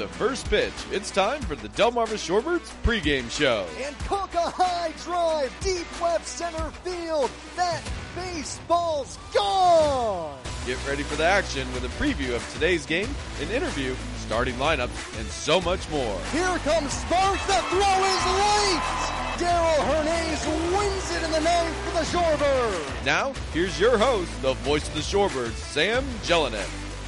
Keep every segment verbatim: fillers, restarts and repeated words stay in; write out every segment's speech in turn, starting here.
to First Pitch. It's time for the Delmarva Shorebirds pregame show. And cook a high drive, deep left center field. That baseball's gone! Get ready for the action with a preview of today's game, an interview, starting lineups, and so much more. Here comes Spark. The throw is late! Daryl Hernandez wins it in the ninth for the Shorebirds. Now, here's your host, the voice of the Shorebirds, Sam Jelinek.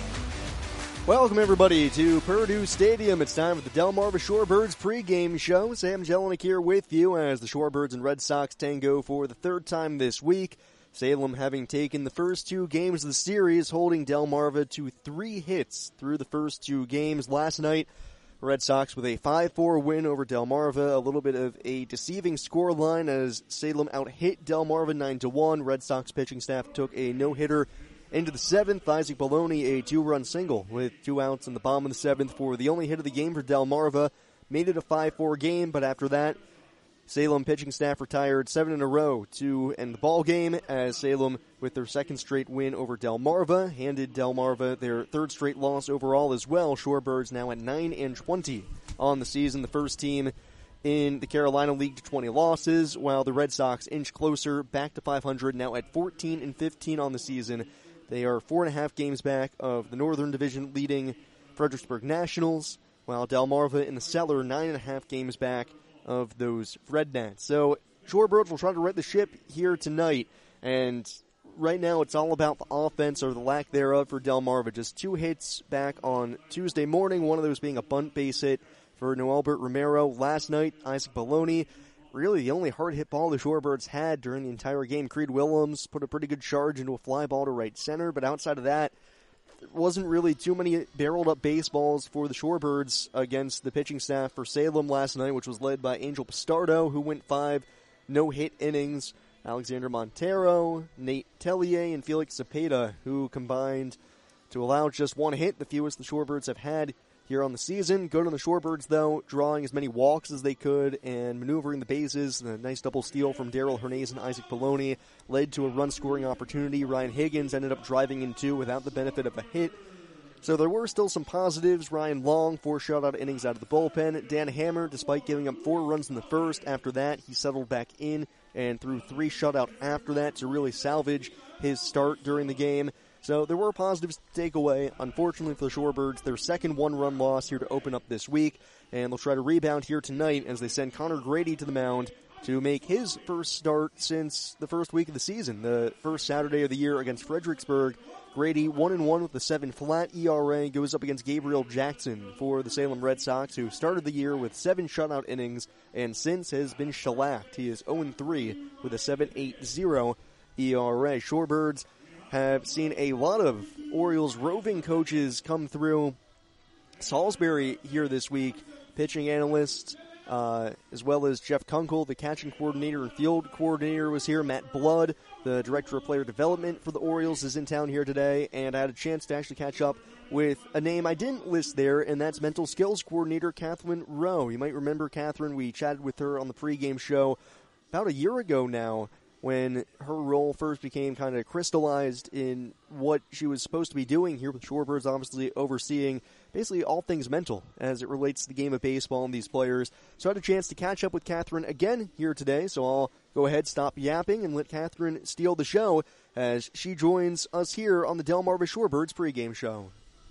Welcome, everybody, to Purdue Stadium. It's time for the Delmarva Shorebirds pregame show. Sam Jelinek here with you as the Shorebirds and Red Sox tango for the third time this week. Salem having taken the first two games of the series, holding Delmarva to three hits through the first two games. Last night, Red Sox with a five four win over Delmarva. A little bit of a deceiving scoreline as Salem out-hit Delmarva nine to one. Red Sox pitching staff took a no-hitter into the seventh. Isaac Baloney, a two-run single with two outs in the bottom of the seventh for the only hit of the game for Delmarva. Made it a five four game, but after that, Salem pitching staff retired seven in a row to end the ball game as Salem, with their second straight win over Delmarva, handed Delmarva their third straight loss overall as well. Shorebirds now at nine and twenty on the season, the first team in the Carolina League to twenty losses, while the Red Sox inch closer, back to five hundred, now at fourteen and fifteen on the season. They are four and a half games back of the Northern Division leading Fredericksburg Nationals, while Delmarva in the cellar nine and a half games back of those Fred Nats. So Shorebirds will try to right the ship here tonight, and right now it's all about the offense or the lack thereof for Delmarva. Just two hits back on Tuesday morning, one of those being a bunt base hit for Noelbert Romero. Last night, Isaac Baloney, really the only hard hit ball the Shorebirds had during the entire game. Creed Willems put a pretty good charge into a fly ball to right center, but outside of that, wasn't really too many barreled up baseballs for the Shorebirds against the pitching staff for Salem last night, which was led by Angel Pistardo, who went five no-hit innings. Alexander Montero, Nate Tellier, and Felix Cepeda, who combined to allow just one hit, the fewest the Shorebirds have had here on the season. Good on the Shorebirds, though, drawing as many walks as they could and maneuvering the bases. The nice double steal from Daryl Hernandez and Isaac Baloney led to a run-scoring opportunity. Ryan Higgins ended up driving in two without the benefit of a hit. So there were still some positives. Ryan Long, four shutout innings out of the bullpen. Dan Hammer, despite giving up four runs in the first, after that he settled back in and threw three shutout after that to really salvage his start during the game. So there were positives to take away. Unfortunately for the Shorebirds, their second one-run loss here to open up this week, and they'll try to rebound here tonight as they send Connor Grady to the mound to make his first start since the first week of the season, the first Saturday of the year against Fredericksburg. Grady, one and one with a seven flat E R A, goes up against Gabriel Jackson for the Salem Red Sox, who started the year with seven shutout innings and since has been shellacked. He is oh and three with a seven point eight oh E R A. Shorebirds have seen a lot of Orioles roving coaches come through. Salisbury here this week, pitching analyst, uh, as well as Jeff Kunkel, the catching coordinator and field coordinator, was here. Matt Blood, the director of player development for the Orioles, is in town here today, and I had a chance to actually catch up with a name I didn't list there, and that's mental skills coordinator Catherine Rowe. You might remember Catherine. We chatted with her on the pregame show about a year ago now, when her role first became kind of crystallized in what she was supposed to be doing here with Shorebirds, obviously overseeing basically all things mental as it relates to the game of baseball and these players. So I had a chance to catch up with Catherine again here today, so I'll go ahead, stop yapping, and let Catherine steal the show as she joins us here on the Delmarva Shorebirds pregame show.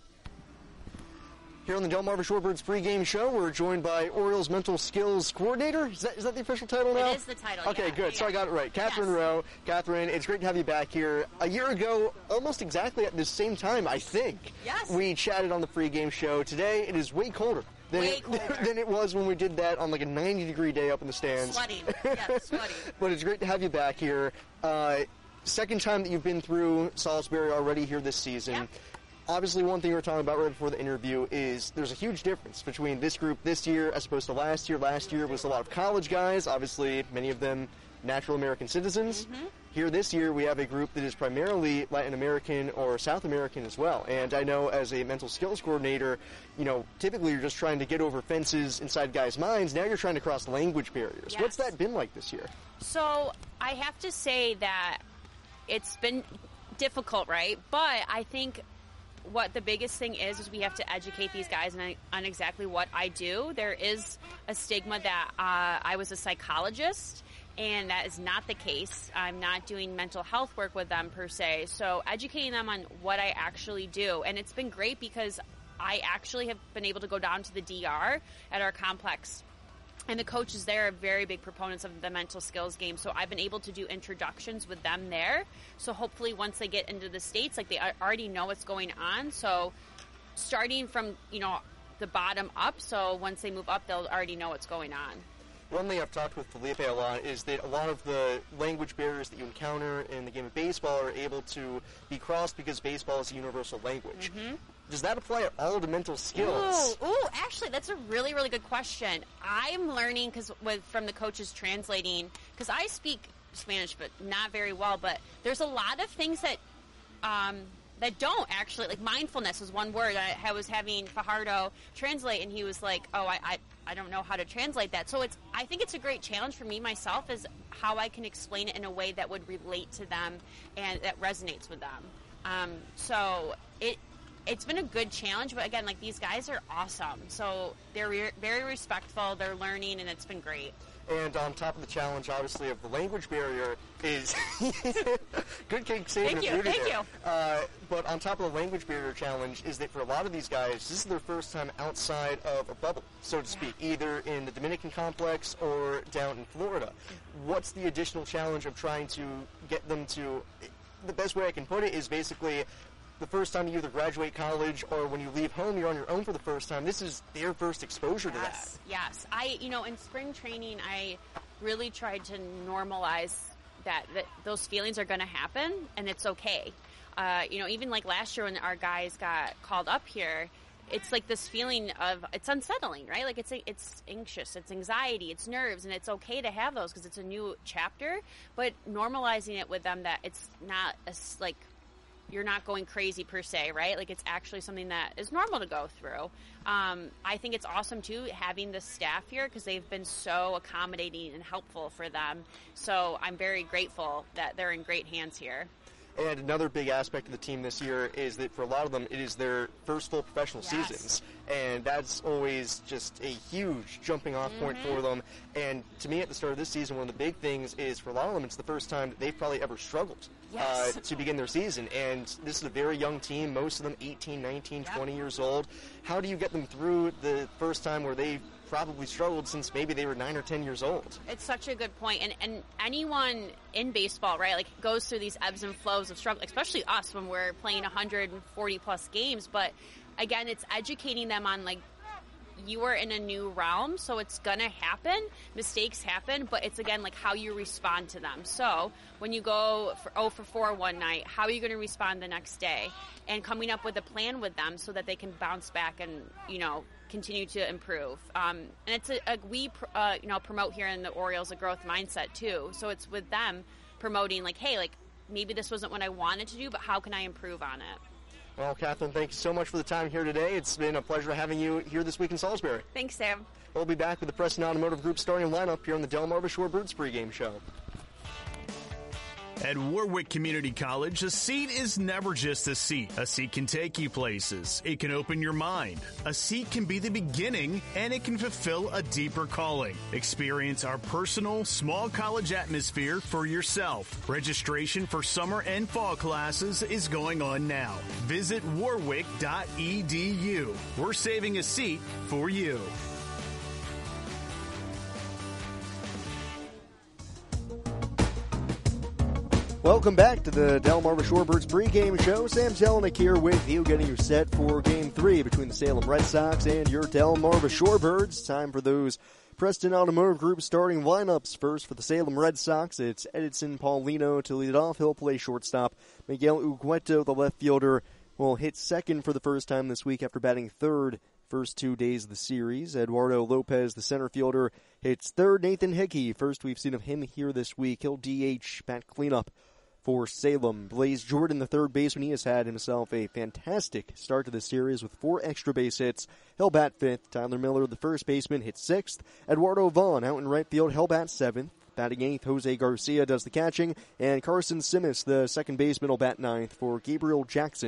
Here on the Delmarva Shorebirds pregame show, we're joined by Orioles Mental Skills Coordinator. Is that, is that the official title now? It is the title, Okay, yeah. good. Yeah. So I got it right. Catherine Yes. Rowe. Catherine, it's great to have you back here. A year ago, almost exactly at the same time, I think, Yes. we chatted on the pregame show. Today, it is way colder than, Way it, colder. than it was when we did that on like a ninety-degree day up in the stands. Sweaty. Yeah, sweaty. But it's great to have you back here. Uh, second time that you've been through Salisbury already here this season. Yeah. Obviously, one thing we were talking about right before the interview is there's a huge difference between this group this year as opposed to last year. Last year was a lot of college guys, obviously many of them natural American citizens. Mm-hmm. Here this year we have a group that is primarily Latin American or South American as well. And I know as a mental skills coordinator, you know, typically you're just trying to get over fences inside guys' minds. Now you're trying to cross language barriers. Yes. What's that been like this year? So I have to say that it's been difficult, right? But I think what the biggest thing is is we have to educate these guys on, on exactly what I do. There is a stigma that uh, I was a psychologist, and that is not the case. I'm not doing mental health work with them per se. So educating them on what I actually do. And it's been great because I actually have been able to go down to the D R at our complex. And the coaches there are very big proponents of the mental skills game. So I've been able to do introductions with them there. So hopefully once they get into the States, like they already know what's going on. So starting from, you know, the bottom up. So once they move up, they'll already know what's going on. One thing I've talked with Felipe a lot is that a lot of the language barriers that you encounter in the game of baseball are able to be crossed because baseball is a universal language. Mm-hmm. Does that apply at all to mental skills? Ooh, ooh, actually, that's a really, really good question. I'm learning because with from the coaches translating, because I speak Spanish, but not very well. But there's a lot of things that um, that don't actually, like mindfulness was one word. I, I was having Fajardo translate, and he was like, "Oh, I, I, I don't know how to translate that." So it's, I think it's a great challenge for me myself is how I can explain it in a way that would relate to them and that resonates with them. Um, so it. It's been a good challenge, but again, like these guys are awesome. So they're re- very respectful, they're learning, and it's been great. And on top of the challenge, obviously, of the language barrier is good kick save. Thank you, thank you. Uh, but on top of the language barrier challenge is that for a lot of these guys, this is their first time outside of a bubble, so to speak, yeah. either in the Dominican complex or down in Florida. What's the additional challenge of trying to get them to? The best way I can put it is basically the first time you either graduate college or when you leave home, you're on your own for the first time. This is their first exposure yes, to that. Yes. I, you know, in spring training, I really tried to normalize that, that those feelings are going to happen and it's okay. Uh, you know, even like last year when our guys got called up here, it's like this feeling of, it's unsettling, right? Like it's it's anxious, it's anxiety, it's nerves, and it's okay to have those because it's a new chapter, but normalizing it with them that it's not a, like, you're not going crazy per se, right? Like it's actually something that is normal to go through. Um, I think it's awesome too having the staff here because they've been so accommodating and helpful for them. So I'm very grateful that they're in great hands here. And another big aspect of the team this year is that for a lot of them, it is their first full professional yes. seasons. And that's always just a huge jumping off point mm-hmm. for them. And to me, at the start of this season, one of the big things is for a lot of them, it's the first time that they've probably ever struggled yes. uh, to begin their season. And this is a very young team, most of them eighteen, nineteen, yep. twenty years old. How do you get them through the first time where they probably struggled since maybe they were nine or ten years old? It's such a good point. And, and anyone in baseball, right, like goes through these ebbs and flows of struggle, especially us when we're playing one hundred forty plus games. But again, it's educating them on like, you are in a new realm, so it's gonna happen. Mistakes happen, but it's again like how you respond to them. So when you go for oh for four one night, how are you gonna respond the next day? And coming up with a plan with them so that they can bounce back and, you know, continue to improve. Um, and it's a, a we uh, you know promote here in the Orioles a growth mindset too. So it's with them promoting like, hey, like maybe this wasn't what I wanted to do, but how can I improve on it? Well, Catherine, thank you so much for the time here today. It's been a pleasure having you here this week in Salisbury. Thanks, Sam. We'll be back with the Preston Automotive Group starting lineup here on the Delmarva Shorebirds pregame show. At Warwick Community College, a seat is never just a seat. A seat can take you places. It can open your mind. A seat can be the beginning, and it can fulfill a deeper calling. Experience our personal, small college atmosphere for yourself. Registration for summer and fall classes is going on now. Visit warwick dot e d u. We're saving a seat for you. Welcome back to the Delmarva Shorebirds pregame show. Sam Jelinek here with you, getting you set for Game three between the Salem Red Sox and your Delmarva Shorebirds. Time for those Preston Automotive Group starting lineups. First for the Salem Red Sox, it's Edison Paulino to lead it off. He'll play shortstop. Miguel Ugueto, the left fielder, will hit second for the first time this week after batting third first two days of the series. Eduardo Lopez, the center fielder, hits third. Nathan Hickey, first we've seen of him here this week. He'll D H, bat cleanup for Salem. Blaze Jordan, the third baseman, he has had himself a fantastic start to the series with four extra base hits. He'll bat fifth. Tyler Miller, the first baseman, hits sixth. Eduardo Vaughn out in right field, he'll bat seventh. Batting eighth, Jose Garcia does the catching. And Carson Simis, the second baseman, will bat ninth for Gabriel Jackson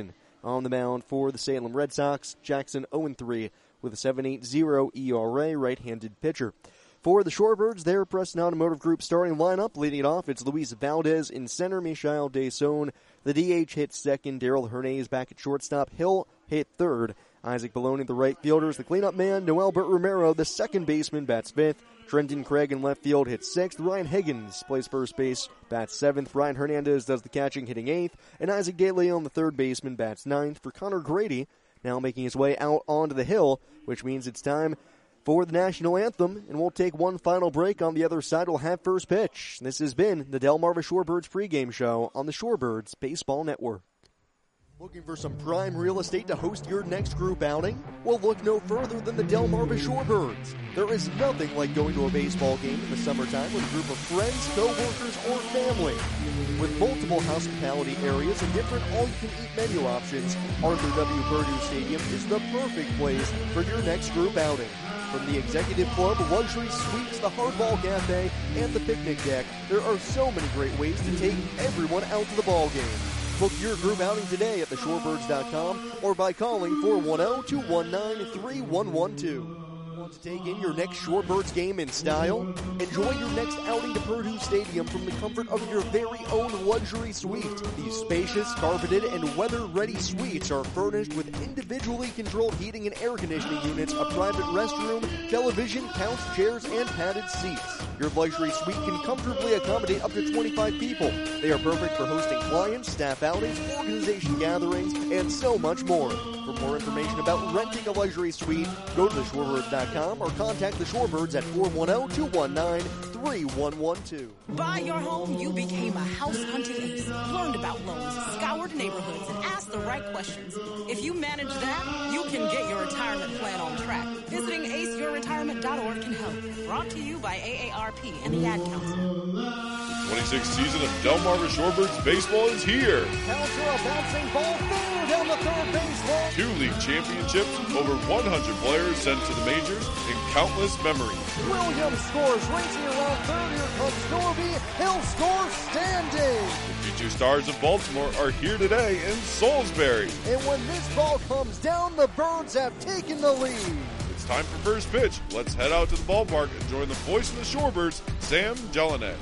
On the mound for the Salem Red Sox, Jackson oh and three with a seven point eight oh E R A, right-handed pitcher. For the Shorebirds, their Preston Automotive Group starting lineup, leading it off, it's Luis Valdez in center, Michael Deson. The D H hits second, Daryl Hernandez back at shortstop, Hill hit third. Isaac Baloney, the right fielder, is the cleanup man. Noelbert Romero, the second baseman, bats fifth. Trenton Craig in left field hits sixth. Ryan Higgins plays first base, bats seventh. Ryan Hernandez does the catching, hitting eighth. And Isaac DeLeon, the third baseman, bats ninth. For Connor Grady, now making his way out onto the hill, which means it's time for the national anthem. And we'll take one final break. On the other side, we'll have first pitch. This has been the Delmarva Shorebirds pregame show on the Shorebirds Baseball Network. Looking for some prime real estate to host your next group outing? Well, look no further than the Delmarva Shorebirds. There is nothing like going to a baseball game in the summertime with a group of friends, co-workers, or family. With multiple hospitality areas and different all-you-can-eat menu options, Arthur W. Purdue Stadium is the perfect place for your next group outing. From the Executive Club, luxury suites, the Hardball Cafe, and the picnic deck, there are so many great ways to take everyone out to the ball game. Book your group outing today at the shorebirds dot com or by calling four one zero, two one nine, three one one two. Want to take in your next Shorebirds game in style? Enjoy your next outing to Purdue Stadium from the comfort of your very own luxury suite. These spacious, carpeted, and weather-ready suites are furnished with individually controlled heating and air conditioning units, a private restroom, television, couch, chairs, and padded seats. Your luxury suite can comfortably accommodate up to twenty-five people. They are perfect for hosting clients, staff outings, organization gatherings, and so much more. For more information about renting a luxury suite, go to the shorebirds dot com or contact the Shorebirds at four one zero, two one nine, three one one two. Buy your home, you became a house hunting ace. Learned about loans, scoured neighborhoods, and asked the right questions. If you manage that, you can get your retirement plan on track. Visiting ace your retirement dot org can help. Brought to you by A A R P and the Ad Council. The twenty-sixth season of Delmarva Shorebirds baseball is here. Counter a bouncing ball fair down the third baseline. Two league championships, over one hundred players sent to the majors, and countless memories. Williams scores, racing around third. Here comes Norby. He'll score standing. The future stars of Baltimore are here today in Salisbury. And when this ball comes down, the Birds have taken the lead. It's time for first pitch. Let's head out to the ballpark and join the voice of the Shorebirds, Sam Jelinek.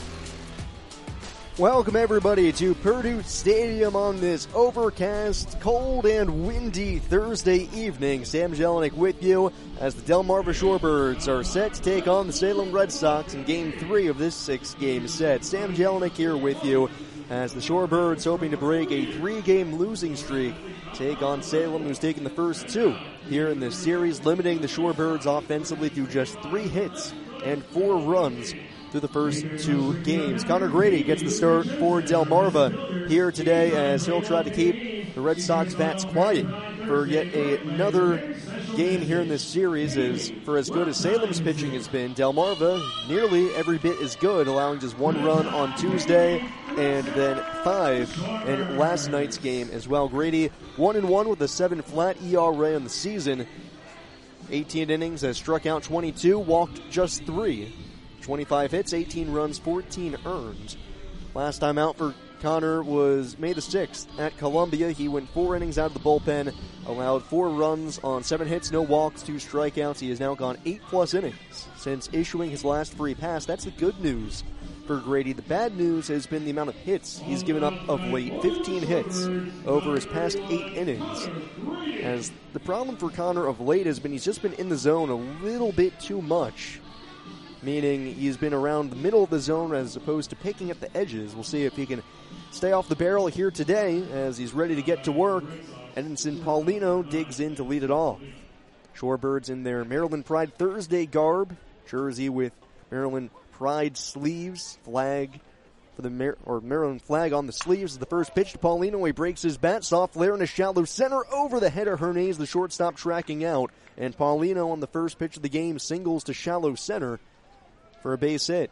Welcome, everybody, to Purdue Stadium on this overcast, cold, and windy Thursday evening. Sam Jelinek with you as the Delmarva Shorebirds are set to take on the Salem Red Sox in Game three of this six-game set. Sam Jelinek here with you as the Shorebirds hoping to break a three-game losing streak, take on Salem, who's taken the first two here in this series, limiting the Shorebirds offensively to just three hits and four runs through the first two games. Connor Grady gets the start for Delmarva here today as he'll try to keep the Red Sox bats quiet for yet another game here in this series. As for as good as Salem's pitching has been, Delmarva nearly every bit as good, allowing just one run on Tuesday and then five in last night's game as well. Grady one and one with a seven flat E R A on the season. eighteen innings, has struck out twenty-two, walked just three. twenty-five hits, eighteen runs, fourteen earned. Last time out for Connor was May the sixth at Columbia. He went four innings out of the bullpen, allowed four runs on seven hits, no walks, two strikeouts. He has now gone eight plus innings since issuing his last free pass. That's the good news for Grady. The bad news has been the amount of hits he's given up of late. fifteen hits over his past eight innings. As the problem for Connor of late has been he's just been in the zone a little bit too much, meaning he's been around the middle of the zone as opposed to picking at the edges. We'll see if he can stay off the barrel here today as he's ready to get to work. Edinson Paulino digs in to lead it off. Shorebirds in their Maryland Pride Thursday garb, jersey with Maryland Pride sleeves, flag for the Mar- or Maryland flag on the sleeves. The first pitch to Paulino. He breaks his bat, soft flare in a shallow center over the head of Hernandez, the shortstop tracking out. And Paulino on the first pitch of the game singles to shallow center for a base hit.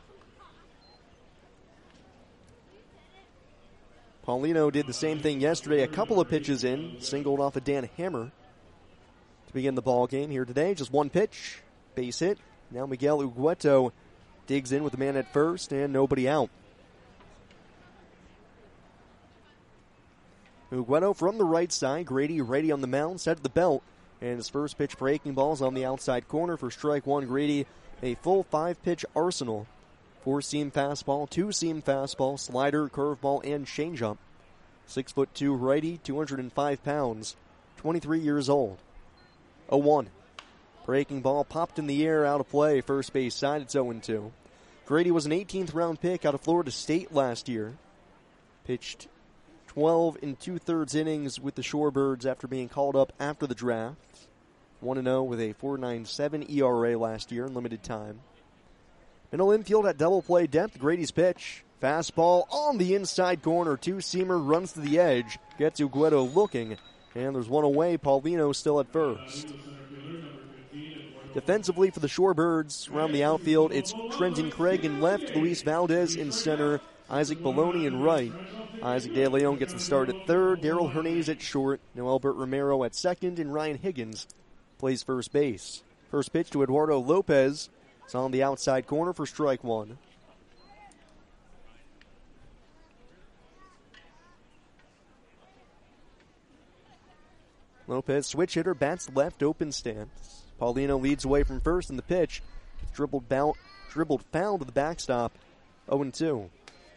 Paulino did the same thing yesterday, a couple of pitches in, singled off of Dan Hammer to begin the ball game here today. Just one pitch, base hit. Now Miguel Ugueto digs in with the man at first and nobody out. Ugueto from the right side. Grady ready on the mound, set at the belt. And his first pitch breaking ball's on the outside corner for strike one. Grady, a full five-pitch arsenal. Four-seam fastball, two-seam fastball, slider, curveball, and changeup. Six foot two righty, two hundred five pounds, twenty-three years old. oh one. Breaking ball popped in the air, out of play. First base side, it's oh two. Grady was an eighteenth round pick out of Florida State last year. Pitched twelve and two-thirds innings with the Shorebirds after being called up after the draft. one and oh with a four point nine seven E R A last year in limited time. Middle infield at double play depth. Grady's pitch. Fastball on the inside corner. Two-seamer runs to the edge. Gets Ugueto looking. And there's one away. Paulino still at first. Defensively for the Shorebirds around the outfield, it's Trenton Craig in left, Luis Valdez in center, Isaac Baloney in right. Isaac De Leon gets the start at third, Daryl Hernandez at short, Noelbert Romero at second, and Ryan Higgins plays first base. First pitch to Eduardo Lopez. It's on the outside corner for strike one. Lopez, switch hitter, bats left, open stance. Paulino leads away from first in the pitch. Dribbled, bound, dribbled foul to the backstop. oh two.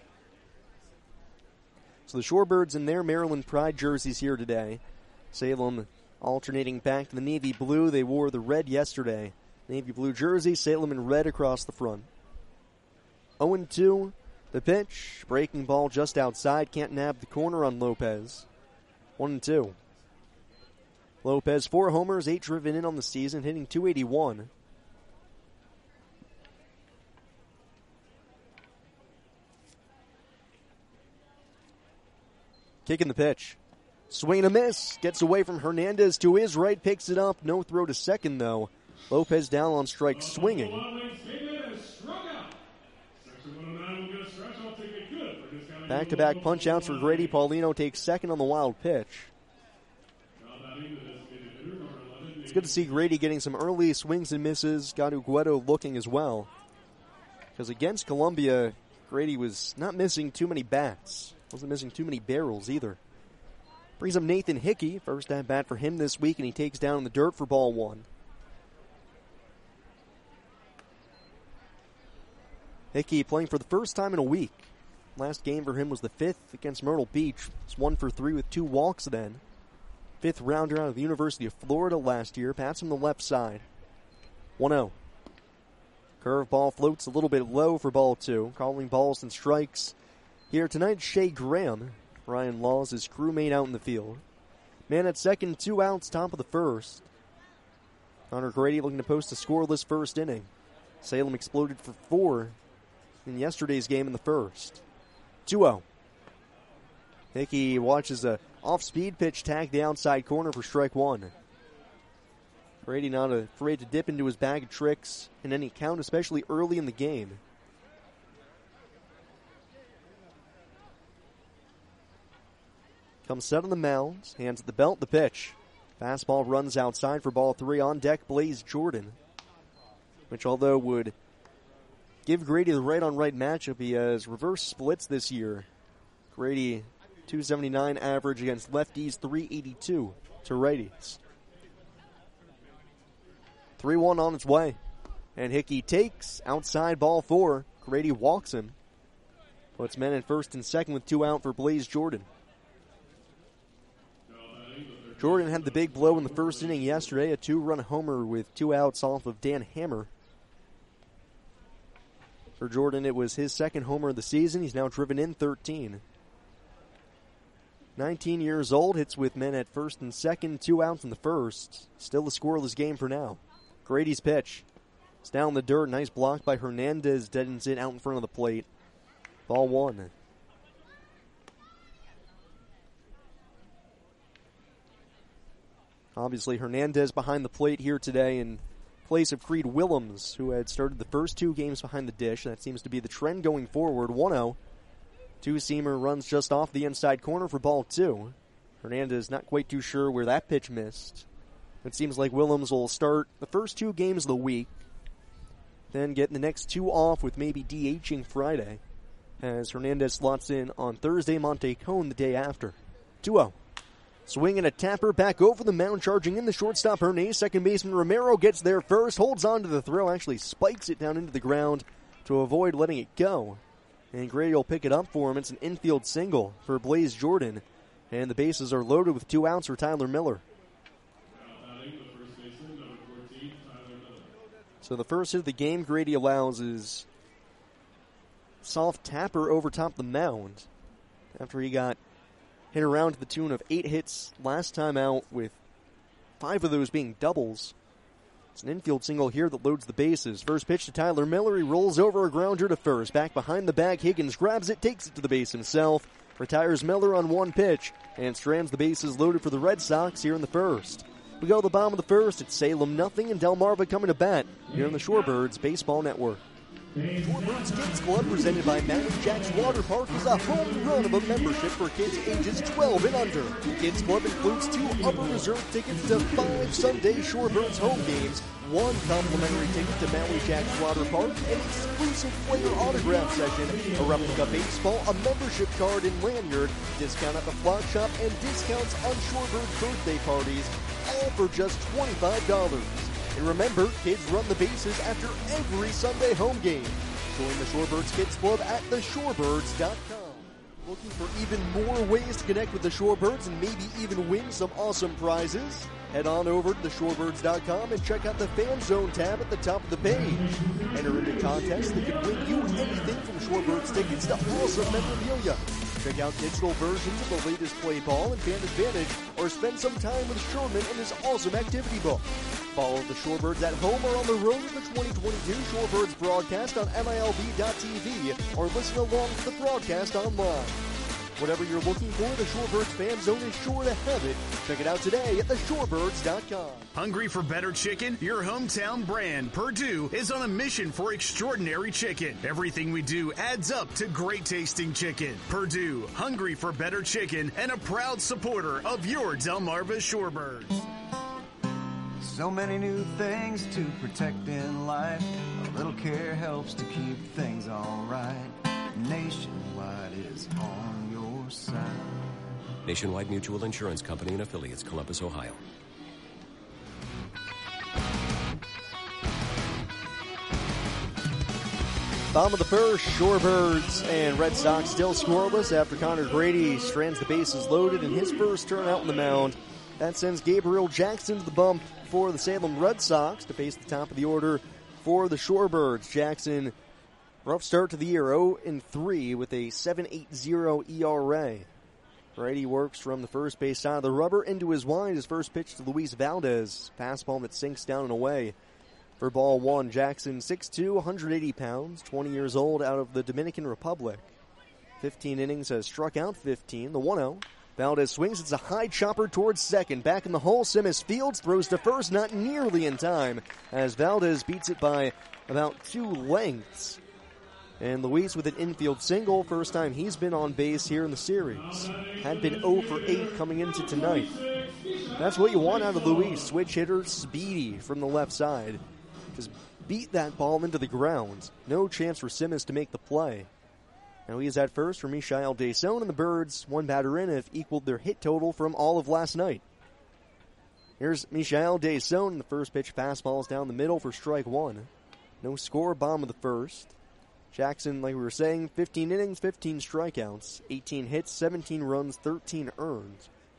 So the Shorebirds in their Maryland Pride jerseys here today. Salem alternating back to the navy blue. They wore the red yesterday. Navy blue jersey, Salem in red across the front. oh two. The pitch. Breaking ball just outside. Can't nab the corner on Lopez. one and two. Lopez, four homers, eight driven in on the season, hitting two eighty-one. Kicking the pitch. Swing and a miss. Gets away from Hernandez to his right, picks it up. No throw to second, though. Lopez down on strike, swinging. Back-to-back punch-outs for Grady. Paulino takes second on the wild pitch. It's good to see Grady getting some early swings and misses. Got Ugueto looking as well. Because against Columbia, Grady was not missing too many bats. Wasn't missing too many barrels either. Brings up Nathan Hickey. First at bat for him this week, and he takes down in the dirt for ball one. Hickey playing for the first time in a week. Last game for him was the fifth against Myrtle Beach. It's one for three with two walks then. Fifth rounder out of the University of Florida last year. Pats from the left side. one oh. Curveball floats a little bit low for ball two. Calling balls and strikes. Here tonight, Shea Graham. Ryan Laws, his crewmate out in the field. Man at second, two outs, top of the first. Connor Grady looking to post a scoreless first inning. Salem exploded for four in yesterday's game in the first. two oh. Hickey watches a off-speed pitch tag the outside corner for strike one. Grady not afraid to dip into his bag of tricks in any count, especially early in the game. Comes set on the mound, hands at the belt, the pitch. Fastball runs outside for ball three. On deck, Blaze Jordan, which although would give Grady the right-on-right matchup, he has reverse splits this year. Grady two seventy-nine average against lefties, three eighty-two to righties. three one on its way. And Hickey takes outside ball four. Grady walks him. Puts men in first and second with two out for Blaze Jordan. Jordan had the big blow in the first inning yesterday, a two-run homer with two outs off of Dan Hammer. For Jordan, it was his second homer of the season. He's now driven in thirteen. nineteen years old, hits with men at first and second, two outs in the first. Still a scoreless game for now. Grady's pitch. It's down the dirt. Nice block by Hernandez. Deadens it out in front of the plate. Ball one. Obviously, Hernandez behind the plate here today in place of Creed Willems, who had started the first two games behind the dish. That seems to be the trend going forward. one oh. Two-seamer runs just off the inside corner for ball two. Hernandez not quite too sure where that pitch missed. It seems like Willems will start the first two games of the week, then get the next two off with maybe DHing Friday, as Hernandez slots in on Thursday, Monte Cone the day after. two oh. Swing and a tapper back over the mound, charging in the shortstop Hernandez. Second baseman Romero gets there first, holds on to the throw, actually spikes it down into the ground to avoid letting it go. And Grady will pick it up for him. It's an infield single for Blaze Jordan. And the bases are loaded with two outs for Tyler Miller. So the first hit of the game Grady allows is soft tapper over top the mound after he got hit around to the tune of eight hits last time out, with five of those being doubles. It's an infield single here that loads the bases. First pitch to Tyler Miller. He rolls over a grounder to first. Back behind the bag, Higgins grabs it, takes it to the base himself. Retires Miller on one pitch and strands the bases loaded for the Red Sox here in the first. We go to the bottom of the first. It's Salem nothing and Delmarva coming to bat here on the Shorebirds Baseball Network. Shorebirds Kids Club, presented by Maui Jacks Water Park, is a home run of a membership for kids ages twelve and under. The Kids Club includes two upper reserve tickets to five Sunday Shorebirds home games, one complimentary ticket to Maui Jacks Water Park, an exclusive player autograph session, a replica baseball, a membership card and lanyard, discount at the flock shop, and discounts on Shorebirds birthday parties, all for just twenty-five dollars. And remember, kids run the bases after every Sunday home game. Join the Shorebirds Kids Club at the shorebirds dot com. Looking for even more ways to connect with the Shorebirds and maybe even win some awesome prizes? Head on over to the shorebirds dot com and check out the Fan Zone tab at the top of the page. Enter into contests that can win you anything from Shorebirds tickets to awesome memorabilia. Check out digital versions of the latest play ball and Fan Advantage, or spend some time with Sherman and his awesome activity book. Follow the Shorebirds at home or on the road with the twenty twenty-two Shorebirds broadcast on M I L B dot T V, or listen along to the broadcast online. Whatever you're looking for, the Shorebirds Fan Zone is sure to have it. Check it out today at the shorebirds dot com. Hungry for better chicken? Your hometown brand, Purdue, is on a mission for extraordinary chicken. Everything we do adds up to great tasting chicken. Purdue, hungry for better chicken, and a proud supporter of your Delmarva Shorebirds. So many new things to protect in life. A little care helps to keep things all right. Nationwide is on your side. Nationwide Mutual Insurance Company and affiliates, Columbus, Ohio. Bottom of the first, Shorebirds and Red Sox still scoreless after Connor Grady strands the bases loaded in his first turn out on the mound. That sends Gabriel Jackson to the bump for the Salem Red Sox to face the top of the order for the Shorebirds. Jackson, rough start to the year, oh and three with a seven point eight oh E R A. Grady works from the first base side of the rubber into his wide. His first pitch to Luis Valdez. Fastball that sinks down and away for ball one. Jackson, six two, one hundred eighty pounds, twenty years old, out of the Dominican Republic. fifteen innings, has struck out fifteen. The one oh. Valdez swings. It's a high chopper towards second. Back in the hole, Simmons Fields throws to first, not nearly in time, as Valdez beats it by about two lengths. And Luis with an infield single, first time he's been on base here in the series. Had been oh for eight coming into tonight. That's what you want out of Luis. Switch hitter, speedy from the left side. Just beat that ball into the ground. No chance for Simmons to make the play. Now he is at first for Michael Deson, and the Birds, one batter in, have equaled their hit total from all of last night. Here's Michael Deson. The first pitch fastball is down the middle for strike one. No score, bottom of the first. Jackson, like we were saying, fifteen innings, fifteen strikeouts, eighteen hits, seventeen runs, thirteen earned.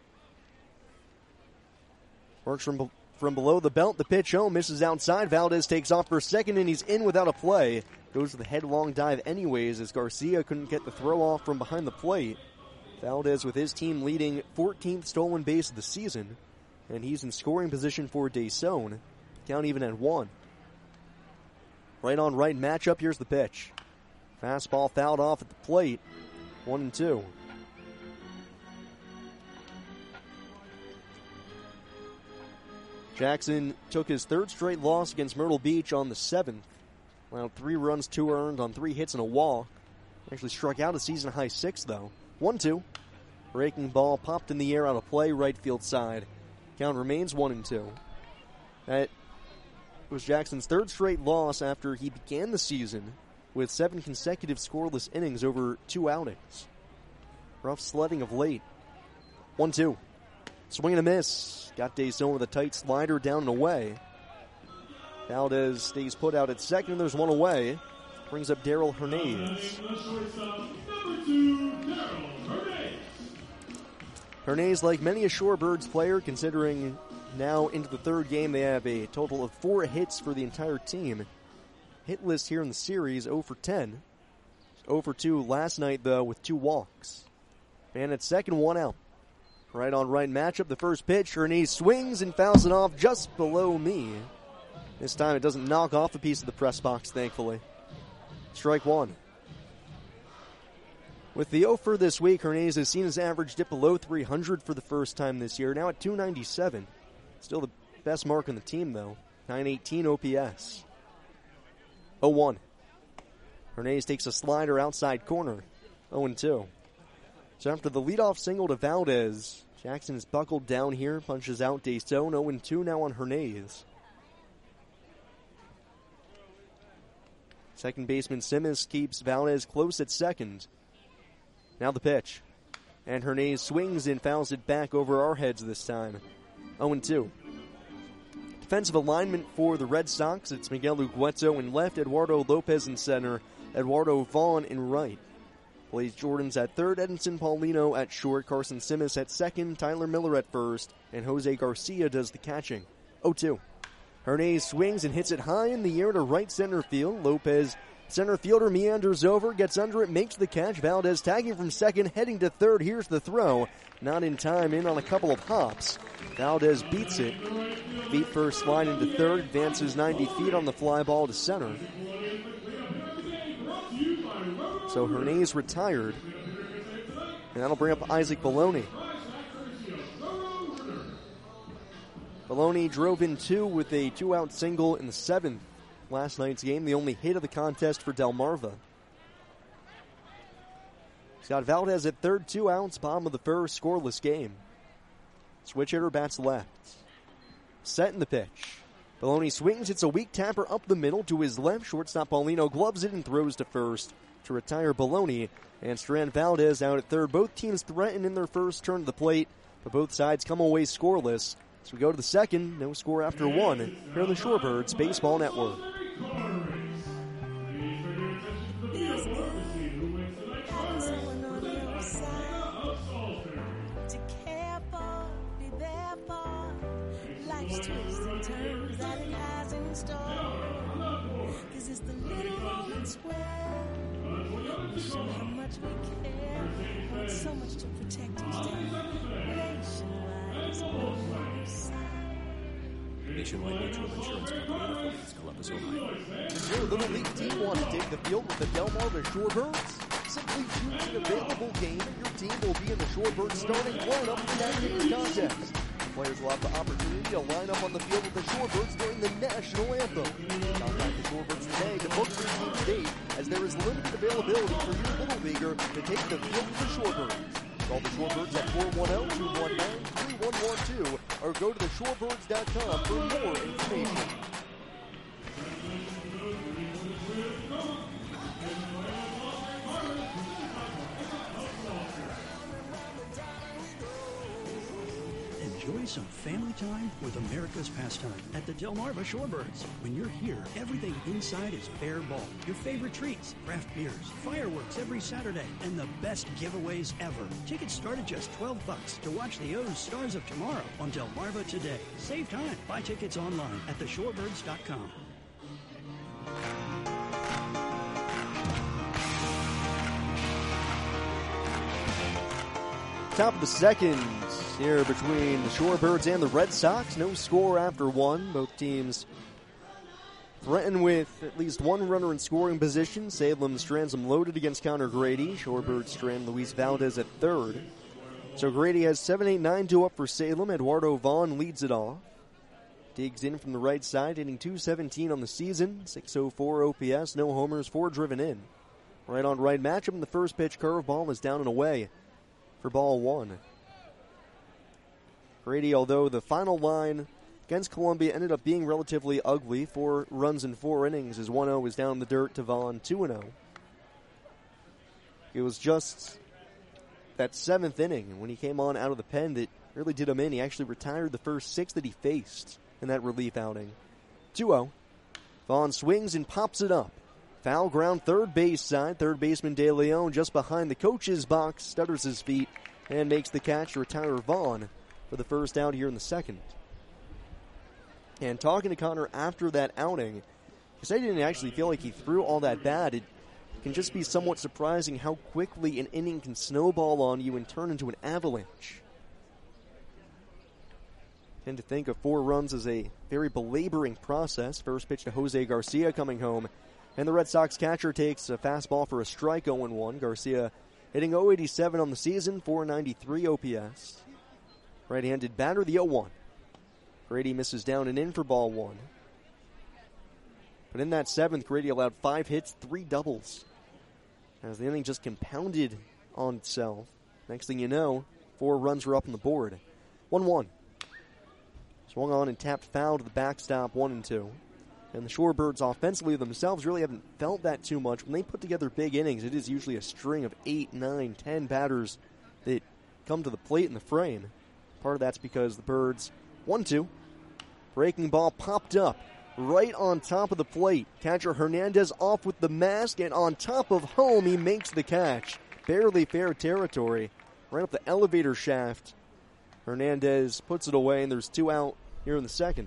Works from, be- from below the belt. The pitch home, misses outside. Valdez takes off for second, and he's in without a play. Goes with a headlong dive anyways, as Garcia couldn't get the throw off from behind the plate. Valdez with his team leading fourteenth stolen base of the season, and he's in scoring position for Deson. Count even at one. Right on right matchup. Here's the pitch. Fastball fouled off at the plate. One and two. Jackson took his third straight loss against Myrtle Beach on the seventh. Allowed three runs, two earned on three hits and a walk. Actually struck out a season high six, though. one two. Breaking ball popped in the air out of play, right field side. Count remains one and two. That was Jackson's third straight loss after he began the season with seven consecutive scoreless innings over two outings. Rough sledding of late. one two. Swing and a miss. Got Deson with a tight slider down and away. Valdez stays put out at second. There's one away. Brings up Daryl Hernandez. Hernandez, like many a Shorebirds player, considering now into the third game, they have a total of four hits for the entire team. Hit list here in the series, oh for ten. oh for two last night, though, with two walks. And at second, one out. Right on right matchup, the first pitch. Hernandez swings and fouls it off just below me. This time it doesn't knock off a piece of the press box, thankfully. Strike one. With the oh for this week, Hernandez has seen his average dip below three hundred for the first time this year, now at two ninety-seven. Still the best mark on the team, though. nine eighteen O P S. oh one. Hernandez takes a slider outside corner. oh two. So after the leadoff single to Valdez, Jackson is buckled down here, punches out Deson. oh two now on Hernandez. Second baseman Simmons keeps Valdez close at second. Now the pitch. And Hernandez swings and fouls it back over our heads this time. oh two. Defensive alignment for the Red Sox. It's Miguel Ugueto in left, Eduardo Lopez in center, Eduardo Vaughn in right. Blaze Jordan's at third, Edinson Paulino at short, Carson Simmons at second, Tyler Miller at first, and Jose Garcia does the catching. oh two. Hernandez swings and hits it high in the air to right center field. Lopez, center fielder, meanders over, gets under it, makes the catch. Valdez tagging from second, heading to third. Here's the throw. Not in time, in on a couple of hops. Valdez beats it. Feet first slide into third, advances ninety feet on the fly ball to center. So Hernandez retired, and that'll bring up Isaac Baloney. Baloney drove in two with a two-out single in the seventh last night's game, the only hit of the contest for Delmarva. He's got Valdez at third, two outs, bottom of the first, scoreless game. Switch hitter bats left. Set in the pitch. Baloney swings, it's a weak tapper up the middle to his left. Shortstop Paulino gloves it and throws to first to retire Baloney. And Strand Valdez out at third. Both teams threaten in their first turn to the plate, but both sides come away scoreless. So we go to the second, no score after one, here on the Shorebirds Baseball Network. Twists and turns that it has in store. Cause it's the little moments where we show how much we care. Want so much to protect each day. Nationwide is on your side. Nationwide Mutual Insurance Company in Affiliates, Columbus, Ohio. Does your Little League team want to take the field with the Delmarva Shorebirds? Simply choose an available game and your team will be in the Shorebirds starting lineup for that year's contest. Players will have the opportunity to line up on the field with the Shorebirds during the national anthem. Contact the Shorebirds today to book your team's date, as there is limited availability for your Little Leaguer to take the field with the Shorebirds. Call the Shorebirds at four one zero, two one nine, three one one two or go to the shorebirds dot com for more information. Enjoy some family time with America's pastime at the Delmarva Shorebirds. When you're here, everything inside is fair ball. Your favorite treats, craft beers, fireworks every Saturday, and the best giveaways ever. Tickets start at just twelve bucks to watch the O's Stars of Tomorrow on Delmarva today. Save time. Buy tickets online at the shorebirds dot com. Top of the second here between the Shorebirds and the Red Sox. No score after one. Both teams threaten with at least one runner in scoring position. Salem strands them loaded against Connor Grady. Shorebirds strand Luis Valdez at third. So Grady has seven eight nine two up for Salem. Eduardo Vaughn leads it off. Digs in from the right side, hitting two seventeen on the season. six oh four O P S, no homers, four driven in. Right on right matchup, and the first pitch curveball is down and away for ball one. Grady, although the final line against Columbia ended up being relatively ugly, four runs in four innings, as one oh is down in the dirt to Vaughn, two and oh. It was just that seventh inning when he came on out of the pen that really did him in. He actually retired the first six that he faced in that relief outing. two oh. Vaughn swings and pops it up. Foul ground third base side. Third baseman De Leon just behind the coach's box, stutters his feet, and makes the catch to retire Vaughn for the first out here in the second. And talking to Connor after that outing, he said he didn't actually feel like he threw all that bad. It can just be somewhat surprising how quickly an inning can snowball on you and turn into an avalanche. Tend to think of four runs as a very belaboring process. First pitch to Jose Garcia coming home, and the Red Sox catcher takes a fastball for a strike, oh and one. Garcia hitting oh eighty-seven on the season, four ninety-three O P S. Right-handed batter, the oh one. Grady misses down and in for ball one. But in that seventh, Grady allowed five hits, three doubles, as the inning just compounded on itself. Next thing you know, four runs were up on the board. one one. Swung on and tapped foul to the backstop, one and two. And the Shorebirds offensively themselves really haven't felt that too much. When they put together big innings, it is usually a string of eight, nine, ten batters that come to the plate in the frame. Part of that's because the Birds, one two, breaking ball popped up right on top of the plate. Catcher Hernandez off with the mask, and on top of home, he makes the catch. Barely fair territory, right up the elevator shaft. Hernandez puts it away, and there's two out here in the second.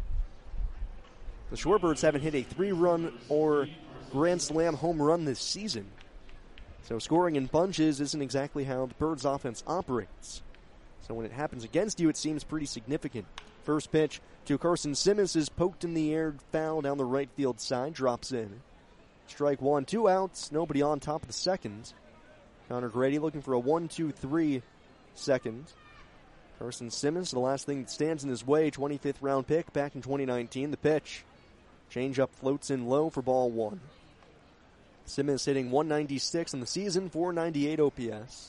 The Shorebirds haven't hit a three-run or grand slam home run this season. So scoring in bunches isn't exactly how the Birds offense operates. So when it happens against you, it seems pretty significant. First pitch to Carson Simmons is poked in the air, foul down the right field side, drops in. Strike one, two outs, nobody on top of the second. Connor Grady looking for a one two three second. Carson Simmons, the last thing that stands in his way, twenty-fifth round pick back in twenty nineteen. The pitch. Changeup floats in low for ball one. Simmons hitting one ninety-six in the season, four ninety-eight O P S.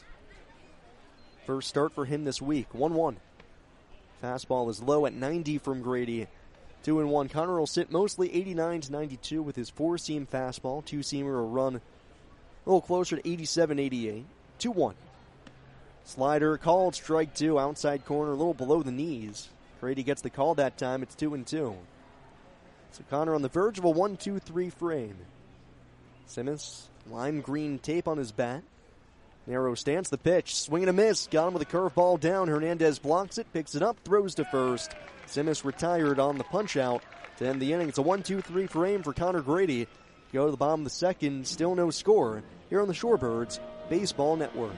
First start for him this week, one one. Fastball is low at ninety from Grady. two and one. Connor will sit mostly eighty-nine to ninety-two with his four-seam fastball. Two-seamer will run a little closer to eighty-seven eighty-eight. two one. Slider called, strike two, outside corner, a little below the knees. Grady gets the call that time. It's two and two. So Connor on the verge of a one two three frame. Simmons, lime green tape on his bat. Narrow stance, the pitch, swing and a miss. Got him with a curveball down. Hernandez blocks it, picks it up, throws to first. Simmons retired on the punch out to end the inning. It's a one two three frame for Connor Grady. Go to the bottom of the second, still no score here on the Shorebirds Baseball Network.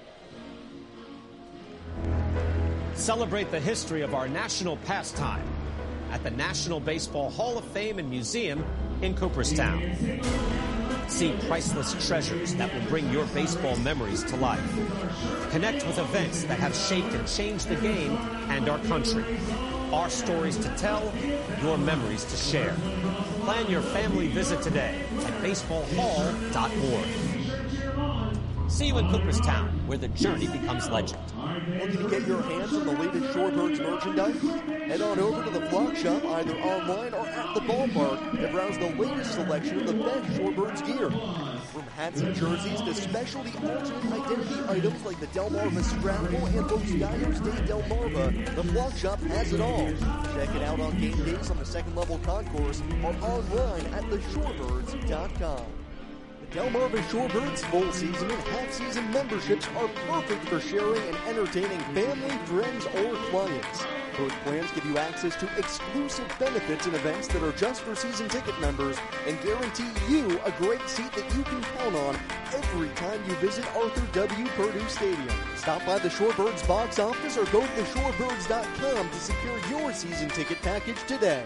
Celebrate the history of our national pastime at the National Baseball Hall of Fame and Museum in Cooperstown. See priceless treasures that will bring your baseball memories to life. Connect with events that have shaped and changed the game and our country. Our stories to tell, your memories to share. Plan your family visit today at baseball hall dot org. See you in Cooperstown, where the journey becomes legend. Looking to get your hands on the latest Shorebirds merchandise? Head on over to the Flock Shop, either online or at the ballpark, to browse the latest selection of the best Shorebirds gear. From hats and jerseys to specialty alternate identity items like the Delmarva Scrabble and Los Gallos de Delmarva, the Flock Shop has it all. Check it out on game days on the second level concourse or online at the shorebirds dot com. Delmarva Shorebirds full season and half-season memberships are perfect for sharing and entertaining family, friends, or clients. Both plans give you access to exclusive benefits and events that are just for season ticket members and guarantee you a great seat that you can count on every time you visit Arthur W. Perdue Stadium. Stop by the Shorebirds box office or go to the shorebirds dot com to secure your season ticket package today.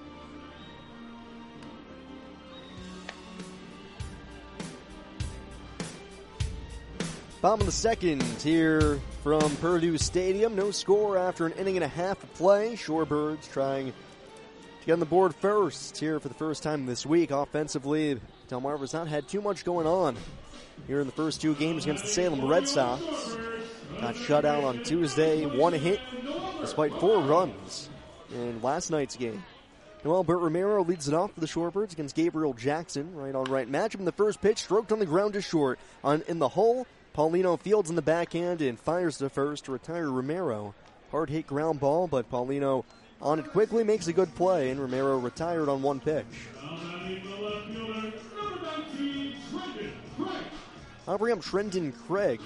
Bottom of the second here from Perdue Stadium. No score after an inning and a half of play. Shorebirds trying to get on the board first here for the first time this week. Offensively, Delmarva's not had too much going on here in the first two games against the Salem Red Sox. Got shut out on Tuesday, one hit despite four runs in last night's game. Noel Bert Romero leads it off for the Shorebirds against Gabriel Jackson. Right on right matchup in the first pitch, stroked on the ground to short. On in the hole, Paulino fields in the backhand and fires to first to retire Romero hard hit ground ball, but Paulino on it quickly, makes a good play, and Romero retired on one pitch. I'll bring up Trenton Craig.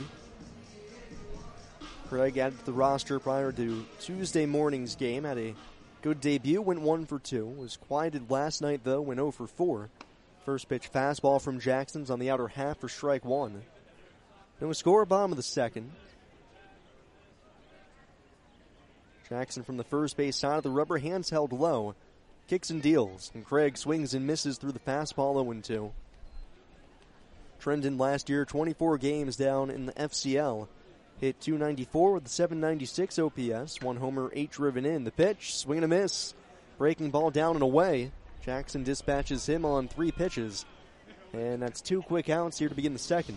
Craig added to the roster prior to Tuesday morning's game, had a good debut, went one for two. Was quieted last night, though, went oh for four. First pitch fastball from Jackson's on the outer half for strike one. No score, bottom of the second. Jackson from the first base side of the rubber, hands held low. Kicks and deals, and Craig swings and misses through the fastball oh and two. Trenton last year, twenty-four games down in the F C L. Hit two ninety-four with a seven ninety-six O P S. One homer, eight driven in. The pitch, swing and a miss. Breaking ball down and away. Jackson dispatches him on three pitches. And that's two quick outs here to begin the second.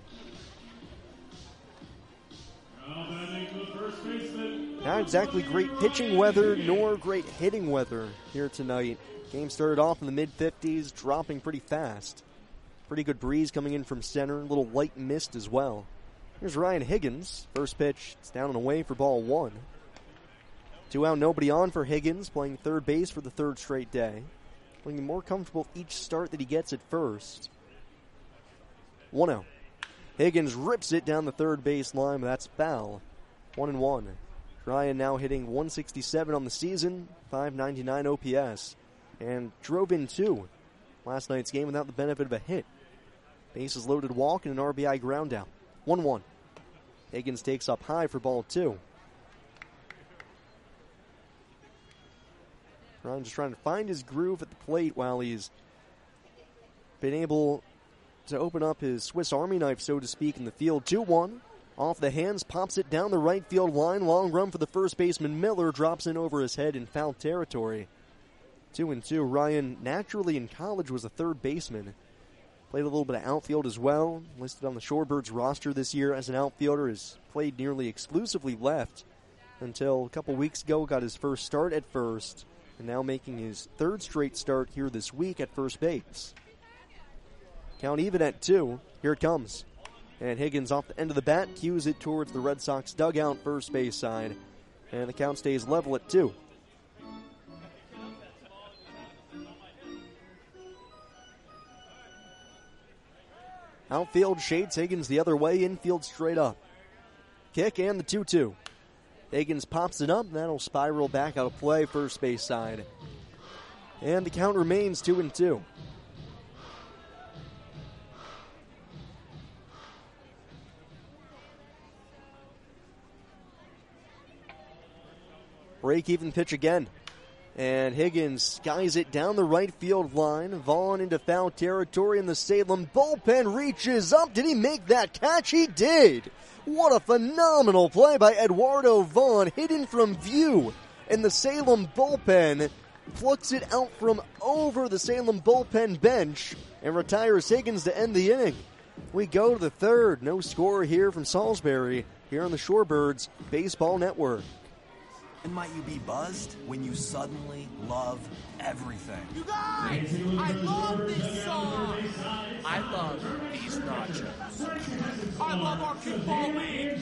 Not exactly great pitching weather, nor great hitting weather here tonight. Game started off in the mid fifties, dropping pretty fast. Pretty good breeze coming in from center, a little light mist as well. Here's Ryan Higgins. First pitch, it's down and away for ball one. Two out, nobody on for Higgins, playing third base for the third straight day. Looking more comfortable each start that he gets at first. One out. Higgins rips it down the third base line, but that's foul. One and one. Ryan now hitting one sixty-seven on the season, five ninety-nine O P S, and drove in two last night's game without the benefit of a hit. Bases loaded walk and an R B I ground out. one one. Higgins takes up high for ball two. Ryan just trying to find his groove at the plate while he's been able to open up his Swiss Army knife, so to speak, in the field. two one. Off the hands, pops it down the right field line. Long run for the first baseman. Miller drops in over his head in foul territory. Two and two. Ryan, naturally in college, was a third baseman. Played a little bit of outfield as well. Listed on the Shorebirds roster this year as an outfielder. Has played nearly exclusively left until a couple weeks ago. Got his first start at first. And now making his third straight start here this week at first base. Count even at two. Here it comes. And Higgins off the end of the bat, cues it towards the Red Sox dugout first base side. And the count stays level at two. Outfield shades Higgins the other way, infield straight up. Kick and the two two. Higgins pops it up, and that'll spiral back out of play first base side. And the count remains two and two. Break-even pitch again. And Higgins skies it down the right field line. Vaughn into foul territory, and the Salem bullpen reaches up. Did he make that catch? He did. What a phenomenal play by Eduardo Vaughn, hidden from view. And the Salem bullpen plucks it out from over the Salem bullpen bench and retires Higgins to end the inning. We go to the third. No score here from Salisbury here on the Shorebirds Baseball Network. And might you be buzzed when you suddenly love everything? You guys, I love this song. I love these nachos. I love our kickball league.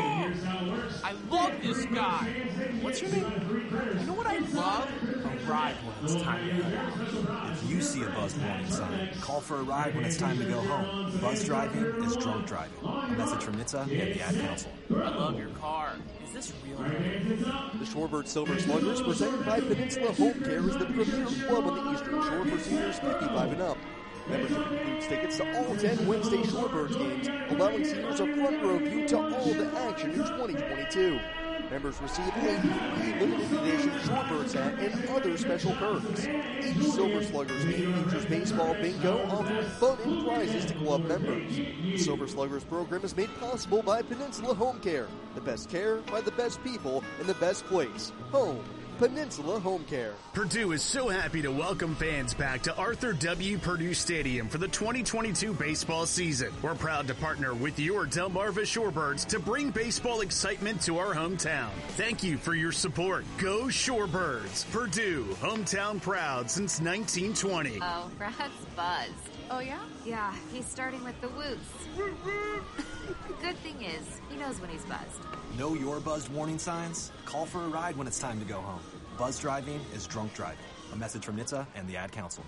Oh, I love this guy. What's your name? You know what I love? A ride when it's time to go out. If you see a buzzed warning sign, call for a ride when it's time to go home. Buzz driving is drunk driving. A message from N H T S A and the Ad Council. I love your car. Is this real? The Shorebird Silver Sluggers, presented by Peninsula Home Care, is the premier club on the Eastern Shore for seniors fifty-five and up. Membership includes tickets to all ten Wednesday Shorebirds games, allowing seniors a front row view to all the action in twenty twenty-two. Members receive a free limited edition Shorebirds hat and other special perks. Each Silver Sluggers game features baseball bingo, offering fun and prizes to club members. The Silver Sluggers program is made possible by Peninsula Home Care. The best care by the best people in the best place. Home. Peninsula Home Care. Purdue is so happy to welcome fans back to Arthur W. Purdue Stadium for the twenty twenty-two baseball season. We're proud to partner with your Delmarva Shorebirds to bring baseball excitement to our hometown. Thank you for your support. Go Shorebirds. Purdue, hometown proud since nineteen twenty. Oh, Brad's buzzed. Oh, yeah? Yeah, he's starting with the woots. The good thing is, he knows when he's buzzed. Know your buzzed warning signs? Call for a ride when it's time to go home. Buzz driving is drunk driving. A message from N H T S A and the Ad Council.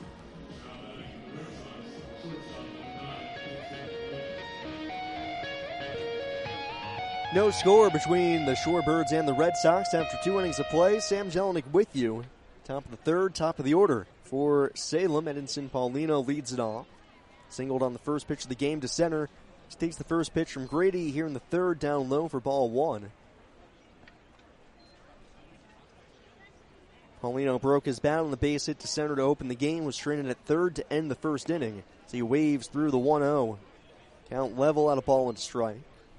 No score between the Shorebirds and the Red Sox after two innings of play. Sam Jelinek with you. Top of the third, top of the order for Salem. Edinson Paulino leads it off. Singled on the first pitch of the game to center. She takes the first pitch from Grady here in the third, down low for ball one. Paulino broke his bat on the base hit to center to open the game. Was stranded at third to end the first inning. So he waves through the one oh. Count level out of ball and strike.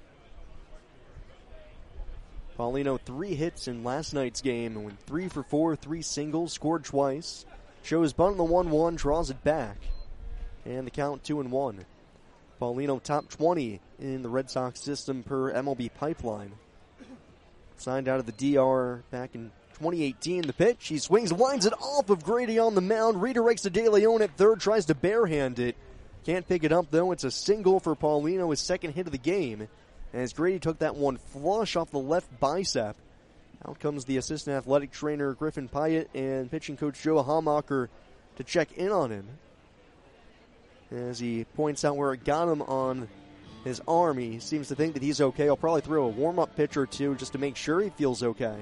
Paulino, three hits in last night's game and went three for four, three singles, scored twice. Shows bunt on the one one, draws it back. And the count two and one. Paulino top twenty in the Red Sox system per M L B Pipeline. Signed out of the D R back in twenty eighteen. The pitch, he swings, winds it off of Grady on the mound, redirects to De Leon at third, tries to barehand it. Can't pick it up though. It's a single for Paulino, his second hit of the game. As Grady took that one flush off the left bicep. Out comes the assistant athletic trainer Griffin Pyatt and pitching coach Joe Hamacher to check in on him. As he points out where it got him on his arm, he seems to think that he's okay. I'll probably throw a warm-up pitch or two just to make sure he feels okay.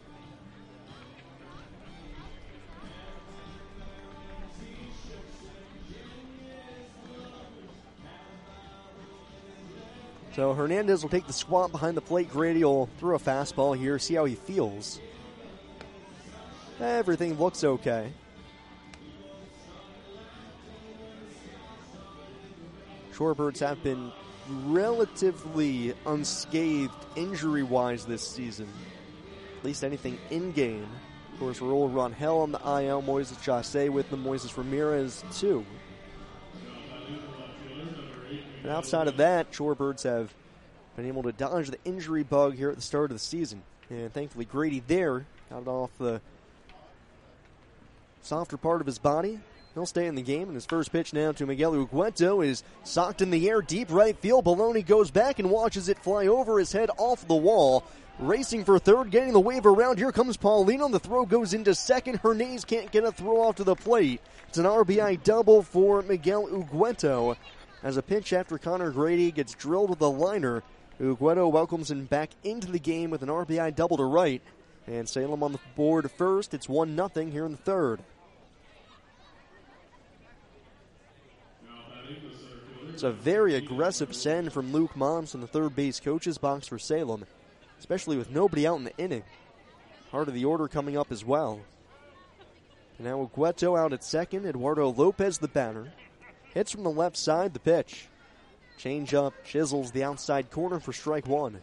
So Hernandez will take the squat behind the plate. Grady will throw a fastball here, see how he feels. Everything looks okay. Shorebirds have been relatively unscathed injury-wise this season. At least anything in-game. Of course, Raul Rangel on the I L, Moises Chasse with them, Moises Ramirez too. And outside of that, Shorebirds have been able to dodge the injury bug here at the start of the season. And thankfully Grady there got it off the softer part of his body. He'll stay in the game, and his first pitch now to Miguel Ugueto is socked in the air, deep right field. Baloney goes back and watches it fly over his head off the wall. Racing for third, getting the wave around. Here comes Paulino. The throw goes into second. Hernandez can't get a throw off to the plate. It's an R B I double for Miguel Ugueto. As a pinch after Connor Grady gets drilled with a liner, Ugueto welcomes him back into the game with an R B I double to right. And Salem on the board first. It's one nothing here in the third. It's a very aggressive send from Luke Moms in the third base coach's box for Salem, especially with nobody out in the inning. Heart of the order coming up as well. And now Ugueto out at second. Eduardo Lopez the batter. Hits from the left side, the pitch. Change up, chisels the outside corner for strike one.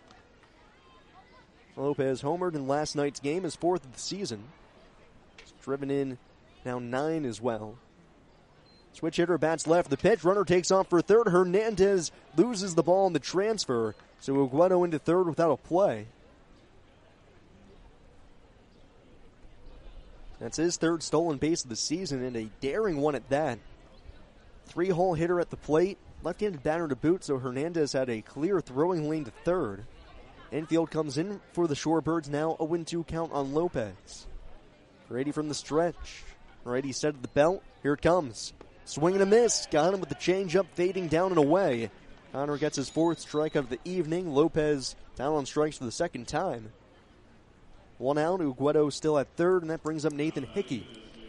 Lopez homered in last night's game, his fourth of the season. He's driven in now nine as well. Switch hitter bats left, the pitch. Runner takes off for third. Hernandez loses the ball in the transfer. So Ugueto into third without a play. That's his third stolen base of the season, and a daring one at that. Three-hole hitter at the plate. Left-handed batter to boot, so Hernandez had a clear throwing lane to third. Infield comes in for the Shorebirds now. A one two count on Lopez. Grady from the stretch. Ready set at the belt. Here it comes. Swing and a miss. Got him with the changeup fading down and away. Connor gets his fourth strikeout of the evening. Lopez down on strikes for the second time. One out. Ugueto still at third, and that brings up Nathan Hickey.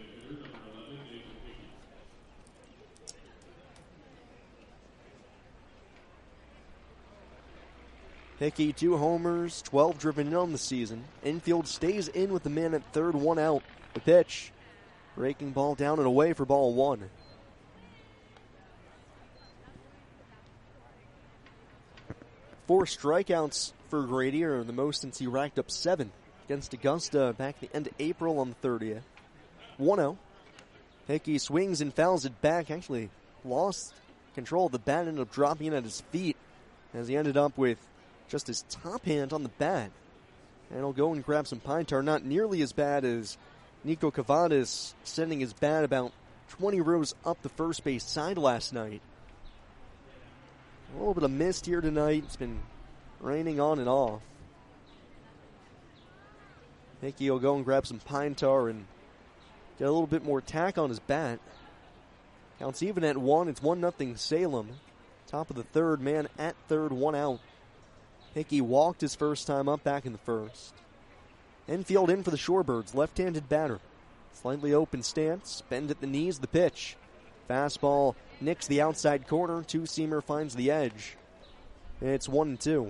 Hickey, two homers, twelve driven in on the season. Infield stays in with the man at third, one out. The pitch. Breaking ball down and away for ball one. Four strikeouts for Grady, or the most since he racked up seven against Augusta back at the end of April on the thirtieth. one oh. Hickey swings and fouls it back. Actually lost control of the bat, ended up dropping it at his feet as he ended up with just his top hand on the bat. And he'll go and grab some pine tar. Not nearly as bad as Nico Cavades sending his bat about twenty rows up the first base side last night. A little bit of mist here tonight. It's been raining on and off. Hickey will go and grab some pine tar and get a little bit more tack on his bat. Counts even at one. It's one nothing Salem. Top of the third, man at third, one out. Hickey walked his first time up back in the first. Infield in for the Shorebirds, left-handed batter. Slightly open stance, bend at the knees, the pitch. Fastball nicks the outside corner, two-seamer finds the edge. It's one and two.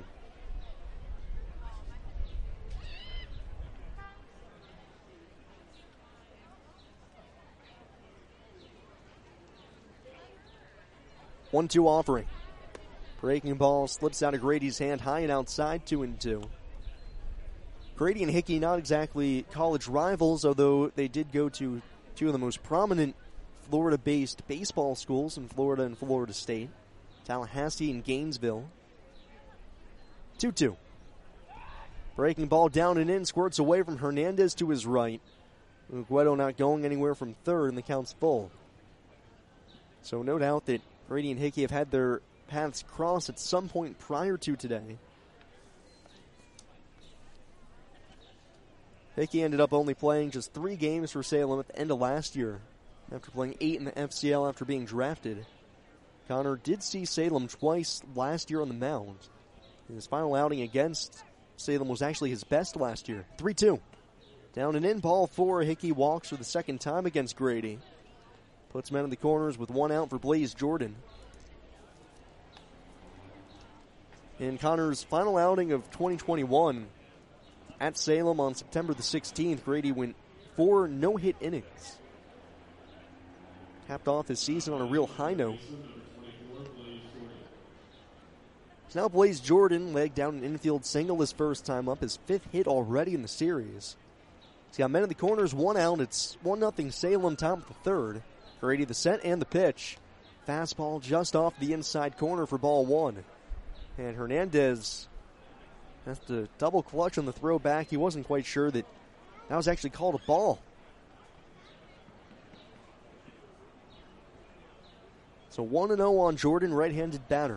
one two offering. Breaking ball slips out of Grady's hand, high and outside, two and two. Grady and Hickey not exactly college rivals, although they did go to two of the most prominent Florida-based baseball schools in Florida and Florida State, Tallahassee and Gainesville. two two. Breaking ball down and in, squirts away from Hernandez to his right. Uguedo not going anywhere from third, and the count's full. So no doubt that Grady and Hickey have had their paths cross at some point prior to today. Hickey ended up only playing just three games for Salem at the end of last year, after playing eight in the F C L after being drafted. Connor did see Salem twice last year on the mound. His final outing against Salem was actually his best last year. three two. Down and in, ball four. Hickey walks for the second time against Grady. Puts men in the corners with one out for Blaze Jordan. In Connor's final outing of twenty twenty-one at Salem on September the sixteenth, Grady went four no-hit innings. Capped off his season on a real high note. So now Blaze Jordan legged down an infield single his first time up, his fifth hit already in the series. He's got men in the corners, one out. It's one nothing Salem, top of the third. Grady the set and the pitch. Fastball just off the inside corner for ball one. And Hernandez has to double clutch on the throw back. He wasn't quite sure that that was actually called a ball. So one and oh on Jordan, right-handed batter.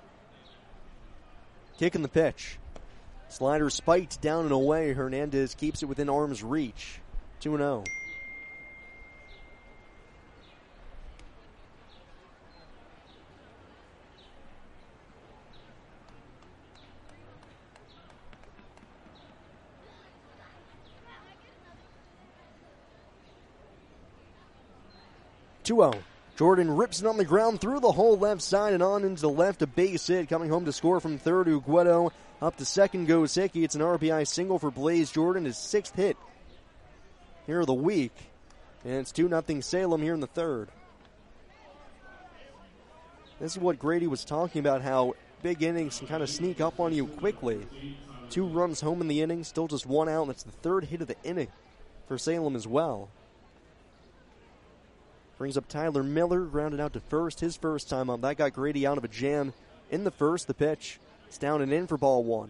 Kicking the pitch. Slider spiked down and away. Hernandez keeps it within arm's reach. two and oh. two oh. Jordan rips it on the ground through the whole left side and on into the left, a base hit. Coming home to score from third, Uguedo. Up to second goes Hickey. It's an R B I single for Blaze Jordan, his sixth hit here of the week. And it's two nothing Salem here in the third. This is what Grady was talking about, how big innings can kind of sneak up on you quickly. Two runs home in the inning, still just one out, and that's the third hit of the inning for Salem as well. Brings up Tyler Miller, grounded out to first, his first time up. That got Grady out of a jam in the first. The pitch, it's down and in for ball one.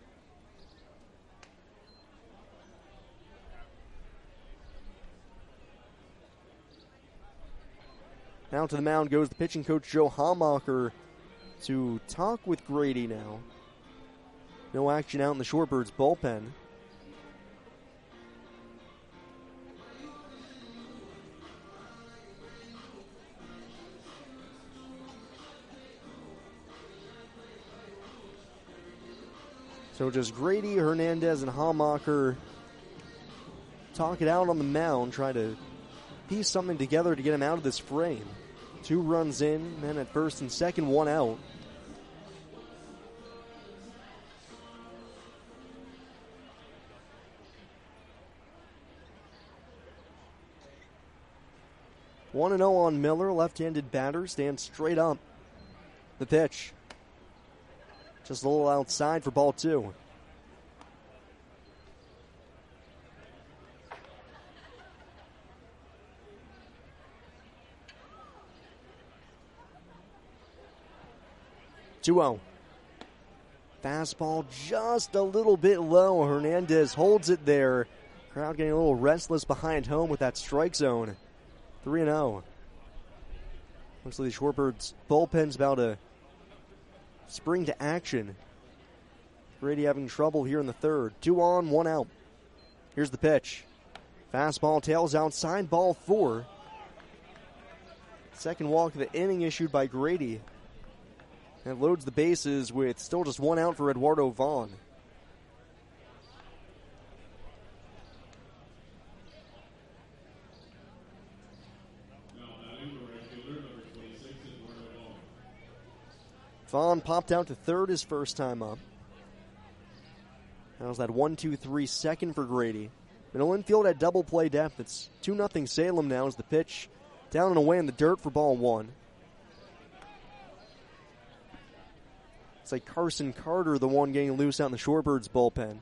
Now to the mound goes the pitching coach Joe Hamacher to talk with Grady now. No action out in the Shorebirds bullpen. So just Grady, Hernandez, and Hamacher talk it out on the mound, try to piece something together to get him out of this frame. Two runs in, men at first and second, one out. one and oh on Miller, left-handed batter, stands straight up. The pitch. Just a little outside for ball two. two oh. Fastball just a little bit low. Hernandez holds it there. Crowd getting a little restless behind home with that strike zone. three and oh. Looks like the Shorebirds bullpen's about to spring to action. Grady having trouble here in the third. Two on, one out. Here's the pitch. Fastball tails outside, ball four. Second walk of the inning issued by Grady. And loads the bases with still just one out for Eduardo Vaughn. Vaughn popped out to third his first time up. That was that one two three second for Grady. Middle infield at double play depth. It's two nothing Salem now as the pitch down and away in the dirt for ball one. It's like Carson Carter, the one getting loose out in the Shorebirds bullpen.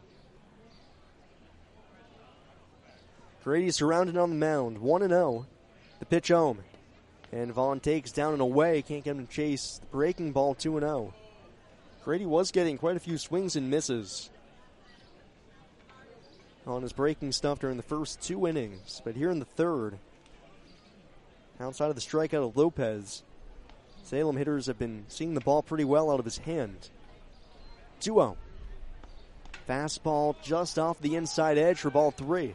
Grady surrounded on the mound, one and oh. The pitch home. And Vaughn takes down and away. Can't get him to chase. The breaking ball two and oh. Grady was getting quite a few swings and misses on his breaking stuff during the first two innings. But here in the third, outside of the strikeout of Lopez, Salem hitters have been seeing the ball pretty well out of his hand. two oh. Fastball just off the inside edge for ball three.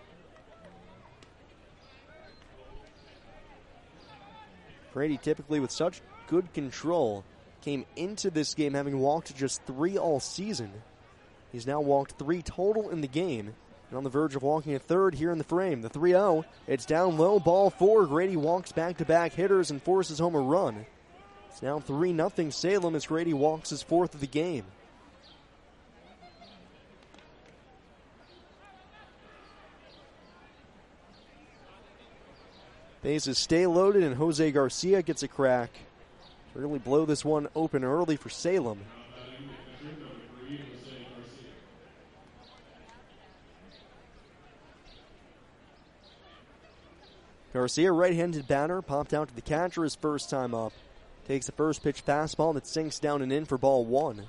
Grady, typically with such good control, came into this game having walked just three all season. He's now walked three total in the game, and on the verge of walking a third here in the frame. The three oh, it's down low, ball four. Grady walks back-to-back hitters and forces home a run. It's now three nothing Salem as Grady walks his fourth of the game. Bases stay loaded, and Jose Garcia gets a crack. Really blow this one open early for Salem. Garcia, right-handed batter, popped out to the catcher his first time up. Takes the first pitch fastball that sinks down and in for ball one.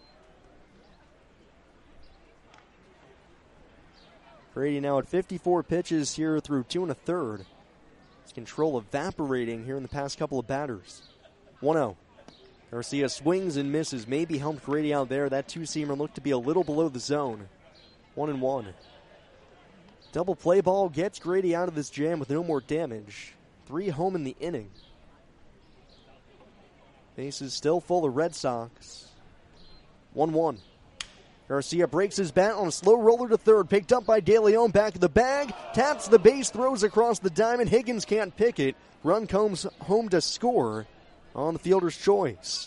Grady now at fifty-four pitches here through two and a third. His control evaporating here in the past couple of batters. one oh. Garcia swings and misses. Maybe helped Grady out there. That two-seamer looked to be a little below the zone. One and one. Double play ball gets Grady out of this jam with no more damage. Three home in the inning. Bases still full of Red Sox. one one. Garcia breaks his bat on a slow roller to third. Picked up by De Leon, back of the bag. Taps the base, throws across the diamond. Higgins can't pick it. Run comes home to score on the fielder's choice.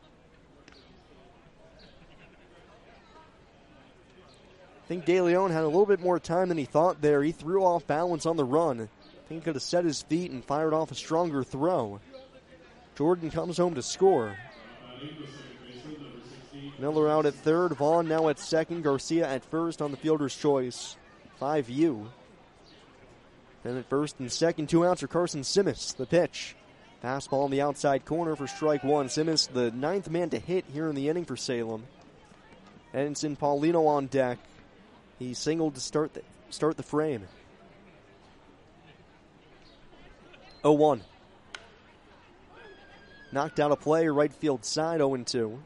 I think De Leon had a little bit more time than he thought there. He threw off balance on the run. I think he could have set his feet and fired off a stronger throw. Jordan comes home to score. Miller out at third. Vaughn now at second. Garcia at first on the fielder's choice. five U. Then at first and second, two outs for Carson Simis. The pitch. Fastball on the outside corner for strike one. Simis, the ninth man to hit here in the inning for Salem. Edinson Paulino on deck. He singled to start the, start the frame. oh one. Knocked out a play, right field side, oh and two.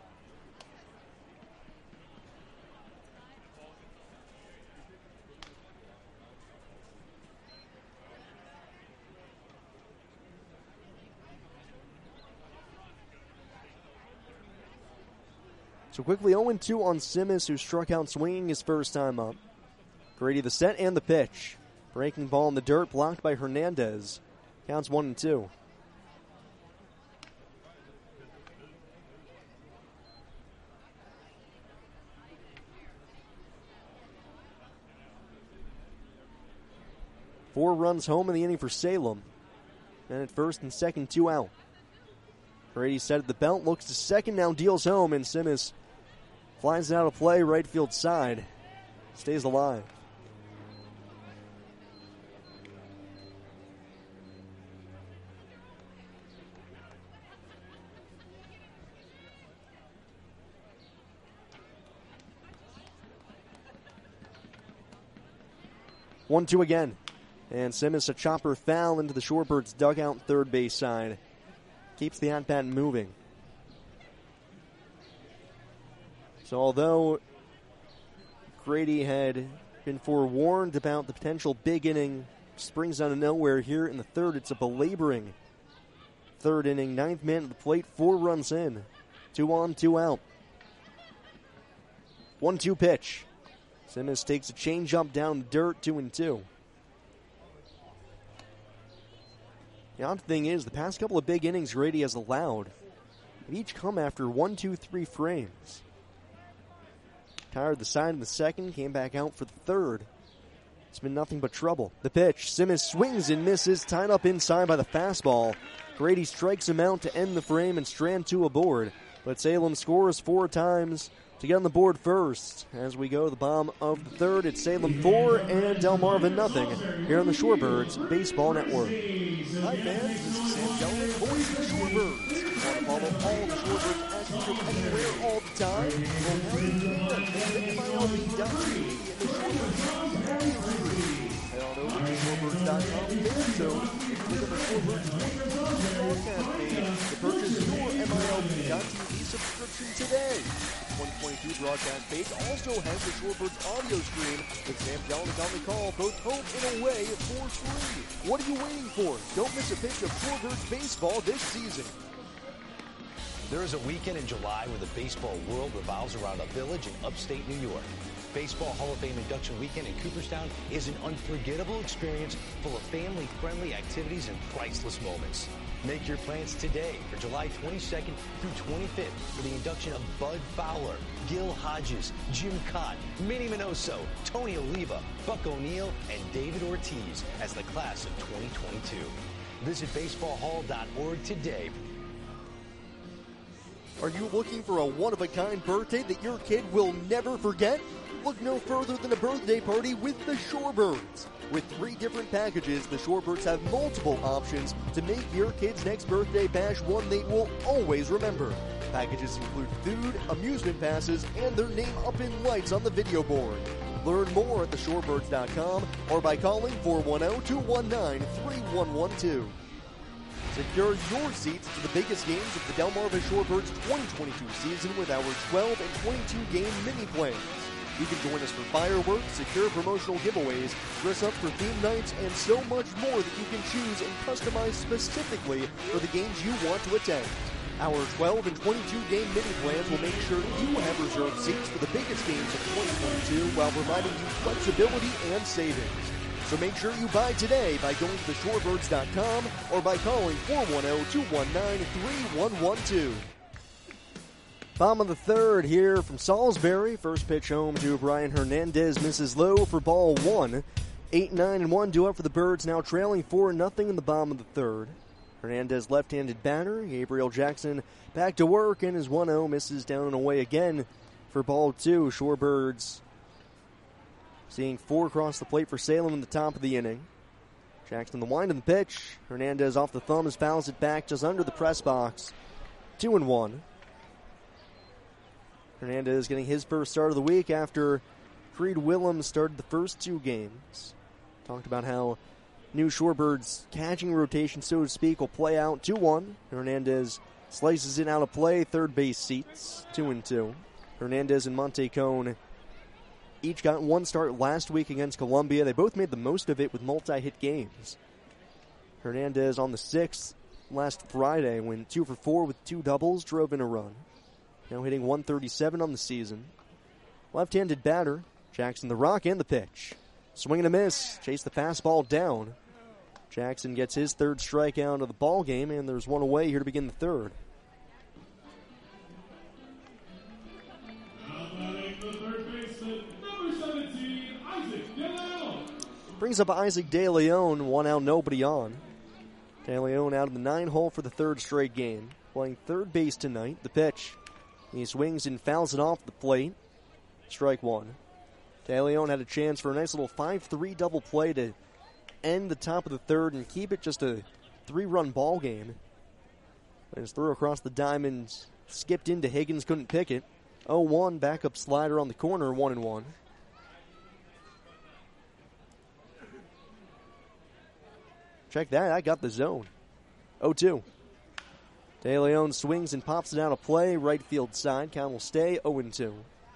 So quickly oh and two on Simis, who struck out swinging his first time up. Grady the set and the pitch. Breaking ball in the dirt, blocked by Hernandez. Counts one and two. Four runs home in the inning for Salem. And at first and second, two out. Grady set at the belt, looks to second, now deals home, and Simis flies out of play, right field side. Stays alive. one two again. And Simis a chopper foul into the Shorebirds dugout third base side. Keeps the at-bat moving. So although Grady had been forewarned about the potential big inning, springs out of nowhere here in the third. It's a belaboring third inning. Ninth man at the plate, four runs in. Two on, two out. one two pitch. Simmons takes a changeup down the dirt, two and two. The odd thing is, the past couple of big innings Grady has allowed have each come after one, two, three frames. Tired the side in the second, came back out for the third. It's been nothing but trouble. The pitch, Simmons swings and misses, tied up inside by the fastball. Grady strikes him out to end the frame and strand two aboard. But Salem scores four times to get on the board first. As we go to the bottom of the third, it's Salem four and Delmarva nothing here on the Shorebirds Baseball Network. Hi fans, this is Sam Gellman, voice of the Shorebirds. Want to follow all the Shorebirds action from anywhere all the time? Well, now you can at M I L B dot T V and the Shorebirds. Head on over to Shorebirds dot com fan zone and click on the Shorebirds broadcast page to purchase your M I L B dot T V subscription today. twenty twenty-two broadcast page also has the Shorebirds audio stream with Sam Gellman on the call, both home and away for free. What are you waiting for? Don't miss a pitch of Shorebirds baseball this season. There is a weekend in July where the baseball world revolves around a village in upstate New York. Baseball Hall of Fame induction weekend in Cooperstown is an unforgettable experience full of family-friendly activities and priceless moments. Make your plans today for July twenty-second through twenty-fifth for the induction of Bud Fowler, Gil Hodges, Jim Cott, Minnie Minoso, Tony Oliva, Buck O'Neill, and David Ortiz as the class of twenty twenty-two. Visit baseball hall dot org today. Are you looking for a one-of-a-kind birthday that your kid will never forget? Look no further than a birthday party with the Shorebirds. With three different packages, the Shorebirds have multiple options to make your kid's next birthday bash one they will always remember. Packages include food, amusement passes, and their name up in lights on the video board. Learn more at the shorebirds dot com or by calling four one zero, two one nine, three one one two. Secure your seats to the biggest games of the Delmarva Shorebirds twenty twenty-two season with our twelve and twenty-two game mini plans. You can join us for fireworks, secure promotional giveaways, dress up for theme nights, and so much more that you can choose and customize specifically for the games you want to attend. Our twelve and twenty-two game mini plans will make sure you have reserved seats for the biggest games of twenty twenty-two while providing you flexibility and savings. So make sure you buy today by going to the shorebirds dot com or by calling four one zero, two one nine, three one one two. Bottom of the third here from Salisbury. First pitch home to Brian Hernandez. Misses low for ball one. eight nine and one due up for the Birds, now trailing four nothing in the bottom of the third. Hernandez left-handed batter. Gabriel Jackson back to work, and his one oh misses down and away again for ball two. Shorebirds seeing four across the plate for Salem in the top of the inning. Jackson the wind and the pitch. Hernandez off the thumbs, fouls it back just under the press box. Two and one. Hernandez getting his first start of the week after Creed Willems started the first two games. Talked about how new Shorebirds catching rotation, so to speak, will play out. two one. Hernandez slices it out of play. Third base seats. two and two. Hernandez and Monte Cone each got one start last week against Columbia. They both made the most of it with multi-hit games. Hernandez on the sixth last Friday went two for four with two doubles, drove in a run. Now hitting one thirty-seven on the season. Left-handed batter, Jackson the rock and the pitch. Swing and a miss, chase the fastball down. Jackson gets his third strikeout of the ball game, and there's one away here to begin the third. Brings up Isaac De Leon, one out, nobody on. De Leon out of the nine hole for the third straight game. Playing third base tonight. The pitch. He swings and fouls it off the plate. Strike one. De Leon had a chance for a nice little five three double play to end the top of the third and keep it just a three-run ball game. But his throw across the diamond skipped into Higgins, couldn't pick it. oh one, backup slider on the corner, one and one. Check that, I got the zone. oh two. De Leon swings and pops it out of play, right field side. Count will stay oh and two.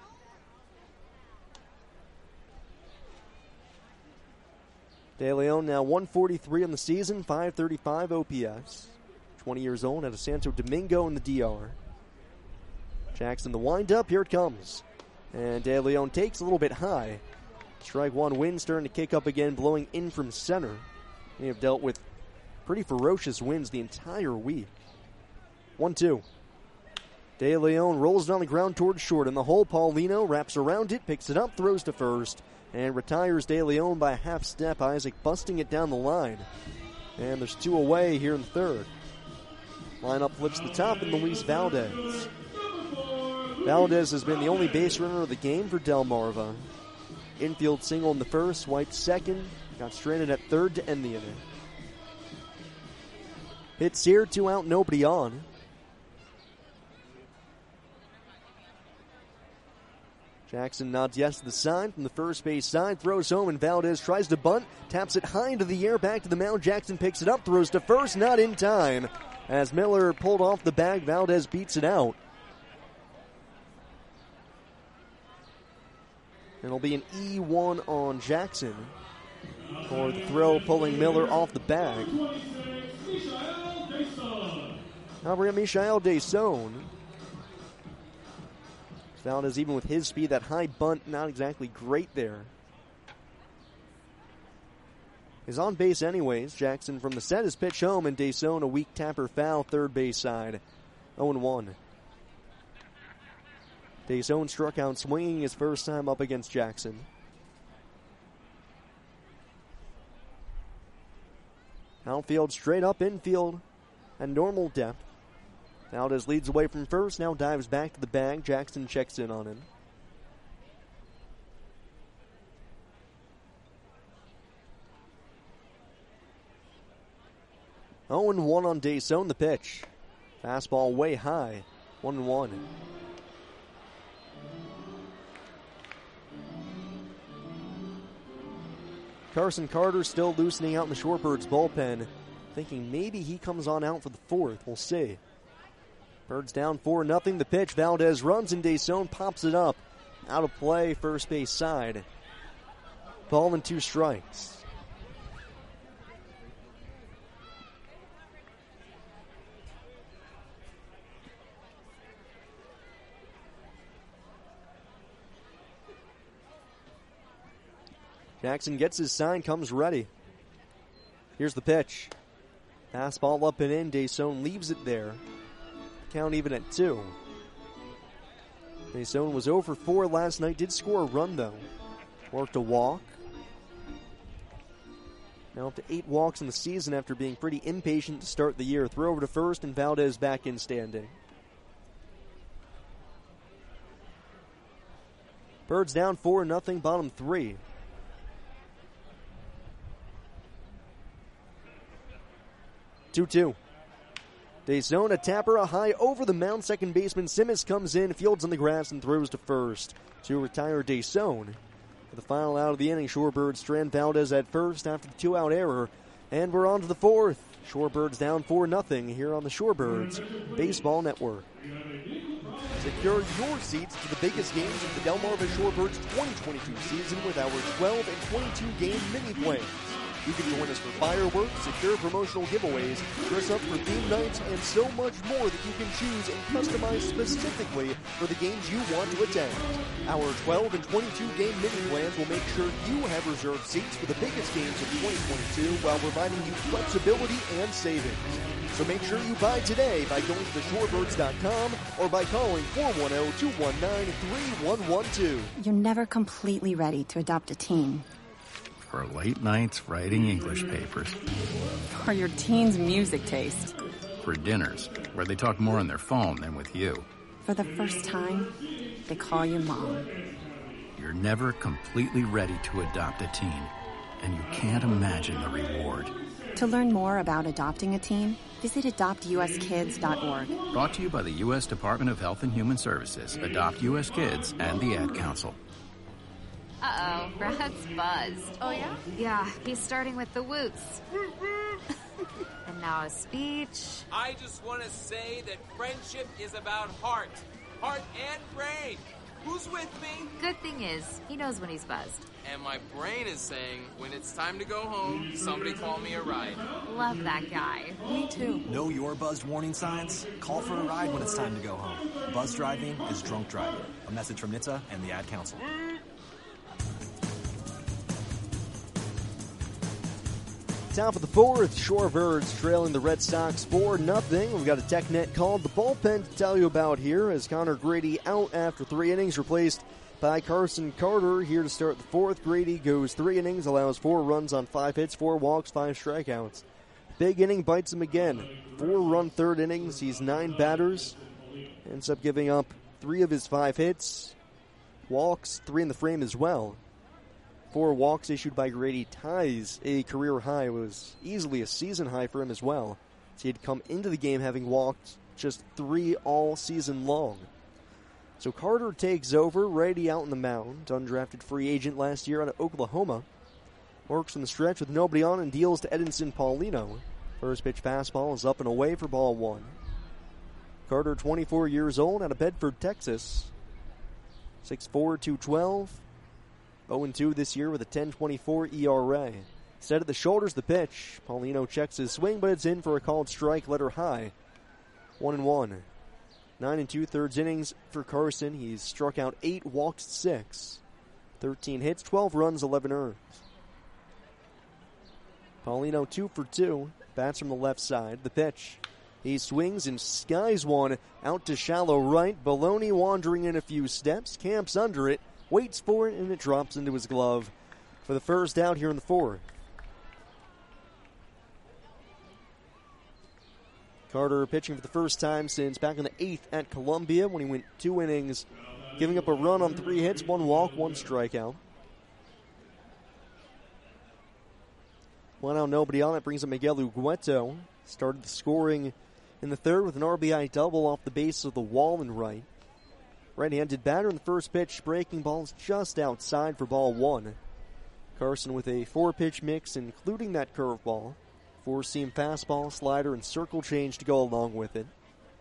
De Leon now one forty-three on the season, five thirty-five O P S. twenty years old out of Santo Domingo in the D R. Jackson the windup, here it comes. And De Leon takes a little bit high. Strike one wind starting to kick up again, blowing in from center. They have dealt with pretty ferocious winds the entire week. one two. De Leon rolls down the ground towards short in the hole. Paulino wraps around it, picks it up, throws to first, and retires De Leon by a half step. Isaac busting it down the line. And there's two away here in the third. Lineup flips the top, and Luis Valdez. Valdez has been the only base runner of the game for Delmarva. Infield single in the first, swiped second, got stranded at third to end the inning. Hits here, two out, nobody on. Jackson nods yes to the sign from the first base side, throws home, and Valdez tries to bunt, taps it high into the air, back to the mound. Jackson picks it up, throws to first, not in time. As Miller pulled off the bag, Valdez beats it out. It'll be an E one on Jackson for the throw, pulling Miller off the bag. Now we have Michael Desaun. Valdez, even with his speed, that high bunt, not exactly great there. Is on base anyways. Jackson from the set is pitch home, and Desaun a weak tapper foul, third base side. oh one. Desaun struck out swinging his first time up against Jackson. Outfield straight up, infield and normal depth. Valdez leads away from first, now dives back to the bag. Jackson checks in on him. oh one on Desaun, the pitch. Fastball way high, one one. Carson Carter still loosening out in the Shorebirds bullpen, thinking maybe he comes on out for the fourth. We'll see. Birds down four nothing. The pitch, Valdez runs and Desaun pops it up. Out of play, first base side. Ball and two strikes. Jackson gets his sign, comes ready. Here's the pitch. Fastball up and in. Desaun leaves it there. Count even at two. Desaun was oh for four last night. Did score a run, though. Worked a walk. Now up to eight walks in the season after being pretty impatient to start the year. Throw over to first, and Valdez back in standing. Birds down four nothing, bottom three. two two. Desaun, a tapper, a high over the mound. Second baseman Simmons comes in, fields on the grass, and throws to first to retire Desaun. For the final out of the inning, Shorebirds strand Valdez at first after the two-out error. And we're on to the fourth. Shorebirds down four nothing here on the Shorebirds Baseball Network. Secure your seats to the biggest games of the Delmarva Shorebirds twenty twenty-two season with our twelve and twenty-two game mini plans. You can join us for fireworks, secure promotional giveaways, dress up for theme nights, and so much more that you can choose and customize specifically for the games you want to attend. Our twelve and twenty-two game mini plans will make sure you have reserved seats for the biggest games of twenty twenty-two while providing you flexibility and savings. So make sure you buy today by going to the shorebirds dot com or by calling four one zero, two one nine, three one one two. You're never completely ready to adopt a teen. For late nights writing English papers. For your teen's music taste. For dinners, where they talk more on their phone than with you. For the first time, they call you mom. You're never completely ready to adopt a teen, and you can't imagine the reward. To learn more about adopting a teen, visit adopt u s kids dot org. Brought to you by the U S Department of Health and Human Services, Adopt U S Kids, and the Ad Council. Uh-oh, Brad's buzzed. Oh, yeah? Yeah, he's starting with the woots. And now a speech. I just want to say that friendship is about heart. Heart and brain. Who's with me? Good thing is, he knows when he's buzzed. And my brain is saying, when it's time to go home, somebody call me a ride. Love that guy. Me too. Know your buzzed warning signs? Call for a ride when it's time to go home. Buzz driving is drunk driving. A message from N H T S A and the Ad Council. Top of the fourth, Shorebirds trailing the Red Sox four nothing. We've got a TechNet called the bullpen to tell you about here as Connor Grady out after three innings, replaced by Carson Carter here to start the fourth. Grady goes three innings, allows four runs on five hits, four walks, five strikeouts. Big inning bites him again. Four-run third innings. He's nine batters. Ends up giving up three of his five hits. Walks, three in the frame as well. Four walks issued by Grady ties a career high. It was easily a season high for him as well. So he had come into the game having walked just three all season long. So Carter takes over, Grady out on the mound. Undrafted free agent last year out of Oklahoma. Works from the stretch with nobody on and deals to Edinson Paulino. First pitch fastball is up and away for ball one. Carter, twenty-four years old, out of Bedford, Texas. six four, two twelve. oh and two this year with a ten twenty-four E R A. Set at the shoulders, the pitch. Paulino checks his swing, but it's in for a called strike, letter high. One and one. Nine and two-thirds innings for Carson. He's struck out eight, walked six. thirteen hits, twelve runs, eleven earned. Paulino two for two. Bats from the left side. The pitch. He swings and skies one out to shallow right. Baloney wandering in a few steps. Camps under it. Waits for it, and it drops into his glove for the first out here in the fourth. Carter pitching for the first time since back in the eighth at Columbia when he went two innings, giving up a run on three hits, one walk, one strikeout. One out, nobody on. It brings up Miguel Ugueto. Started the scoring in the third with an R B I double off the base of the wall and right. Right-handed batter in the first pitch. Breaking balls just outside for ball one. Carson with a four-pitch mix, including that curveball. Four-seam fastball, slider, and circle change to go along with it.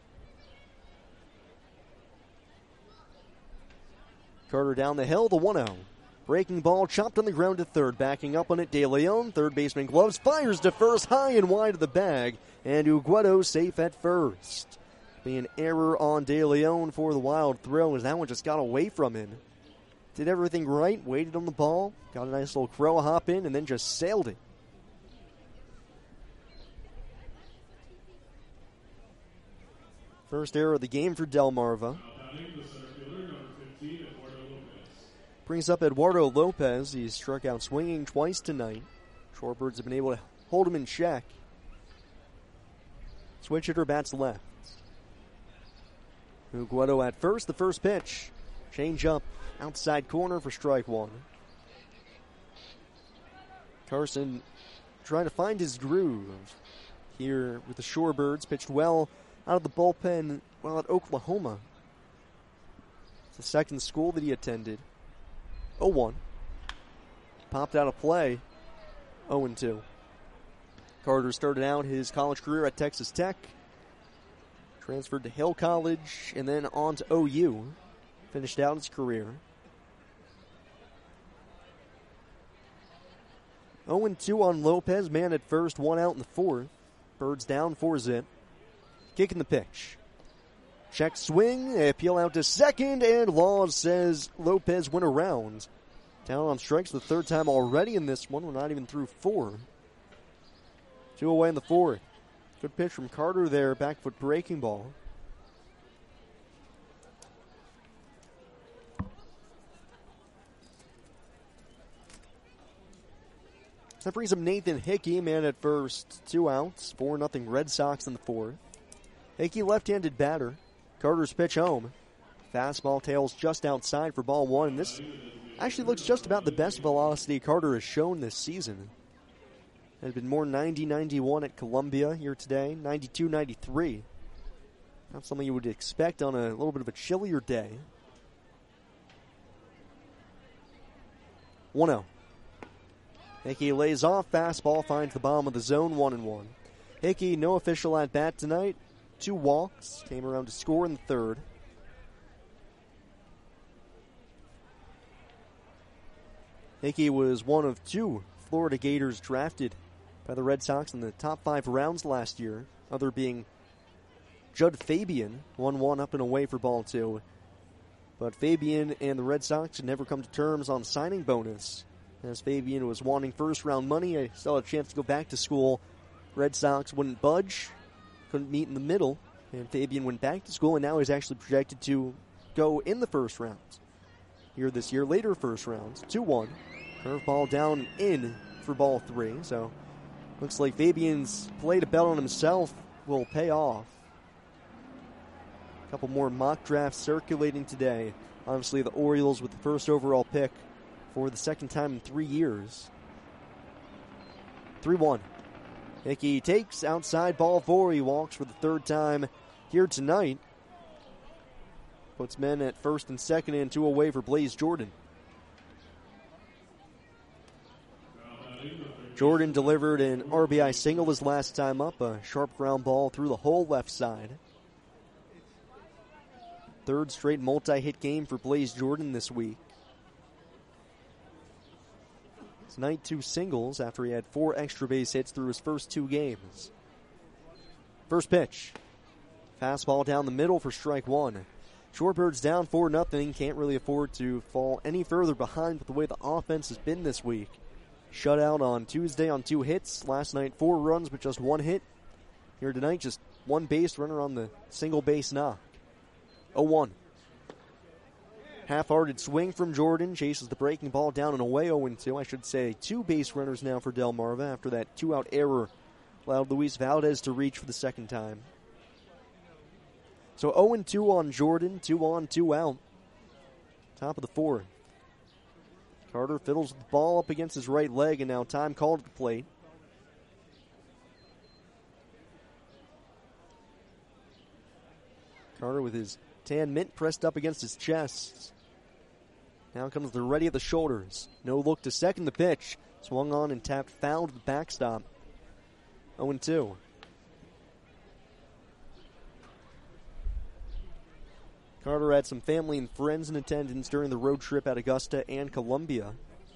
Carter down the hill, the one oh. Breaking ball chopped on the ground to third. Backing up on it, De Leon. Third baseman gloves. Fires to first, high and wide of the bag. And Ugueto safe at first. Be an error on De Leon for the wild throw as that one just got away from him. Did everything right, waited on the ball, got a nice little crow hop in, and then just sailed it. First error of the game for Delmarva. Brings up Eduardo Lopez. He's struck out swinging twice tonight. Shorebirds have been able to hold him in check. Switch hitter bats left. Ugueto at first, the first pitch. Change up, outside corner for strike one. Carson trying to find his groove here with the Shorebirds. Pitched well out of the bullpen while at Oklahoma. It's the second school that he attended. oh one. Popped out of play. oh and two. Carter started out his college career at Texas Tech. Transferred to Hill College and then on to O U. Finished out his career. oh and two on Lopez. Man at first, one out in the fourth. Birds down, four zip. Kicking the pitch. Check swing, appeal out to second, and Laws says Lopez went around. Down on strikes the third time already in this one. We're not even through four. Two away in the fourth. Good pitch from Carter there, back foot breaking ball. That brings up Nathan Hickey, man at first. Two outs, four nothing Red Sox in the fourth. Hickey left-handed batter. Carter's pitch home. Fastball tails just outside for ball one. And this actually looks just about the best velocity Carter has shown this season. Has been more ninety ninety-one at Columbia here today. ninety-two ninety-three. Not something you would expect on a little bit of a chillier day. one oh. Hickey lays off. Fastball finds the bottom of the zone. one and one. Hickey, no official at bat tonight. Two walks. Came around to score in the third. Hickey was one of two Florida Gators drafted by the Red Sox in the top five rounds last year, other being Judd Fabian, one one up and away for ball two. But Fabian and the Red Sox had never come to terms on signing bonus, as Fabian was wanting first-round money. I still had a chance to go back to school. Red Sox wouldn't budge, couldn't meet in the middle, and Fabian went back to school, and now he's actually projected to go in the first round here this year, later first rounds, two one. Curveball down and in for ball three, so looks like Fabian's play to bet on himself will pay off. A couple more mock drafts circulating today. Obviously, the Orioles with the first overall pick for the second time in three years. three one. Hickey takes outside ball four. He walks for the third time here tonight. Puts men at first and second and two away for Blaze Jordan. Jordan delivered an R B I single his last time up, a sharp ground ball through the whole left side. Third straight multi-hit game for Blaze Jordan this week. Tonight, two singles after he had four extra base hits through his first two games. First pitch. Fastball down the middle for strike one. Shorebirds down four nothing. Can't really afford to fall any further behind with the way the offense has been this week. Shutout on Tuesday on two hits. Last night, four runs but just one hit. Here tonight, just one base runner on the single base knock. oh one. Half-hearted swing from Jordan. Chases the breaking ball down and away. oh two. I should say two base runners now for Delmarva after that two-out error allowed Luis Valdez to reach for the second time. So oh two on Jordan. Two on, two out. Top of the fourth. Carter fiddles with the ball up against his right leg, and now time called at the plate. Carter with his tan mint pressed up against his chest. Now comes the ready at the shoulders. No look to second the pitch. Swung on and tapped foul to the backstop. oh two. Carter had some family and friends in attendance during the road trip at Augusta and Columbia.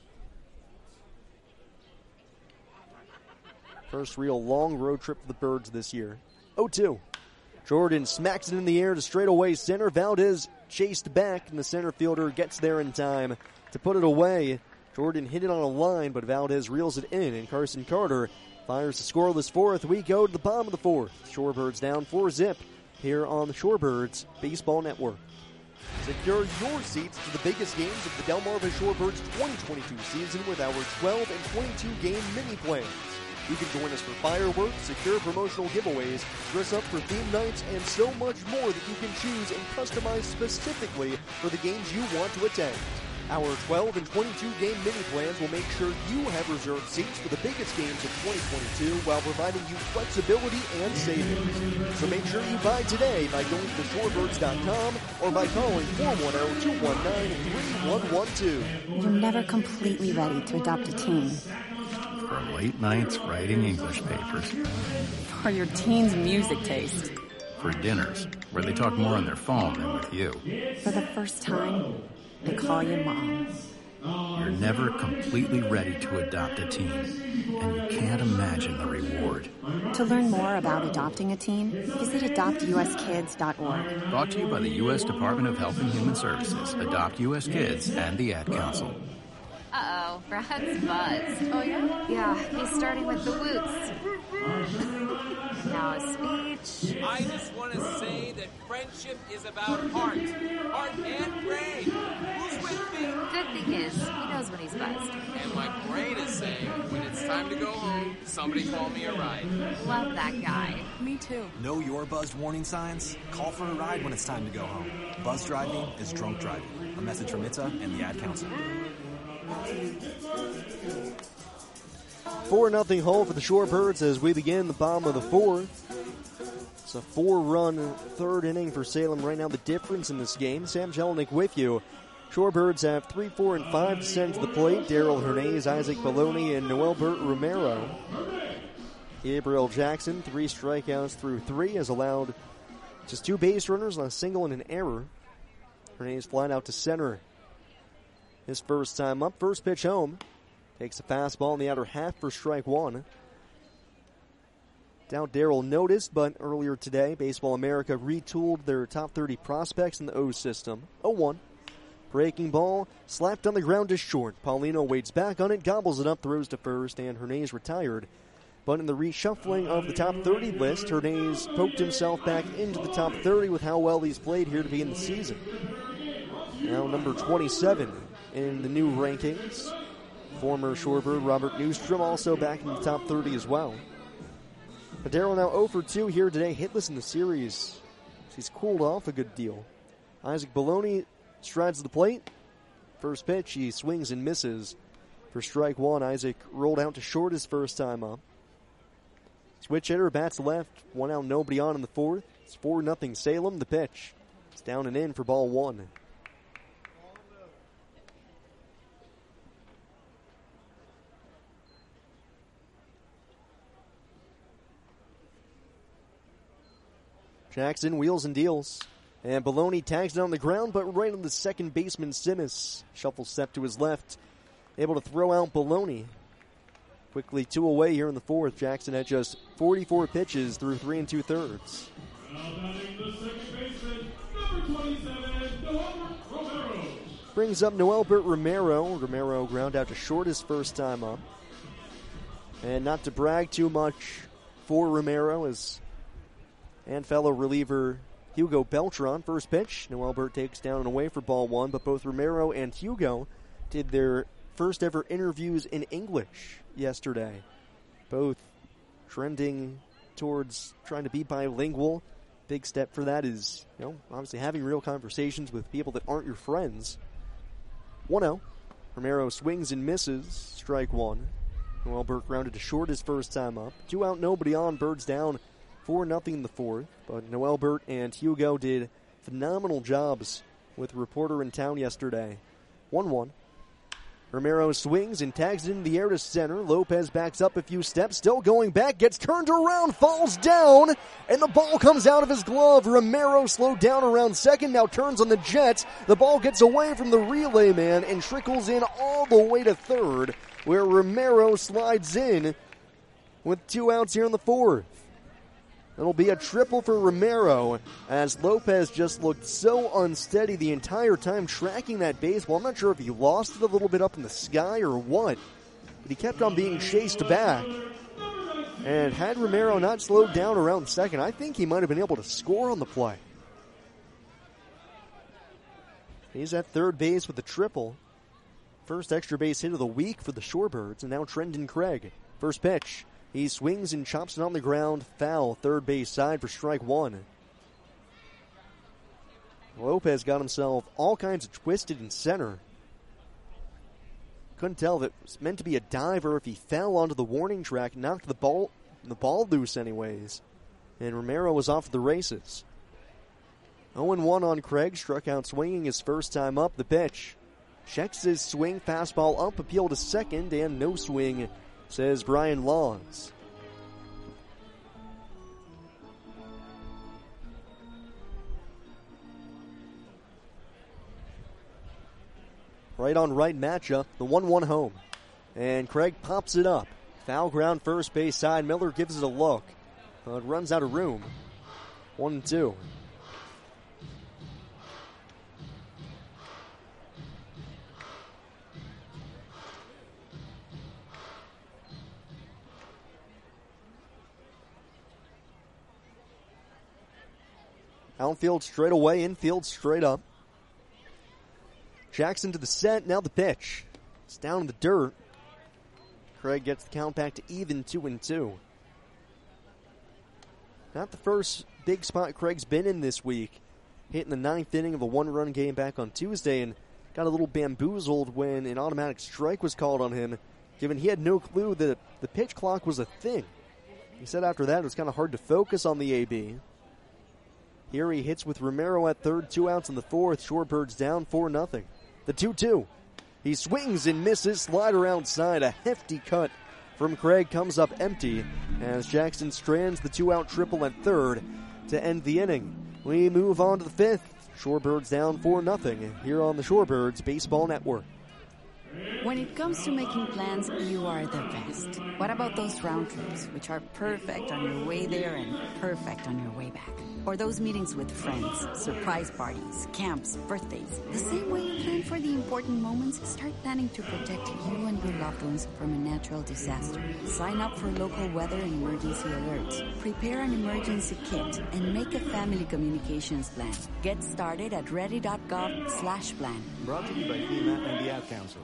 First real long road trip for the Birds this year. oh two. Jordan smacks it in the air to straightaway center. Valdez chased back, and the center fielder gets there in time to put it away. Jordan hit it on a line, but Valdez reels it in, and Carson Carter fires the scoreless fourth. We go to the bottom of the fourth. Shorebirds down four zip here on the Shorebirds Baseball Network. Secure your seats to the biggest games of the Delmarva Shorebirds twenty twenty-two season with our twelve and twenty-two game mini plans. You can join us for fireworks, secure promotional giveaways, dress up for theme nights, and so much more that you can choose and customize specifically for the games you want to attend. Our twelve and twenty-two game mini plans will make sure you have reserved seats for the biggest games of twenty twenty-two while providing you flexibility and savings. So make sure you buy today by going to the shorebirds dot com or by calling four one zero, two one nine, three one one two. You're never completely ready to adopt a teen. For late nights writing English papers. For your teen's music taste. For dinners, where they talk more on their phone than with you. For the first time, I call you Mom. You're never completely ready to adopt a teen, and you can't imagine the reward. To learn more about adopting a teen, visit adopt u s kids dot org. Brought to you by the U S Department of Health and Human Services, Adopt U S Kids, and the Ad Council. Uh-oh, Brad's buzzed. Oh, yeah? Yeah, he's starting with the woots. Now a speech. I just want to say that friendship is about heart. Heart and brain. Who's with me? Good thing is, he knows when he's buzzed. And my brain is saying, when it's time to go home, somebody call me a ride. Love that guy. Me too. Know your buzzed warning signs? Call for a ride when it's time to go home. Buzz driving is drunk driving. A message from I T S A and the Ad Council. four nothing hole for the Shorebirds as we begin the bottom of the fourth. It's a four-run third inning for Salem right now. The difference in this game, Sam Jelinek with you. Shorebirds have three, four, and five to send to the plate. Daryl Hernandez, Isaac Baloney, and Noelbert Romero. Gabriel Jackson, three strikeouts through three, has allowed just two base runners on a single and an error. Hernandez flying out to center. his first time up. First pitch home. Takes a fastball in the outer half for strike one. Doubt Darrell noticed, but earlier today, Baseball America retooled their top thirty prospects in the O system. oh one. Breaking ball, slapped on the ground to short. Paulino waits back on it, gobbles it up, throws to first, and Hernandez retired. But in the reshuffling of the top thirty list, Hernandez poked himself back into the top thirty with how well he's played here to begin the season. Now number twenty-seven in the new rankings. Former Shorebird Robert Newstrom also back in the top thirty as well. But Darrell now oh for two here today, hitless in the series. He's cooled off a good deal. Isaac Bologna strides to the plate. First pitch, he swings and misses. For strike one, Isaac rolled out to short his first time up. Switch hitter, bats left, one out, nobody on in the fourth. It's four nothing Salem. The pitch. It's down and in for ball one. Jackson wheels and deals. And Bologna tags it on the ground, but right on the second baseman, Simmons. Shuffle step to his left. Able to throw out Bologna. Quickly two away here in the fourth. Jackson had just forty-four pitches through three and two thirds. Brings up Noelbert Romero. Romero ground out to short his first time up. And not to brag too much for Romero as and fellow reliever Hugo Beltran. First pitch, Noelbert takes down and away for ball one, but both Romero and Hugo did their first ever interviews in English yesterday. Both trending towards trying to be bilingual. Big step for that is, you know, obviously having real conversations with people that aren't your friends. one oh. Romero swings and misses. Strike one. Noelbert grounded to short his first time up. Two out, nobody on. Birds down four nothing in the fourth. But Noelbert and Hugo did phenomenal jobs with the reporter in town yesterday. one one. Romero swings and tags it in the air to center. Lopez backs up a few steps, still going back, gets turned around, falls down, and the ball comes out of his glove. Romero slowed down around second, now turns on the Jets. The ball gets away from the relay man and trickles in all the way to third, where Romero slides in with two outs here in the fourth. It'll be a triple for Romero as Lopez just looked so unsteady the entire time tracking that baseball. I'm not sure if he lost it a little bit up in the sky or what, but he kept on being chased back. And had Romero not slowed down around second, I think he might have been able to score on the play. He's at third base with a triple. First extra base hit of the week for the Shorebirds, and now Trendon Craig. First pitch. He swings and chops it on the ground. Foul, third base side for strike one. Lopez got himself all kinds of twisted in center. Couldn't tell if it was meant to be a dive or if he fell onto the warning track, knocked the ball the ball loose anyways. And Romero was off to the races. oh one on Craig, struck out swinging his first time up. The pitch. Checks his swing, fastball up, appeal to second, and no swing, says Brian Laws. Right on right matchup, the one one home. And Craig pops it up. Foul ground first base side. Miller gives it a look. Uh, it runs out of room. One and two. Outfield straight away, infield straight up. Jackson to the set, now the pitch. It's down in the dirt. Craig gets the count back to even two and two. Not the first big spot Craig's been in this week. Hit in the ninth inning of a one-run game back on Tuesday and got a little bamboozled when an automatic strike was called on him, given he had no clue that the pitch clock was a thing. He said after that it was kind of hard to focus on the A B. Here he hits with Romero at third, two outs in the fourth. Shorebirds down four nothing. The two two. He swings and misses, slider outside. A hefty cut from Craig comes up empty as Jackson strands the two-out triple at third to end the inning. We move on to the fifth. Shorebirds down four nothing here on the Shorebirds Baseball Network. When it comes to making plans, you are the best. What about those round trips, which are perfect on your way there and perfect on your way back? Or those meetings with friends, surprise parties, camps, birthdays. The same way you plan for the important moments, start planning to protect you and your loved ones from a natural disaster. Sign up for local weather and emergency alerts. Prepare an emergency kit and make a family communications plan. Get started at ready.gov slash plan. Brought to you by FEMA and the Ad Council.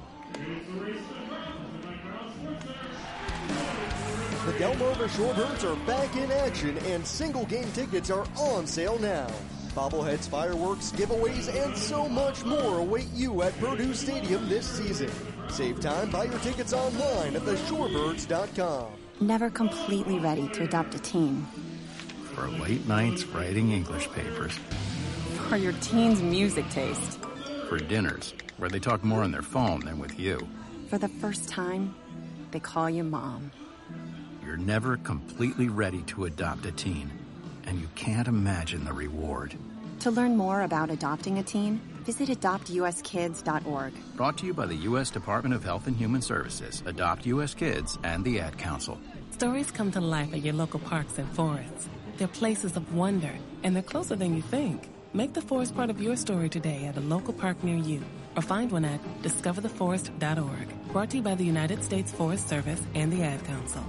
The Delmarva Shorebirds are back in action, and single-game tickets are on sale now. Bobbleheads, fireworks, giveaways, and so much more await you at Purdue Stadium this season. Save time, buy your tickets online at the shorebirds dot com. Never completely ready to adopt a teen. For late nights writing English papers. For your teen's music taste. For dinners, where they talk more on their phone than with you. For the first time, they call you Mom. You're never completely ready to adopt a teen, and you can't imagine the reward. To learn more about adopting a teen, visit adopt u s kids dot org. Brought to you by the U S Department of Health and Human Services, Adopt U S Kids, and the Ad Council. Stories come to life at your local parks and forests. They're places of wonder, and they're closer than you think. Make the forest part of your story today at a local park near you, or find one at discover the forest dot org. Brought to you by the United States Forest Service and the Ad Council.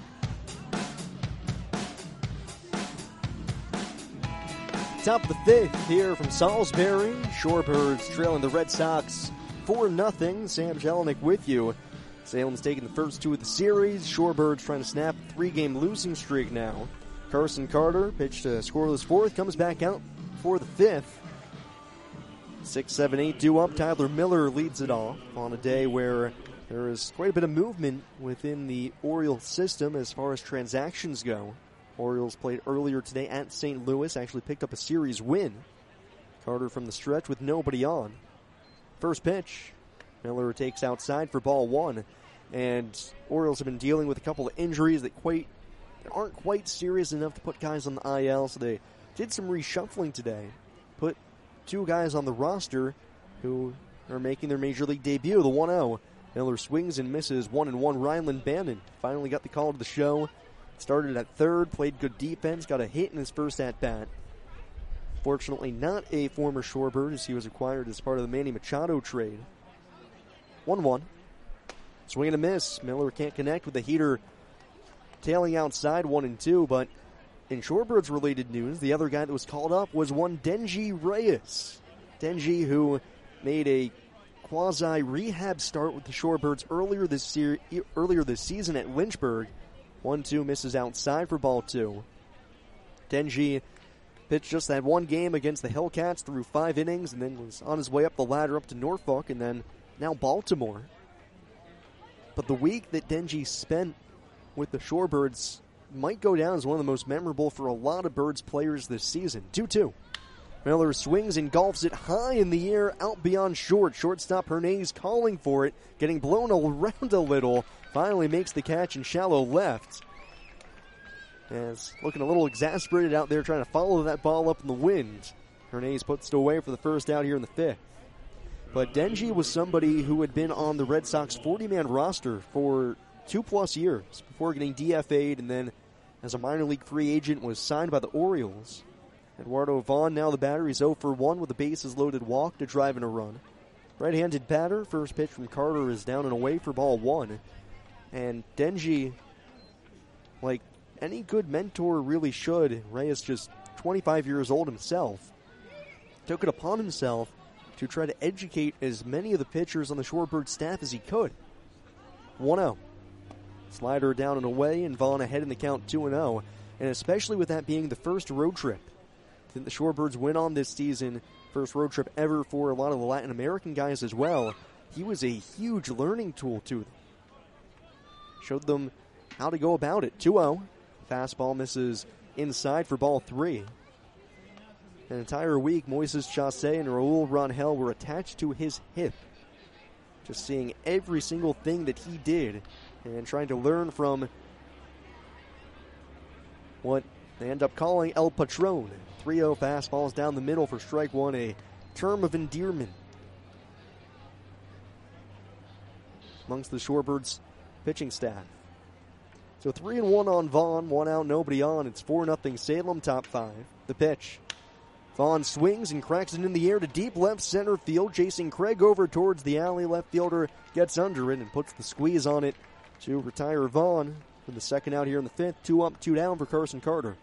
Top of the fifth here from Salisbury. Shorebirds trailing the Red Sox four nothing. Sam Jelinek with you. Salem's taking the first two of the series. Shorebirds trying to snap a three-game losing streak now. Carson Carter pitched a scoreless fourth, comes back out for the fifth. six seven eight due up. Tyler Miller leads it off on a day where there is quite a bit of movement within the Orioles system as far as transactions go. Orioles played earlier today at Saint Louis, actually picked up a series win. Carter from the stretch with nobody on. First pitch, Miller takes outside for ball one. And Orioles have been dealing with a couple of injuries that quite that aren't quite serious enough to put guys on the I L, so they did some reshuffling today. Put two guys on the roster who are making their major league debut, the one oh. Miller swings and misses one and one. Ryland Bannon finally got the call to the show. Started at third, played good defense, got a hit in his first at-bat. Fortunately not a former Shorebird, as he was acquired as part of the Manny Machado trade. one one. Swing and a miss. Miller can't connect with the heater tailing outside one and two, but in Shorebirds related news, the other guy that was called up was one Denji Reyes. Denji, who made a quasi-rehab start with the Shorebirds earlier this, se- earlier this season at Lynchburg. one two misses outside for ball two. Denji pitched just that one game against the Hellcats through five innings and then was on his way up the ladder up to Norfolk and then now Baltimore. But the week that Denji spent with the Shorebirds might go down as one of the most memorable for a lot of Birds players this season. two two. Miller swings and golfs it high in the air, out beyond short. Shortstop Hernandez calling for it, getting blown around a little. Finally makes the catch in shallow left. As looking a little exasperated out there trying to follow that ball up in the wind. Hernandez puts it away for the first out here in the fifth. But Denji was somebody who had been on the Red Sox forty-man roster for two-plus years before getting D F A'd and then as a minor league free agent was signed by the Orioles. Eduardo Vaughn, now the batter, he's oh for one with a bases-loaded walk to drive in a run. Right-handed batter, first pitch from Carter is down and away for ball one. And Denji, like any good mentor really should, Reyes just twenty-five years old himself, took it upon himself to try to educate as many of the pitchers on the Shorebird staff as he could. one oh. Slider down and away, and Vaughn ahead in the count two and oh. And especially with that being the first road trip that the Shorebirds went on this season, first road trip ever for a lot of the Latin American guys as well, he was a huge learning tool to them. Showed them how to go about it. two oh. Fastball misses inside for ball three. An entire week, Moises Chassé and Raul Rangel were attached to his hip. Just seeing every single thing that he did and trying to learn from what they end up calling El Patron. three oh fastballs down the middle for strike one, a term of endearment. amongst the Shorebirds pitching staff. So three and one on Vaughn, one out, nobody on. It's four nothing Salem, top five. The pitch. Vaughn swings and cracks it in the air to deep left center field, chasing Craig over towards the alley. Left fielder gets under it and puts the squeeze on it to retire Vaughn for the second out here in the fifth. Two up, two down for Carson Carter.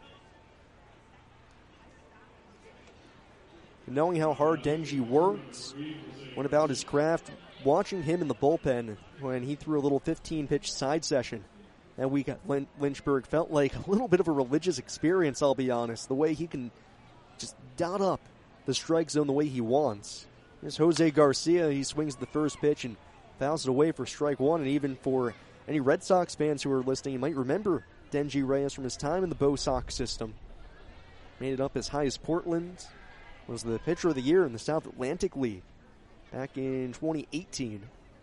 And knowing how hard Denji works, went about his craft, watching him in the bullpen when he threw a little fifteen-pitch side session that week at Lyn- Lynchburg felt like a little bit of a religious experience, I'll be honest. The way he can just dot up the strike zone the way he wants. Here's Jose Garcia. He swings the first pitch and fouls it away for strike one. And even for any Red Sox fans who are listening, you might remember Denji Reyes from his time in the Bo Sox system. Made it up as high as Portland. Was the pitcher of the year in the South Atlantic League back in twenty eighteen.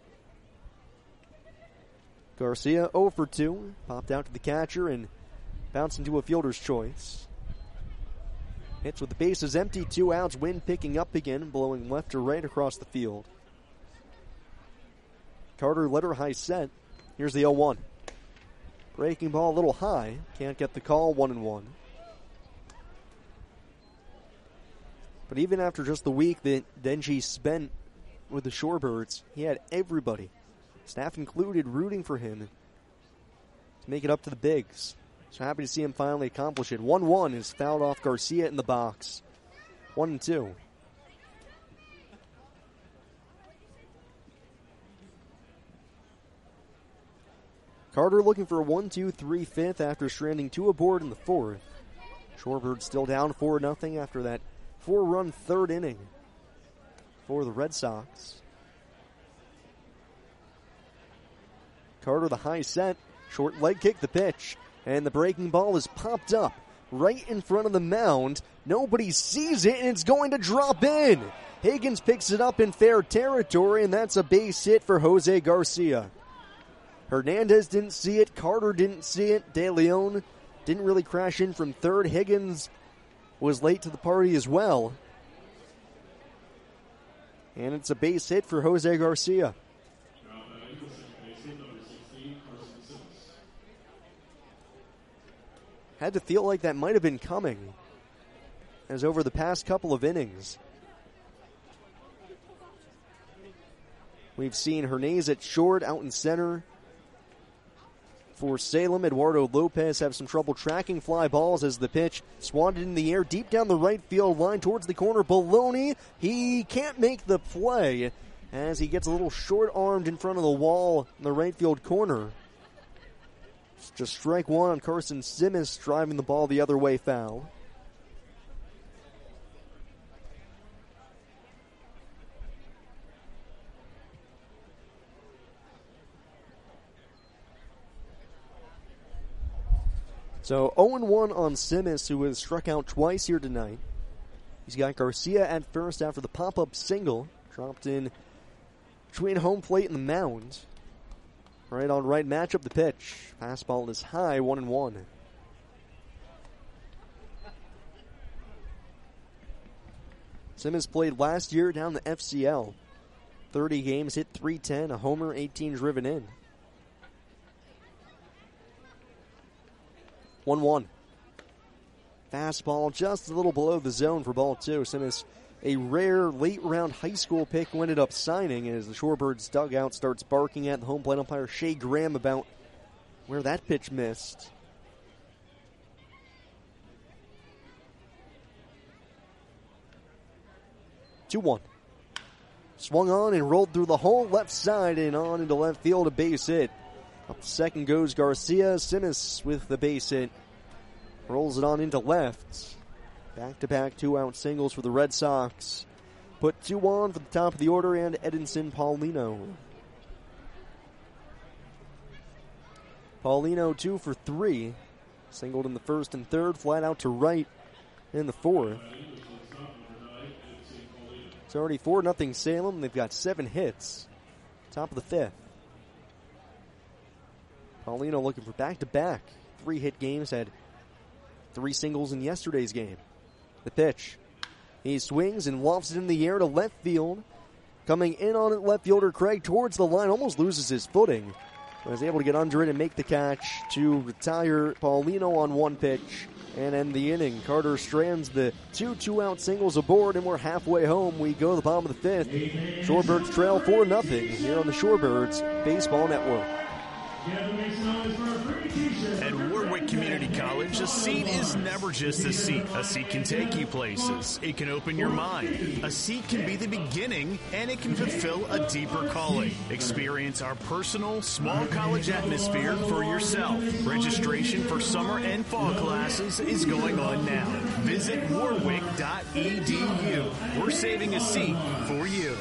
Garcia oh for two. Popped out to the catcher and bounced into a fielder's choice. Hits with the bases empty, two outs, wind picking up again, blowing left to right across the field. Carter let her high set. Here's the oh one. Breaking ball a little high. Can't get the call, one and one. But even after just the week that Denji spent with the Shorebirds, he had everybody, staff included, rooting for him to make it up to the bigs. So happy to see him finally accomplish it. one one is fouled off Garcia in the box. one and two. Carter looking for a one two three fifth after stranding two aboard in the fourth. Shorebirds still down four nothing after that four-run third inning for the Red Sox. Carter the high set, short leg kick the pitch. And the breaking ball is popped up right in front of the mound. Nobody sees it, and it's going to drop in. Higgins picks it up in fair territory, and that's a base hit for Jose Garcia. Hernandez didn't see it. Carter didn't see it. De Leon didn't really crash in from third. Higgins was late to the party as well. And it's a base hit for Jose Garcia. Had to feel like that might have been coming, as over the past couple of innings, we've seen Hernandez at short, out in center. For Salem, Eduardo Lopez have some trouble tracking fly balls as the pitch swatted in the air deep down the right field line towards the corner. Baloney, he can't make the play as he gets a little short-armed in front of the wall in the right field corner. Just strike one on Carson Simmons, driving the ball the other way, foul. So oh and one on Simmons, who has struck out twice here tonight. He's got Garcia at first after the pop-up single, dropped in between home plate and the mound. Right on right matchup, the pitch. Fastball is high, one and one. Simmons played last year down the F C L. thirty games, hit three ten, a homer, eighteen driven in. one one. Fastball just a little below the zone for ball two. Simmons, a rare late-round high school pick, who ended up signing as the Shorebirds dugout starts barking at the home plate umpire Shea Graham about where that pitch missed. two one. Swung on and rolled through the whole left side and on into left field, a base hit. Up second goes Garcia. Simmons with the base hit. Rolls it on into left. Back-to-back two-out singles for the Red Sox. Put two on for the top of the order and Edinson Paulino. Paulino two for three. Singled in the first and third, flat out to right in the fourth. It's already four nothing Salem. They've got seven hits. Top of the fifth. Paulino looking for back-to-back. Three-hit games, had three singles in yesterday's game. The pitch. He swings and lofts it in the air to left field. Coming in on it, left fielder Craig towards the line, almost loses his footing. Was able to get under it and make the catch to retire Paulino on one pitch and end the inning. Carter strands the two two-out singles aboard, and we're halfway home. We go to the bottom of the fifth. Shorebirds trail four nothing here on the Shorebirds Baseball Network. At Warwick Community College, a seat is never just a seat. A seat can take you places. It can open your mind. A seat can be the beginning, and it can fulfill a deeper calling. Experience our personal, small college atmosphere for yourself. Registration for summer and fall classes is going on now. Visit warwick dot e d u. We're saving a seat for you.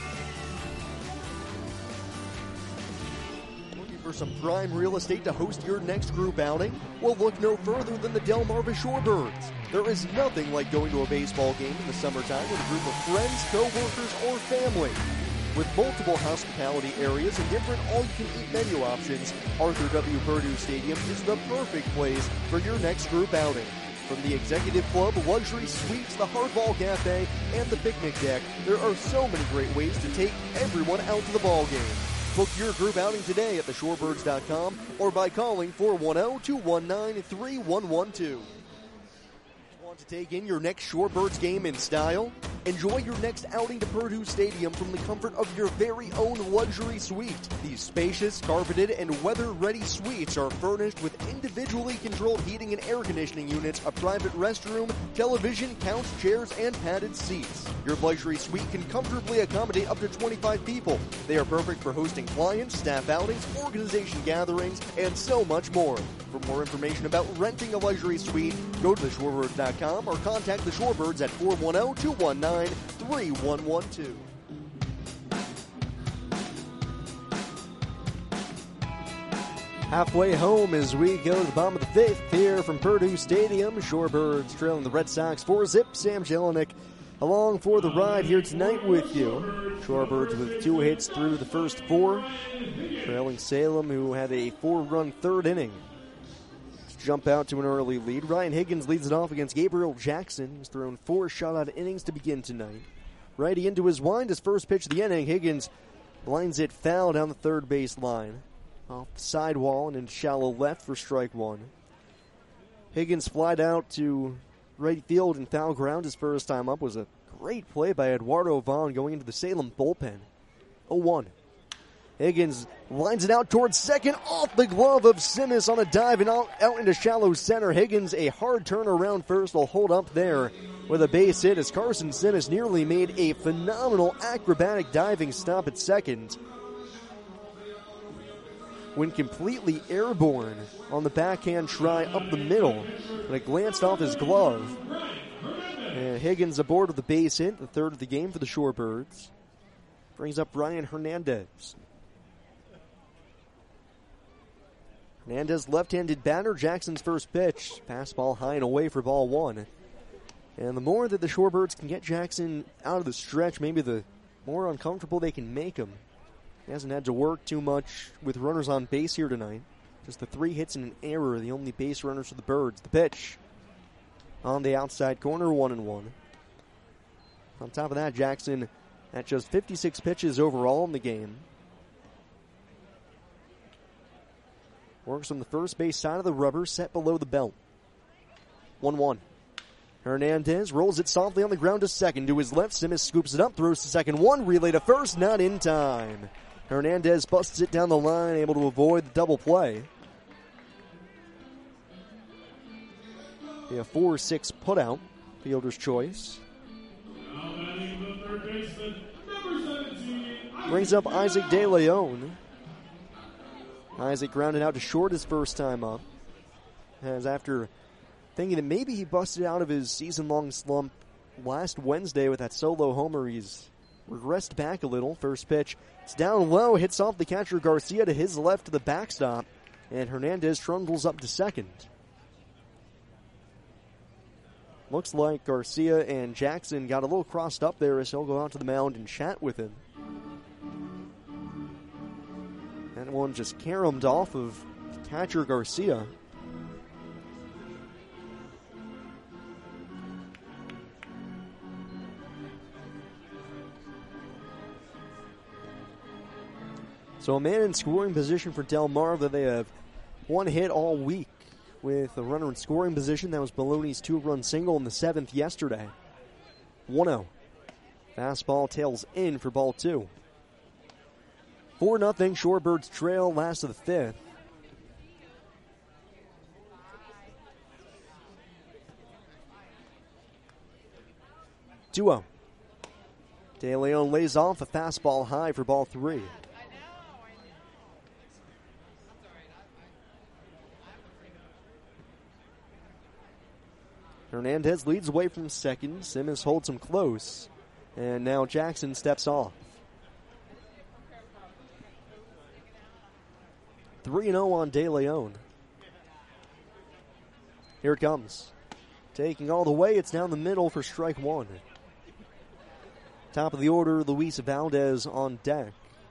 For some prime real estate to host your next group outing? Well, look no further than the Delmarva Shorebirds. There is nothing like going to a baseball game in the summertime with a group of friends, co-workers, or family. With multiple hospitality areas and different all-you-can-eat menu options, Arthur W. Purdue Stadium is the perfect place for your next group outing. From the Executive Club, luxury suites, the Hardball Cafe, and the picnic deck, there are so many great ways to take everyone out to the ball game. Book your group outing today at the shorebirds dot com or by calling four one zero, two one nine, three one one two. Want to take in your next Shorebirds game in style? Enjoy your next outing to Purdue Stadium from the comfort of your very own luxury suite. These spacious, carpeted, and weather-ready suites are furnished with individually controlled heating and air conditioning units, a private restroom, television, couch, chairs, and padded seats. Your luxury suite can comfortably accommodate up to twenty-five people. They are perfect for hosting clients, staff outings, organization gatherings, and so much more. For more information about renting a luxury suite, go to the shorebirds dot com or contact the Shorebirds at four one zero, two one nine, three one one two. Halfway home as we go to the bottom of the fifth here from Purdue Stadium. Shorebirds trailing the Red Sox four zip. Sam Jelinek along for the ride here tonight with you. Shorebirds with two hits through the first four, trailing Salem, who had a four-run third inning. Jump out to an early lead. Ryan Higgins leads it off against Gabriel Jackson. He's thrown four shutout innings to begin tonight. Righty into his wind, his first pitch of the inning. Higgins lines it foul down the third base line. Off the sidewall and in shallow left for strike one. Higgins flied out to right field and foul ground his first time up. Was a great play by Eduardo Vaughn going into the Salem bullpen. oh one. Higgins lines it out towards second, off the glove of Simmons on a dive and out, out into shallow center. Higgins, a hard turn around first, will hold up there with a base hit as Carson Simmons nearly made a phenomenal acrobatic diving stop at second. Went completely airborne on the backhand try up the middle, but it glanced off his glove. And Higgins aboard with the base hit, the third of the game for the Shorebirds. Brings up Ryan Hernandez. Hernandez, left-handed batter, Jackson's first pitch. Fastball high and away for ball one. And the more that the Shorebirds can get Jackson out of the stretch, maybe the more uncomfortable they can make him. He hasn't had to work too much with runners on base here tonight. Just the three hits and an error, the only base runners for the Birds. The pitch on the outside corner, one and one. On top of that, Jackson at just fifty-six pitches overall in the game. Works on the first base side of the rubber, set below the belt. one one. Hernandez rolls it softly on the ground to second. To his left, Simmons scoops it up, throws to second. One, relay to first, not in time. Hernandez busts it down the line, able to avoid the double play. Be a four six putout, fielder's choice. Brings up Isaac De Leon. Isaac grounded out to short his first time up. As after thinking that maybe he busted out of his season-long slump last Wednesday with that solo homer, he's regressed back a little. First pitch, it's down low, hits off the catcher Garcia to his left to the backstop, and Hernandez trundles up to second. Looks like Garcia and Jackson got a little crossed up there as he'll go out to the mound and chat with him. That one just caromed off of catcher Garcia. So a man in scoring position for Delmarva. They have one hit all week with a runner in scoring position. That was Baloney's two-run single in the seventh yesterday. one oh. Fastball tails in for ball two. four nothing, Shorebirds trail last of the fifth. two oh. De Leon lays off a fastball high for ball three. Hernandez leads away from second. Simmons holds him close. And now Jackson steps off. three oh on De Leon. Here it comes. Taking all the way, it's down the middle for strike one. Top of the order, Luis Valdez on deck.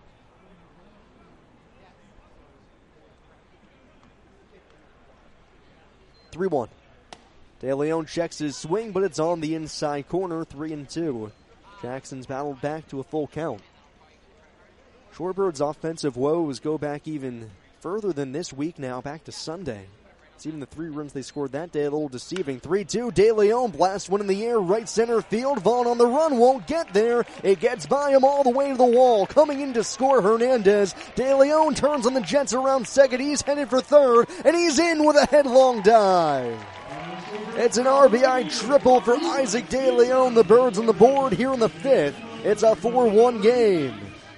three one. De Leon checks his swing, but it's on the inside corner, three and two. Jackson's battled back to a full count. Shorebirds' offensive woes go back even further than this week now, back to Sunday. It's even the three runs they scored that day a little deceiving. three two, De Leon blasts one in the air, right center field. Vaughn on the run, won't get there. It gets by him all the way to the wall. Coming in to score Hernandez. De Leon turns on the Jets around second. He's headed for third, and he's in with a headlong dive. It's an R B I triple for Isaac De Leon. The Birds on the board here in the fifth. It's a four one game.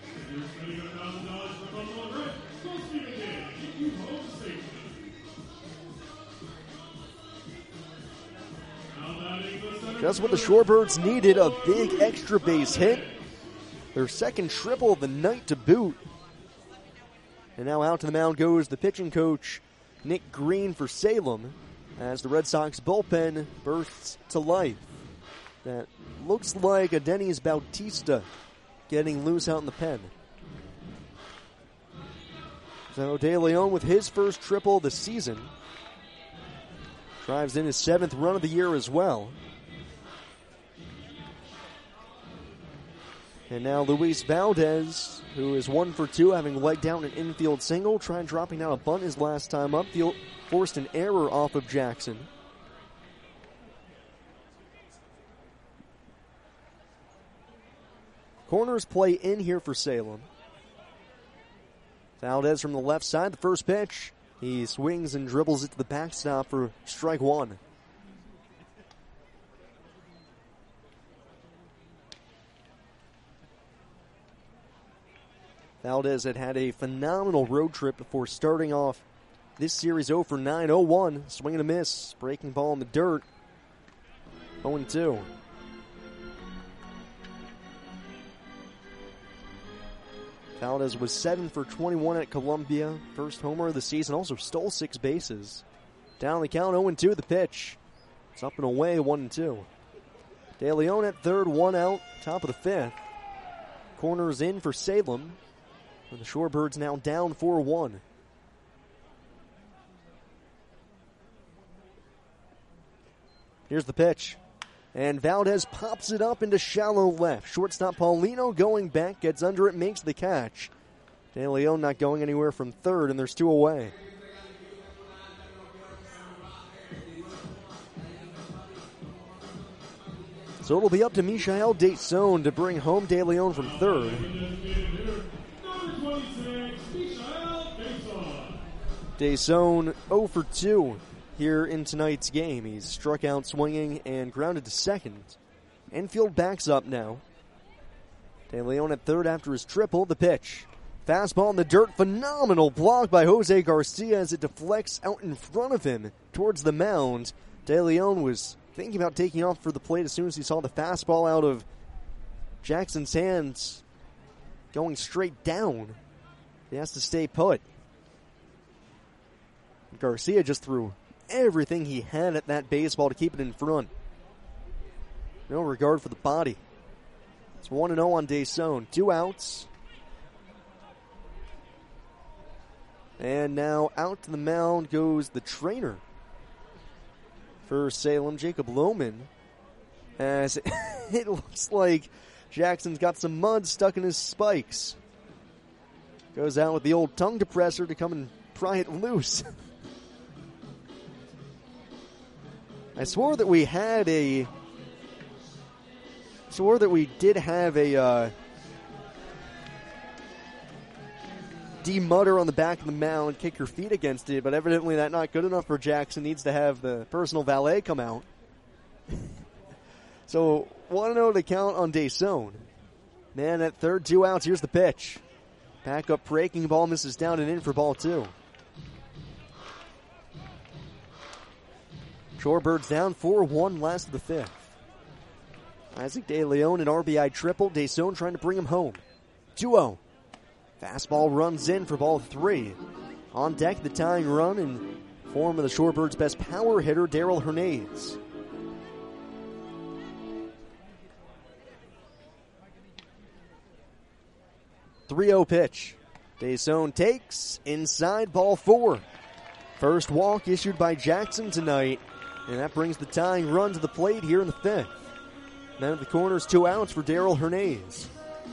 Just what the Shorebirds needed, a big extra base hit. Their second triple of the night to boot. And now out to the mound goes the pitching coach, Nick Green, for Salem, as the Red Sox bullpen bursts to life. That looks like a Denny's Bautista getting loose out in the pen. So De Leon with his first triple of the season. Drives in his seventh run of the year as well. And now Luis Valdez, who is one for two, having legged down an infield single, tried dropping down a bunt his last time up, forced an error off of Jackson. Corners play in here for Salem. Valdez from the left side, the first pitch. He swings and dribbles it to the backstop for strike one. Valdez had had a phenomenal road trip before starting off this series oh for nine, oh one. Swing and a miss. Breaking ball in the dirt. oh and two. Valdez was seven for twenty-one at Columbia. First homer of the season. Also stole six bases. Down the count, oh and two the pitch. It's up and away, one and two. De Leon at third, one out. Top of the fifth. Corners in for Salem. And the Shorebirds now down four one. Here's the pitch. And Valdez pops it up into shallow left. Shortstop Paulino going back, gets under it, makes the catch. De Leon not going anywhere from third, and there's two away. So it'll be up to Michael Deson to bring home De Leon from third. Deson oh for two here in tonight's game. He's struck out swinging and grounded to second. Infield backs up now. De Leon at third after his triple. The pitch. Fastball in the dirt. Phenomenal block by Jose Garcia as it deflects out in front of him towards the mound. De Leon was thinking about taking off for the plate as soon as he saw the fastball out of Jackson's hands going straight down. He has to stay put. Garcia just threw everything he had at that baseball to keep it in front. No regard for the body. It's one and oh on Deson. Two outs. And now out to the mound goes the trainer for Salem, Jacob Lohman. As it looks like Jackson's got some mud stuck in his spikes. Goes out with the old tongue depressor to come and pry it loose. I swore that we had a... swore that we did have a... Uh, demutter on the back of the mound, kick your feet against it, but evidently that's not good enough for Jackson. Needs to have the personal valet come out. So, one oh to count on Daysone. Man at third, two outs. Here's the pitch. Back up breaking ball, misses down and in for ball two. Shorebirds down four one, last of the fifth. Isaac De Leon, an R B I triple. Daysone trying to bring him home. two oh. Fastball runs in for ball three. On deck, the tying run in form of the Shorebirds' best power hitter, Daryl Hernandez. three oh pitch. Daysone takes inside, ball four. First walk issued by Jackson tonight, and that brings the tying run to the plate here in the fifth. Man at the corners, two outs for Daryl Hernandez.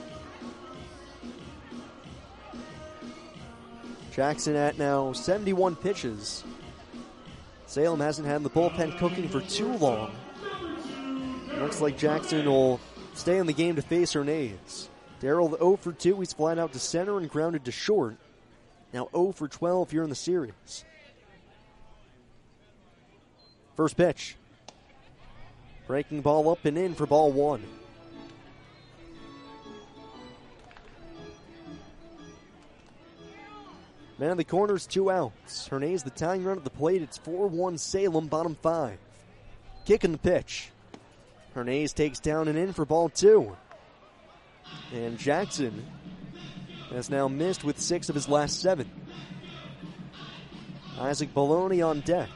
Jackson at now seventy-one pitches. Salem hasn't had the bullpen cooking for too long. Looks like Jackson will stay in the game to face Hernandez. Darryl oh for two. He's flying out to center and grounded to short. Now oh for twelve here in the series. First pitch. Breaking ball up and in for ball one. Man in the corners, two outs. Hernandez the tying run at the plate. It's four one Salem, bottom five. Kicking the pitch. Hernandez takes down and in for ball two. And Jackson has now missed with six of his last seven. Isaac Bologna on deck.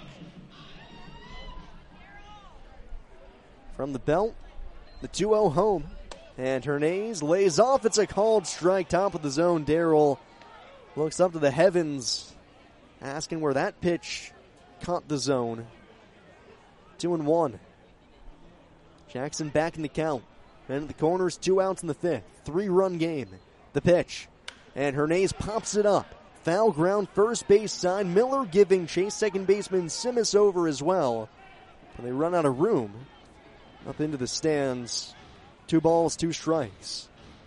From the belt, the two oh home. And Hernandez lays off. It's a called strike, top of the zone. Darryl looks up to the heavens, asking where that pitch caught the zone. Two and one. Jackson back in the count. And at the corners, two outs in the fifth. Three-run game. The pitch. And Hernandez pops it up. Foul ground, first base side. Miller giving chase second baseman Simis over as well. And they run out of room. Up into the stands. Two balls, two strikes.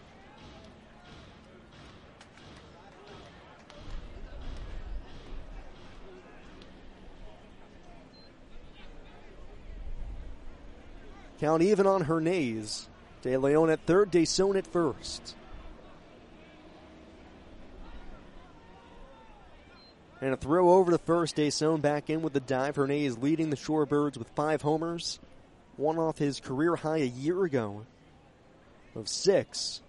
Count even on Hernandez. De Leon at third, Daysone at first. And a throw over to first. Daysone back in with the dive. Hernandez leading the Shorebirds with five homers. One off his career high a year ago of six.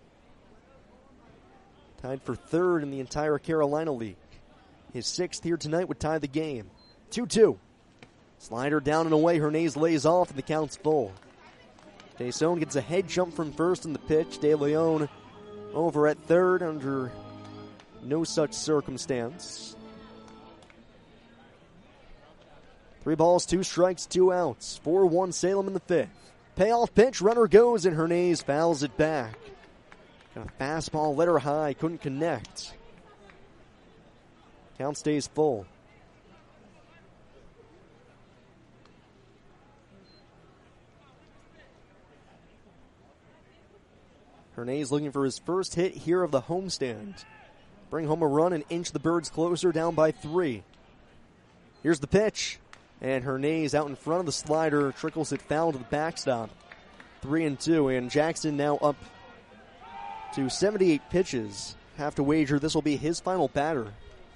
Tied for third in the entire Carolina League. His sixth here tonight would tie the game. two two. Slider down and away. Hernandez lays off and the count's full. Daysone gets a head jump from first in the pitch. De Leon over at third under no such circumstance. Three balls, two strikes, two outs. four one Salem in the fifth. Payoff pitch, runner goes, and Hernandez fouls it back. Got a fastball, let her high, couldn't connect. Count stays full. Hernandez looking for his first hit here of the homestand. Bring home a run and inch the Birds closer, down by three. Here's the pitch. And Hernandez out in front of the slider, trickles it foul to the backstop. Three and two, and Jackson now up to seventy-eight pitches. Have to wager this will be his final batter.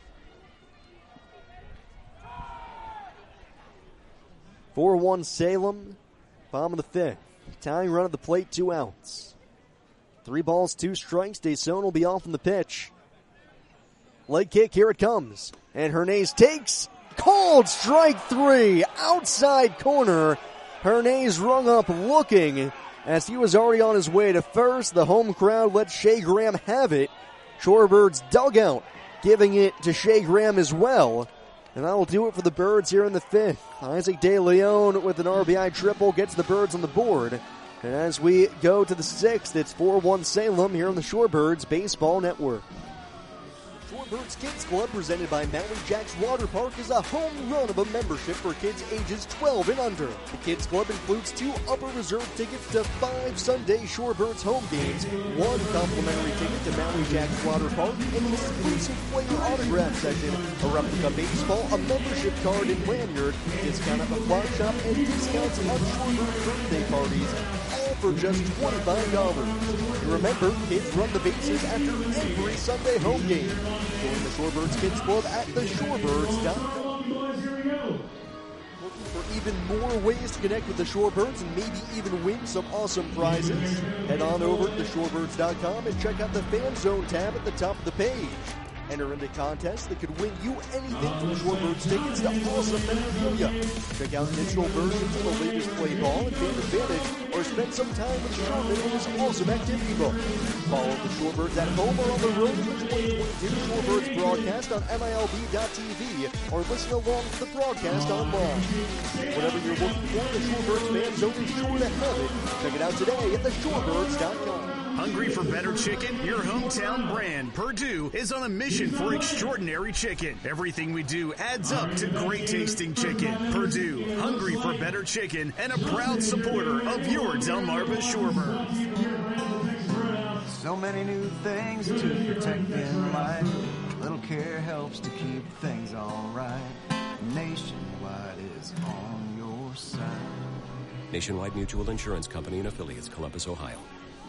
four one Salem, bottom of the fifth. Tying run at the plate, two outs. Three balls, two strikes. Daysone will be off in the pitch. Leg kick, here it comes. And Hernandez takes, called strike three, outside corner. Hernandez rung up looking as he was already on his way to first. The home crowd let Shea Graham have it. Shorebirds dugout giving it to Shea Graham as well. And that'll do it for the Birds here in the fifth. Isaac De Leon with an R B I triple gets the Birds on the board. And as we go to the sixth, it's four one Salem here on the Shorebirds Baseball Network. Shorebirds Kids Club, presented by Maui Jacks Water Park, is a home run of a membership for kids ages twelve and under. The Kids Club includes two upper reserve tickets to five Sunday Shorebirds home games, one complimentary ticket to Maui Jacks Water Park, an exclusive player autograph session, a replica baseball, a membership card and lanyard, discount at the fly shop, and discounts on Shorebirds birthday parties, all for just twenty-five dollars. And remember, kids run the bases after every Sunday home game. Join the Shorebirds Kids Club at the shorebirds dot com. Looking for even more ways to connect with the Shorebirds and maybe even win some awesome prizes? Head on over to the shorebirds dot com and check out the Fan Zone tab at the top of the page. Enter into contests that could win you anything from Shorebirds tickets to awesome memorabilia. Check out digital versions of the latest play ball and Fan Advantage, or spend some time with Sherman in this awesome activity book. Follow the Shorebirds at home or on the road for the twenty twenty-two Shorebirds broadcast on M I L B dot T V, or listen along to the broadcast online. Whatever you're looking for, the Shorebirds Fan Zone is sure to have it. Check it out today at the shorebirds dot com. Hungry for better chicken? Your hometown brand, Purdue, is on a mission for extraordinary chicken. Everything we do adds up to great tasting chicken. Purdue, hungry for better chicken, and a proud supporter of your Delmarva Shorebirds. So many new things to protect in life. A little care helps to keep things alright. Nationwide is on your side. Nationwide Mutual Insurance Company and affiliates, Columbus, Ohio.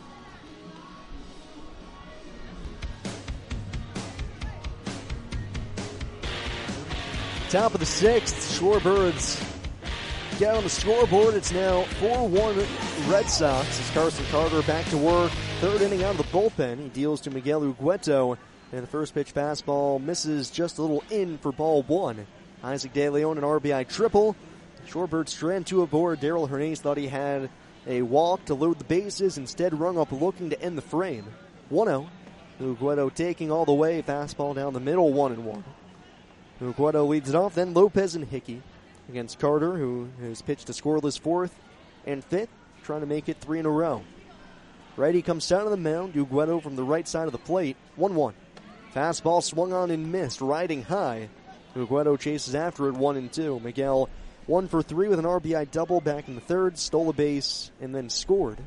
Top of the sixth, Shorebirds get on the scoreboard. It's now four one Red Sox as Carson Carter back to work. Third inning out of the bullpen. He deals to Miguel Ugueto, and the first pitch fastball misses just a little in for ball one. Isaac De Leon, an R B I triple. Shorebirds strand two aboard. Daryl Hernandez thought he had a walk to load the bases, instead rung up looking to end the frame. one oh. Ugueto taking all the way, fastball down the middle, one and one. Ugueto leads it off, then Lopez and Hickey against Carter, who has pitched a scoreless fourth and fifth, trying to make it three in a row. Righty comes down to the mound, Ugueto from the right side of the plate, one one. Fastball swung on and missed, riding high. Ugueto chases after it, one and two. Miguel one for three with an R B I double back in the third, stole a base, and then scored.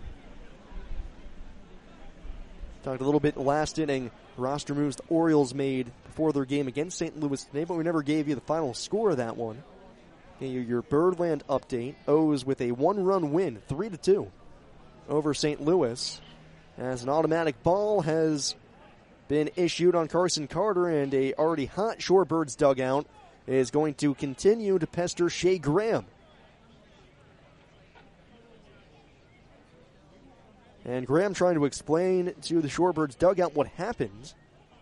Talked a little bit last inning, roster moves the Orioles made before their game against Saint Louis today, but we never gave you the final score of that one. Okay, your Birdland update. O's with a one-run win, three to two, over Saint Louis, as an automatic ball has been issued on Carson Carter, and a already hot Shorebirds dugout is going to continue to pester Shea Graham. And Graham trying to explain to the Shorebirds dugout what happened.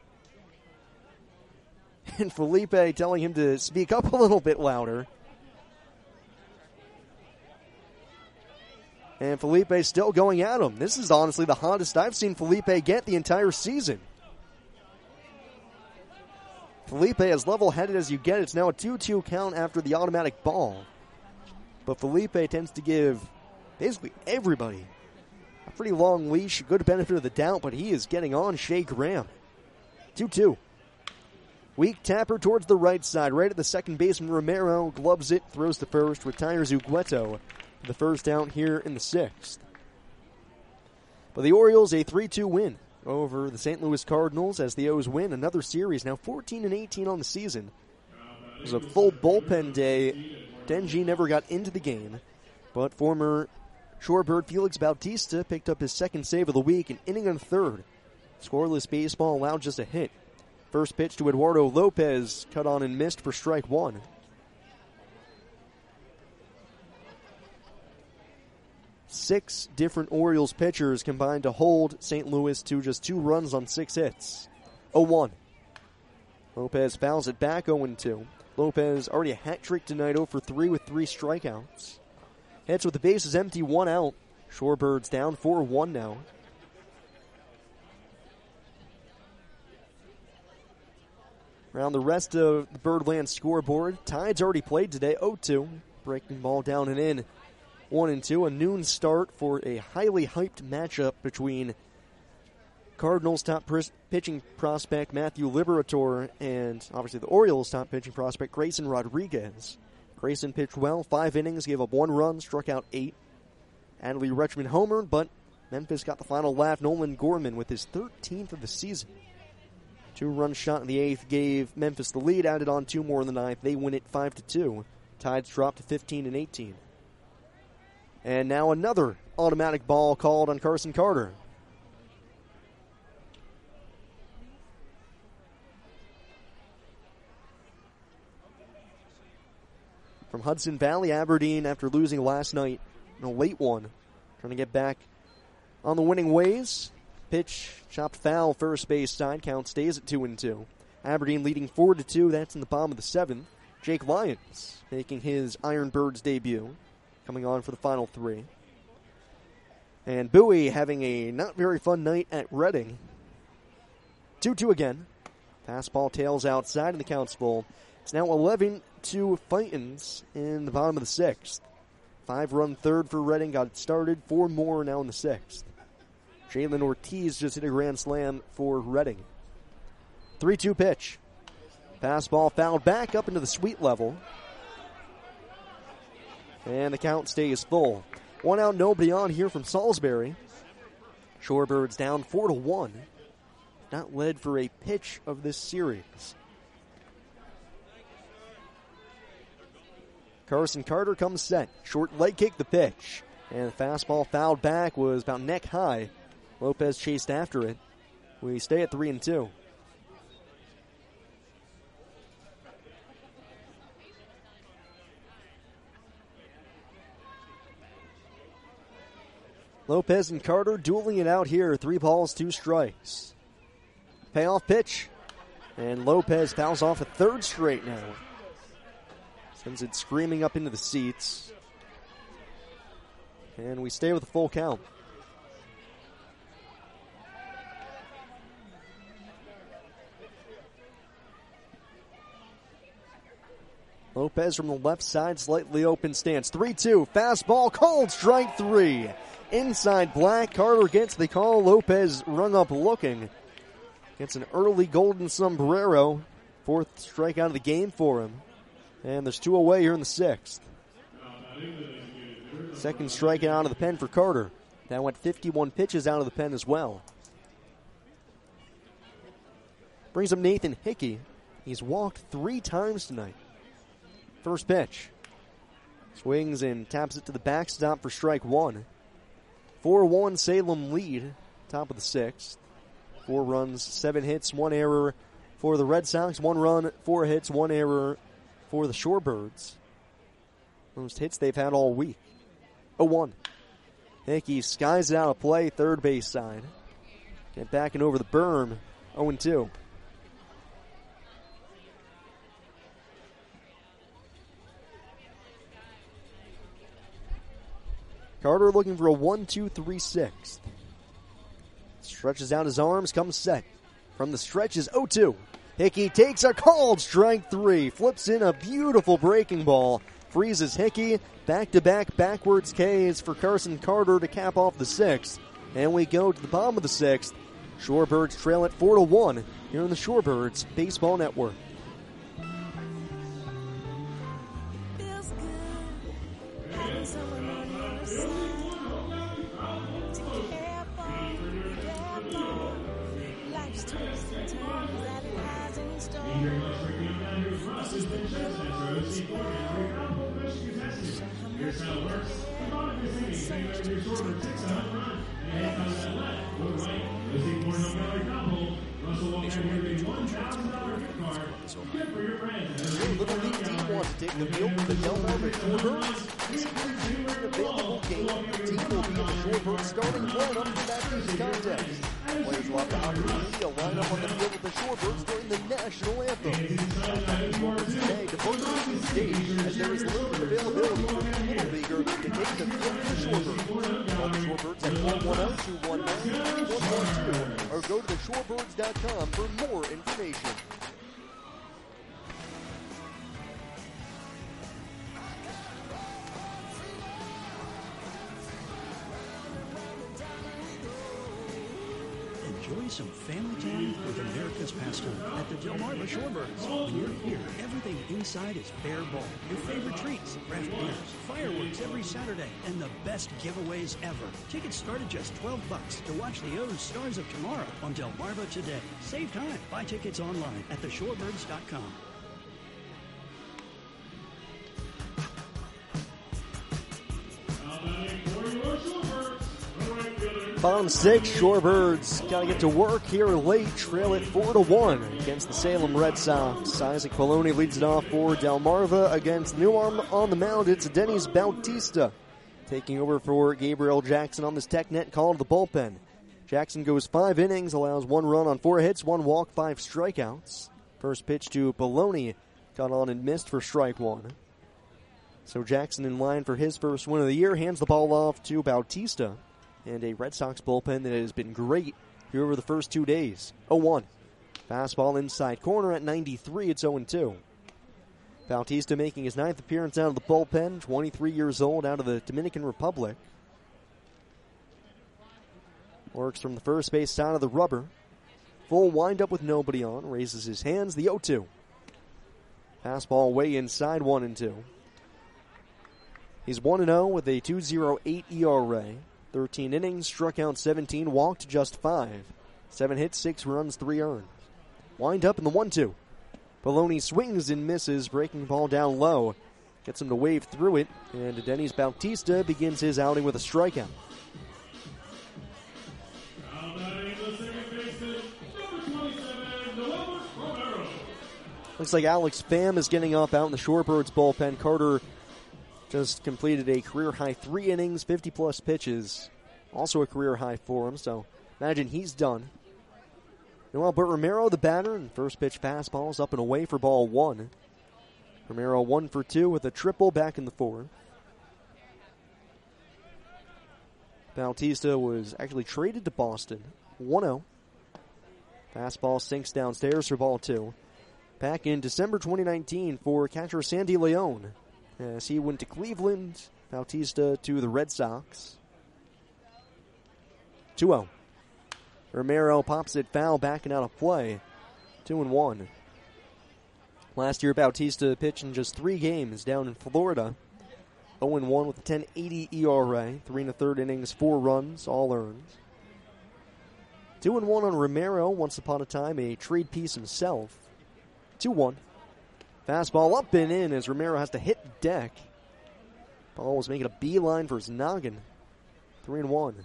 And Felipe telling him to speak up a little bit louder. And Felipe still going at him. This is honestly the hottest I've seen Felipe get the entire season. Felipe as level-headed as you get. It's now a two two count after the automatic ball. But Felipe tends to give basically everybody a pretty long leash, good benefit of the doubt, but he is getting on Shea Graham. two two. Weak tapper towards the right side, right at the second baseman. Romero gloves it, throws to first, retires Ugueto for the first out here in the sixth. But the Orioles, a three two win over the Saint Louis Cardinals as the O's win another series, now fourteen and eighteen on the season. It was a full bullpen day. Denji never got into the game, but former Shorebird Felix Bautista picked up his second save of the week, an inning and a third. Scoreless baseball allowed just a hit. First pitch to Eduardo Lopez, cut on and missed for strike one. Six different Orioles pitchers combined to hold Saint Louis to just two runs on six hits. oh one. Lopez fouls it back, oh two. Lopez already a hat trick tonight, oh for three with three strikeouts. Hits with the bases empty, one out. Shorebirds down four one now. Around the rest of the Birdland scoreboard, Tide's already played today, oh two. Breaking ball down and in, one and two. A noon start for a highly hyped matchup between Cardinals' top pris- pitching prospect, Matthew Liberator, and obviously the Orioles' top pitching prospect, Grayson Rodriguez. Grayson pitched well, five innings, gave up one run, struck out eight. Adley Rutschman homered, but Memphis got the final laugh. Nolan Gorman with his thirteenth of the season. Two-run shot in the eighth gave Memphis the lead, added on two more in the ninth. They win it five to two. Tides dropped to fifteen and eighteen. And now another automatic ball called on Carson Carter. From Hudson Valley, Aberdeen, after losing last night in a late one, trying to get back on the winning ways. Pitch chopped foul, first base side, count stays at two and two. Aberdeen leading four to two. That's in the bottom of the seventh. Jake Lyons making his Ironbirds debut, coming on for the final three. And Bowie having a not very fun night at Reading. two two again. Fastball tails outside and the count's full. It's now eleven to Fightins in the bottom of the sixth. Five-run third for Reading got it started. Four more now in the sixth. Jalen Ortiz just hit a grand slam for Reading. three two pitch. Fastball fouled back up into the sweet level. And the count stays full. One out, nobody on here from Salisbury. Shorebirds down four to one. Not led for a pitch of this series. Carson Carter comes set. Short leg kick the pitch. And the fastball fouled back was about neck high. Lopez chased after it. We stay at three and two. Lopez and Carter dueling it out here. Three balls, two strikes. Payoff pitch. And Lopez fouls off a third straight now. Sends it screaming up into the seats. And we stay with a full count. Lopez from the left side, slightly open stance. three two, fastball called, strike three. Inside black, Carter gets the call. Lopez rung up looking. Gets an early golden sombrero. Fourth strikeout of the game for him. And there's two away here in the sixth. Second strikeout out of the pen for Carter. That went fifty-one pitches out of the pen as well. Brings up Nathan Hickey. He's walked three times tonight. First pitch. Swings and taps it to the backstop for strike one. four one Salem lead, top of the sixth. Four runs, seven hits, one error for the Red Sox. One run, four hits, one error for the Shorebirds. Most hits they've had all week. oh one. Hickey skies it out of play, third base side. Get back and over the berm, oh and two. Carter looking for a one two three six. Stretches out his arms, comes set. From the stretches, oh two. Hickey takes a called strike three. Flips in a beautiful breaking ball. Freezes Hickey. Back-to-back backwards Ks for Carson Carter to cap off the sixth. And we go to the bottom of the sixth. Shorebirds trail at four to one here in the Shorebirds Baseball Network. Little League team wants to take the field with the Delmarva Shorebirds. This is an available game. The team will be in the Shorebirds starting lineup for that year's contest. Players will have the opportunity to line up on the field with the Shorebirds during the national anthem. The Shorebirds today to both the stage as there is limited availability for the Little Leaguer to take the field with the Shorebirds. Call the Shorebirds at four one zero, two one nine, three one one two or go to the shorebirds dot com for more information. Enjoy some family time with America's pastime at the Delmarva Shorebirds. When you're here, everything inside is bare ball. Your favorite treats, craft beers, fireworks every Saturday, and the best giveaways ever. Tickets start at just twelve bucks to watch the O's Stars of Tomorrow on Delmarva today. Save time. Buy tickets online at the shorebirds dot com. Bottom six, Shorebirds got to get to work here late, trail it four to one against the Salem Red Sox. Isaac Poloni leads it off for Delmarva against New Arm on the mound. It's Dennis Bautista taking over for Gabriel Jackson on this TechNet call to the bullpen. Jackson goes five innings, allows one run on four hits, one walk, five strikeouts. First pitch to Poloni, got on and missed for strike one. So Jackson in line for his first win of the year, hands the ball off to Bautista. And a Red Sox bullpen that has been great here over the first two days. oh one. Fastball inside corner at ninety-three. It's oh two. Bautista making his ninth appearance out of the bullpen. twenty-three years old, out of the Dominican Republic. Works from the first base side of the rubber. Full windup with nobody on. Raises his hands. The oh two. Fastball way inside, one and two. He's one and oh with a two point oh eight E R A. thirteen innings, struck out seventeen, walked just five. Seven hits, six runs, three earned. Wind up in the one two. Poloni swings and misses, breaking the ball down low. Gets him to wave through it, and Dennis Bautista begins his outing with a strikeout. Looks like Alex Pham is getting up out in the Shorebirds bullpen. Carter just completed a career-high three innings, fifty-plus pitches. Also a career-high for him, so imagine he's done. Noel Burt Romero, the batter, and first pitch fastball is up and away for ball one. Romero one for two with a triple back in the fourth. Bautista was actually traded to Boston. one oh. Fastball sinks downstairs for ball two. Back in December twenty nineteen for catcher Sandy Leon. As he went to Cleveland, Bautista to the Red Sox. two oh. Romero pops it foul, backing out of play. two and one. Last year, Bautista pitched in just three games down in Florida. oh and one with a ten eighty E R A. Three and a third innings, four runs, all earned. two and one on Romero, once upon a time a trade piece himself. two one. Fastball up and in as Romero has to hit deck. Ball was making a beeline for his noggin. Three and one.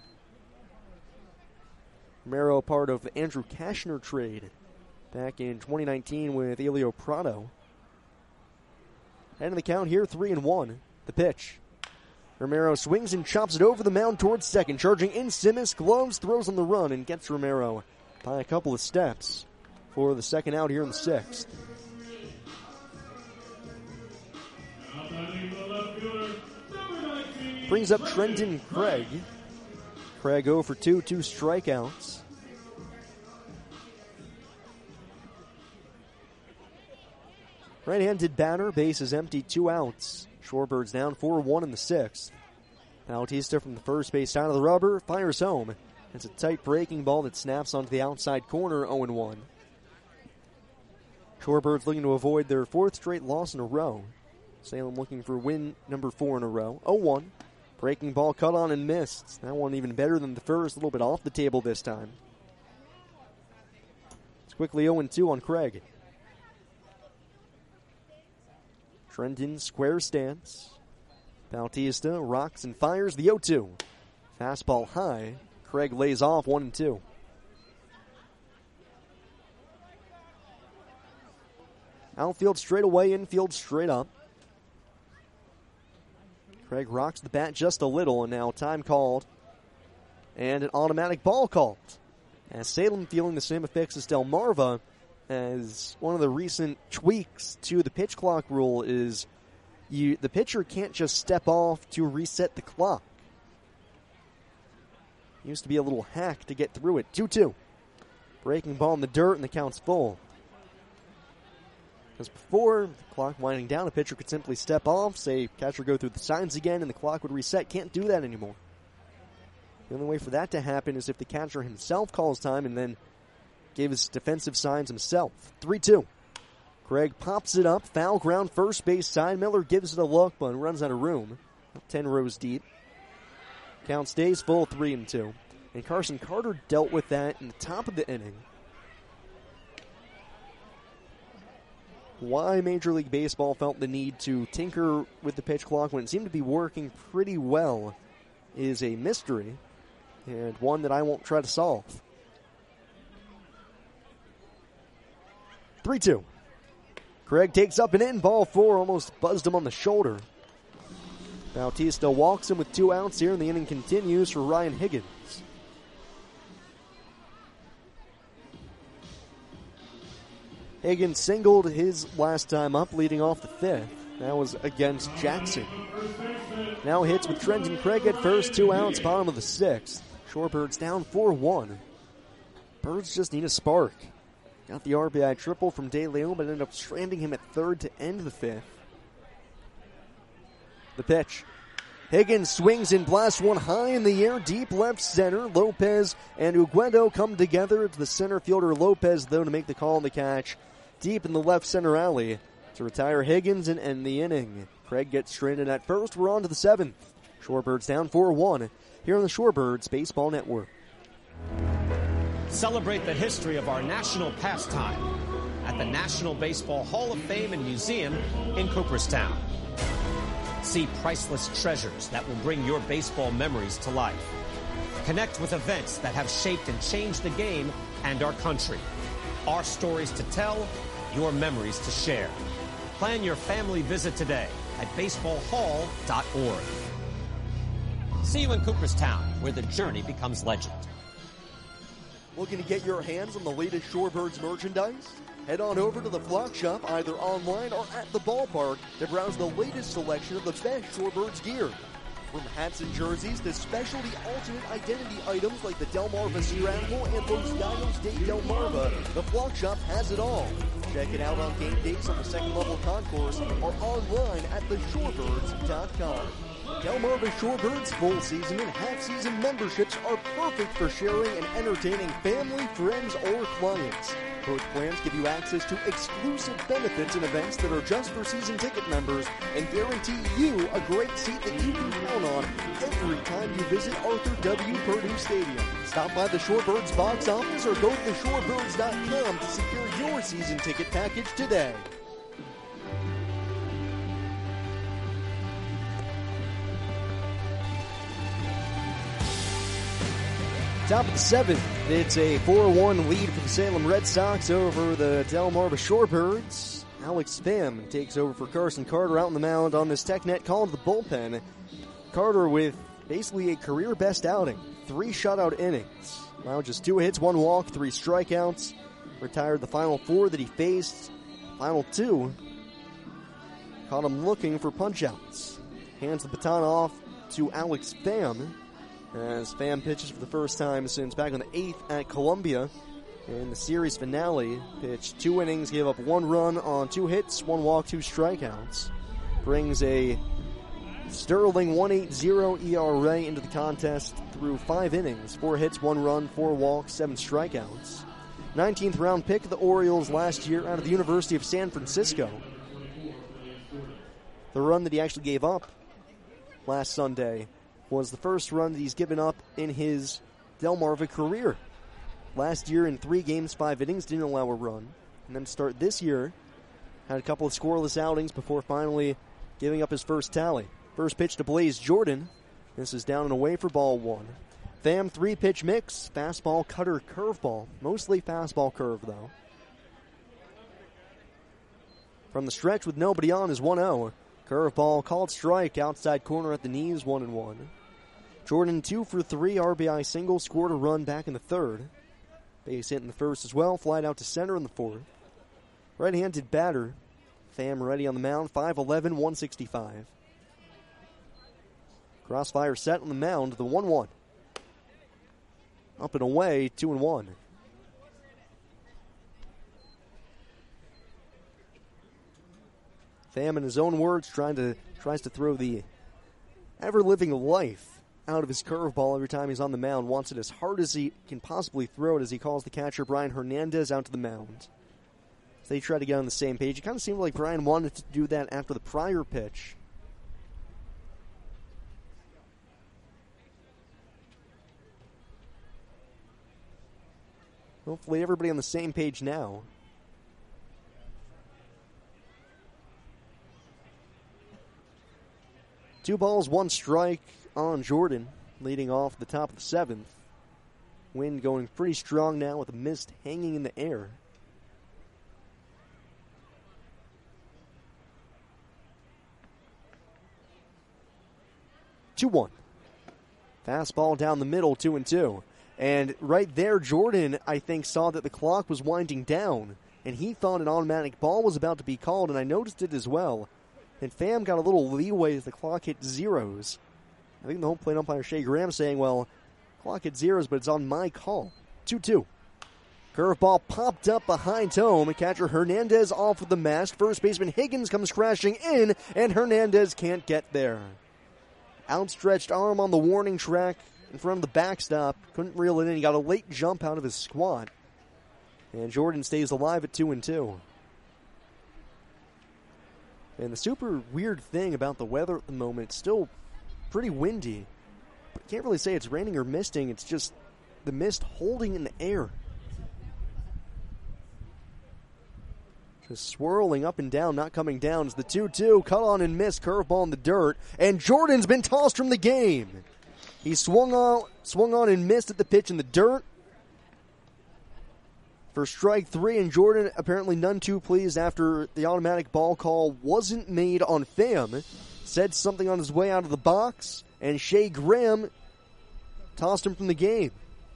Romero, part of the Andrew Kashner trade back in twenty nineteen with Elio Prado. End of the count here, three and one. The pitch. Romero swings and chops it over the mound towards second. Charging in Simmons, gloves, throws on the run, and gets Romero by a couple of steps for the second out here in the sixth. Brings up Trenton Craig. Craig oh for two, two strikeouts. Right-handed batter, base is empty, two outs. Shorebirds down four one in the sixth. Bautista from the first base side of the rubber fires home. It's a tight breaking ball that snaps onto the outside corner, oh and one. Shorebirds looking to avoid their fourth straight loss in a row. Salem looking for win number four in a row. oh one. Breaking ball cut on and missed. That one even better than the first. A little bit off the table this time. It's quickly oh and two on Craig. Trenton square stance. Bautista rocks and fires the oh two. Fastball high. Craig lays off one and two. Outfield straight away, infield straight up. Craig rocks the bat just a little, and now time called. And an automatic ball called. As Salem feeling the same effects as Delmarva, as one of the recent tweaks to the pitch clock rule is you the pitcher can't just step off to reset the clock. Used to be a little hack to get through it. two two. Breaking ball in the dirt, and the count's full. Because before, the clock winding down, a pitcher could simply step off, say catcher go through the signs again, and the clock would reset. Can't do that anymore. The only way for that to happen is if the catcher himself calls time and then gives defensive signs himself. three two. Craig pops it up. Foul ground first base side. Miller gives it a look, but runs out of room. ten rows deep. Count stays full, three and two. And Carson Carter dealt with that in the top of the inning. Why Major League Baseball felt the need to tinker with the pitch clock when it seemed to be working pretty well is a mystery, and one that I won't try to solve. three two. Craig takes up an in, ball four, almost buzzed him on the shoulder. Bautista walks him with two outs here, and the inning continues for Ryan Higgins. Higgins singled his last time up, leading off the fifth. That was against Jackson. Now hits with Trenton Craig at first, two outs, bottom of the sixth. Shorebirds down four one. Birds just need a spark. Got the R B I triple from De Leon, but ended up stranding him at third to end the fifth. The pitch. Higgins swings and blasts one high in the air, deep left center. Lopez and Uguedo come together to the center fielder Lopez, though, to make the call on the catch deep in the left center alley to retire Higgins and end the inning. Craig gets stranded at first. We're on to the seventh. Shorebirds down four one here on the Shorebirds Baseball Network. Celebrate the history of our national pastime at the National Baseball Hall of Fame and Museum in Cooperstown. See priceless treasures that will bring your baseball memories to life. Connect with events that have shaped and changed the game and our country. Our stories to tell, your memories to share. Plan your family visit today at baseball hall dot org. See you in Cooperstown, where the journey becomes legend. Looking to get your hands on the latest Shorebirds merchandise? Head on over to the Flock Shop, either online or at the ballpark, to browse the latest selection of the best Shorebirds gear. From hats and jerseys to specialty alternate identity items like the Delmarva Scramble and Los Gallos de Delmarva, the Flock Shop has it all. Check it out on game days on the second level concourse or online at the shorebirds dot com. Delmarva Shorebirds full season and half season memberships are perfect for sharing and entertaining family, friends, or clients. Both plans give you access to exclusive benefits and events that are just for season ticket members and guarantee you a great seat that you can count on every time you visit Arthur W. Purdue Stadium. Stop by the Shorebirds box office or go to the shorebirds dot com to secure your season ticket package today. Top of the seventh, it's a four one lead for the Salem Red Sox over the Delmarva Shorebirds. Alex Pham takes over for Carson Carter out on the mound on this TechNet call to the bullpen. Carter with basically a career-best outing, three shutout innings. Now just two hits, one walk, three strikeouts. Retired the final four that he faced. Final two caught him looking for punch-outs. Hands the baton off to Alex Pham, as Pham pitches for the first time since back on the eighth at Columbia. In the series finale, pitched two innings, gave up one run on two hits, one walk, two strikeouts. Brings a sterling one point eight oh E R A into the contest through five innings, four hits, one run, four walks, seven strikeouts. nineteenth round pick of the Orioles last year out of the University of San Francisco. The run that he actually gave up last Sunday was the first run that he's given up in his Delmarva career. Last year in three games, five innings, didn't allow a run. And then to start this year, had a couple of scoreless outings before finally giving up his first tally. First pitch to Blaze Jordan. This is down and away for ball one. Pham, three-pitch mix, fastball, cutter, curveball. Mostly fastball curve, though. From the stretch with nobody on is one oh. Curveball, called strike, outside corner at the knees, one and one. Jordan, two for three, R B I single, scored a run back in the third. Base hit in the first as well, flied out to center in the fourth. Right-handed batter, Pham ready on the mound, five eleven, one sixty-five. Crossfire set on the mound, the one one. Up and away, two and one. Pham, in his own words, trying to tries to throw the ever-living life out of his curveball every time he's on the mound. Wants it as hard as he can possibly throw it as he calls the catcher, Brian Hernandez, out to the mound. So they try to get on the same page. It kind of seemed like Brian wanted to do that after the prior pitch. Hopefully everybody on the same page now. Two balls, one strike on Jordan, leading off the top of the seventh. Wind going pretty strong now with a mist hanging in the air. two one. Fastball down the middle, two and two. And right there, Jordan, I think, saw that the clock was winding down, and he thought an automatic ball was about to be called, and I noticed it as well. And Pham got a little leeway as the clock hit zeros. I think the home plate umpire, Shea Graham, saying, well, clock hit zeros, but it's on my call. two two. Curveball popped up behind home. Catcher Hernandez off with the mask. First baseman Higgins comes crashing in, and Hernandez can't get there. Outstretched arm on the warning track in front of the backstop. Couldn't reel it in. He got a late jump out of his squat. And Jordan stays alive at two and two. And the super weird thing about the weather at the moment, it's still pretty windy. But you can't really say it's raining or misting. It's just the mist holding in the air. Just swirling up and down, not coming down. It's the two two, cut on and missed, curveball in the dirt. And Jordan's been tossed from the game. He swung on, swung on and missed at the pitch in the dirt for strike three, and Jordan apparently none too pleased after the automatic ball call wasn't made on Pham. Said something on his way out of the box, and Shea Graham tossed him from the game.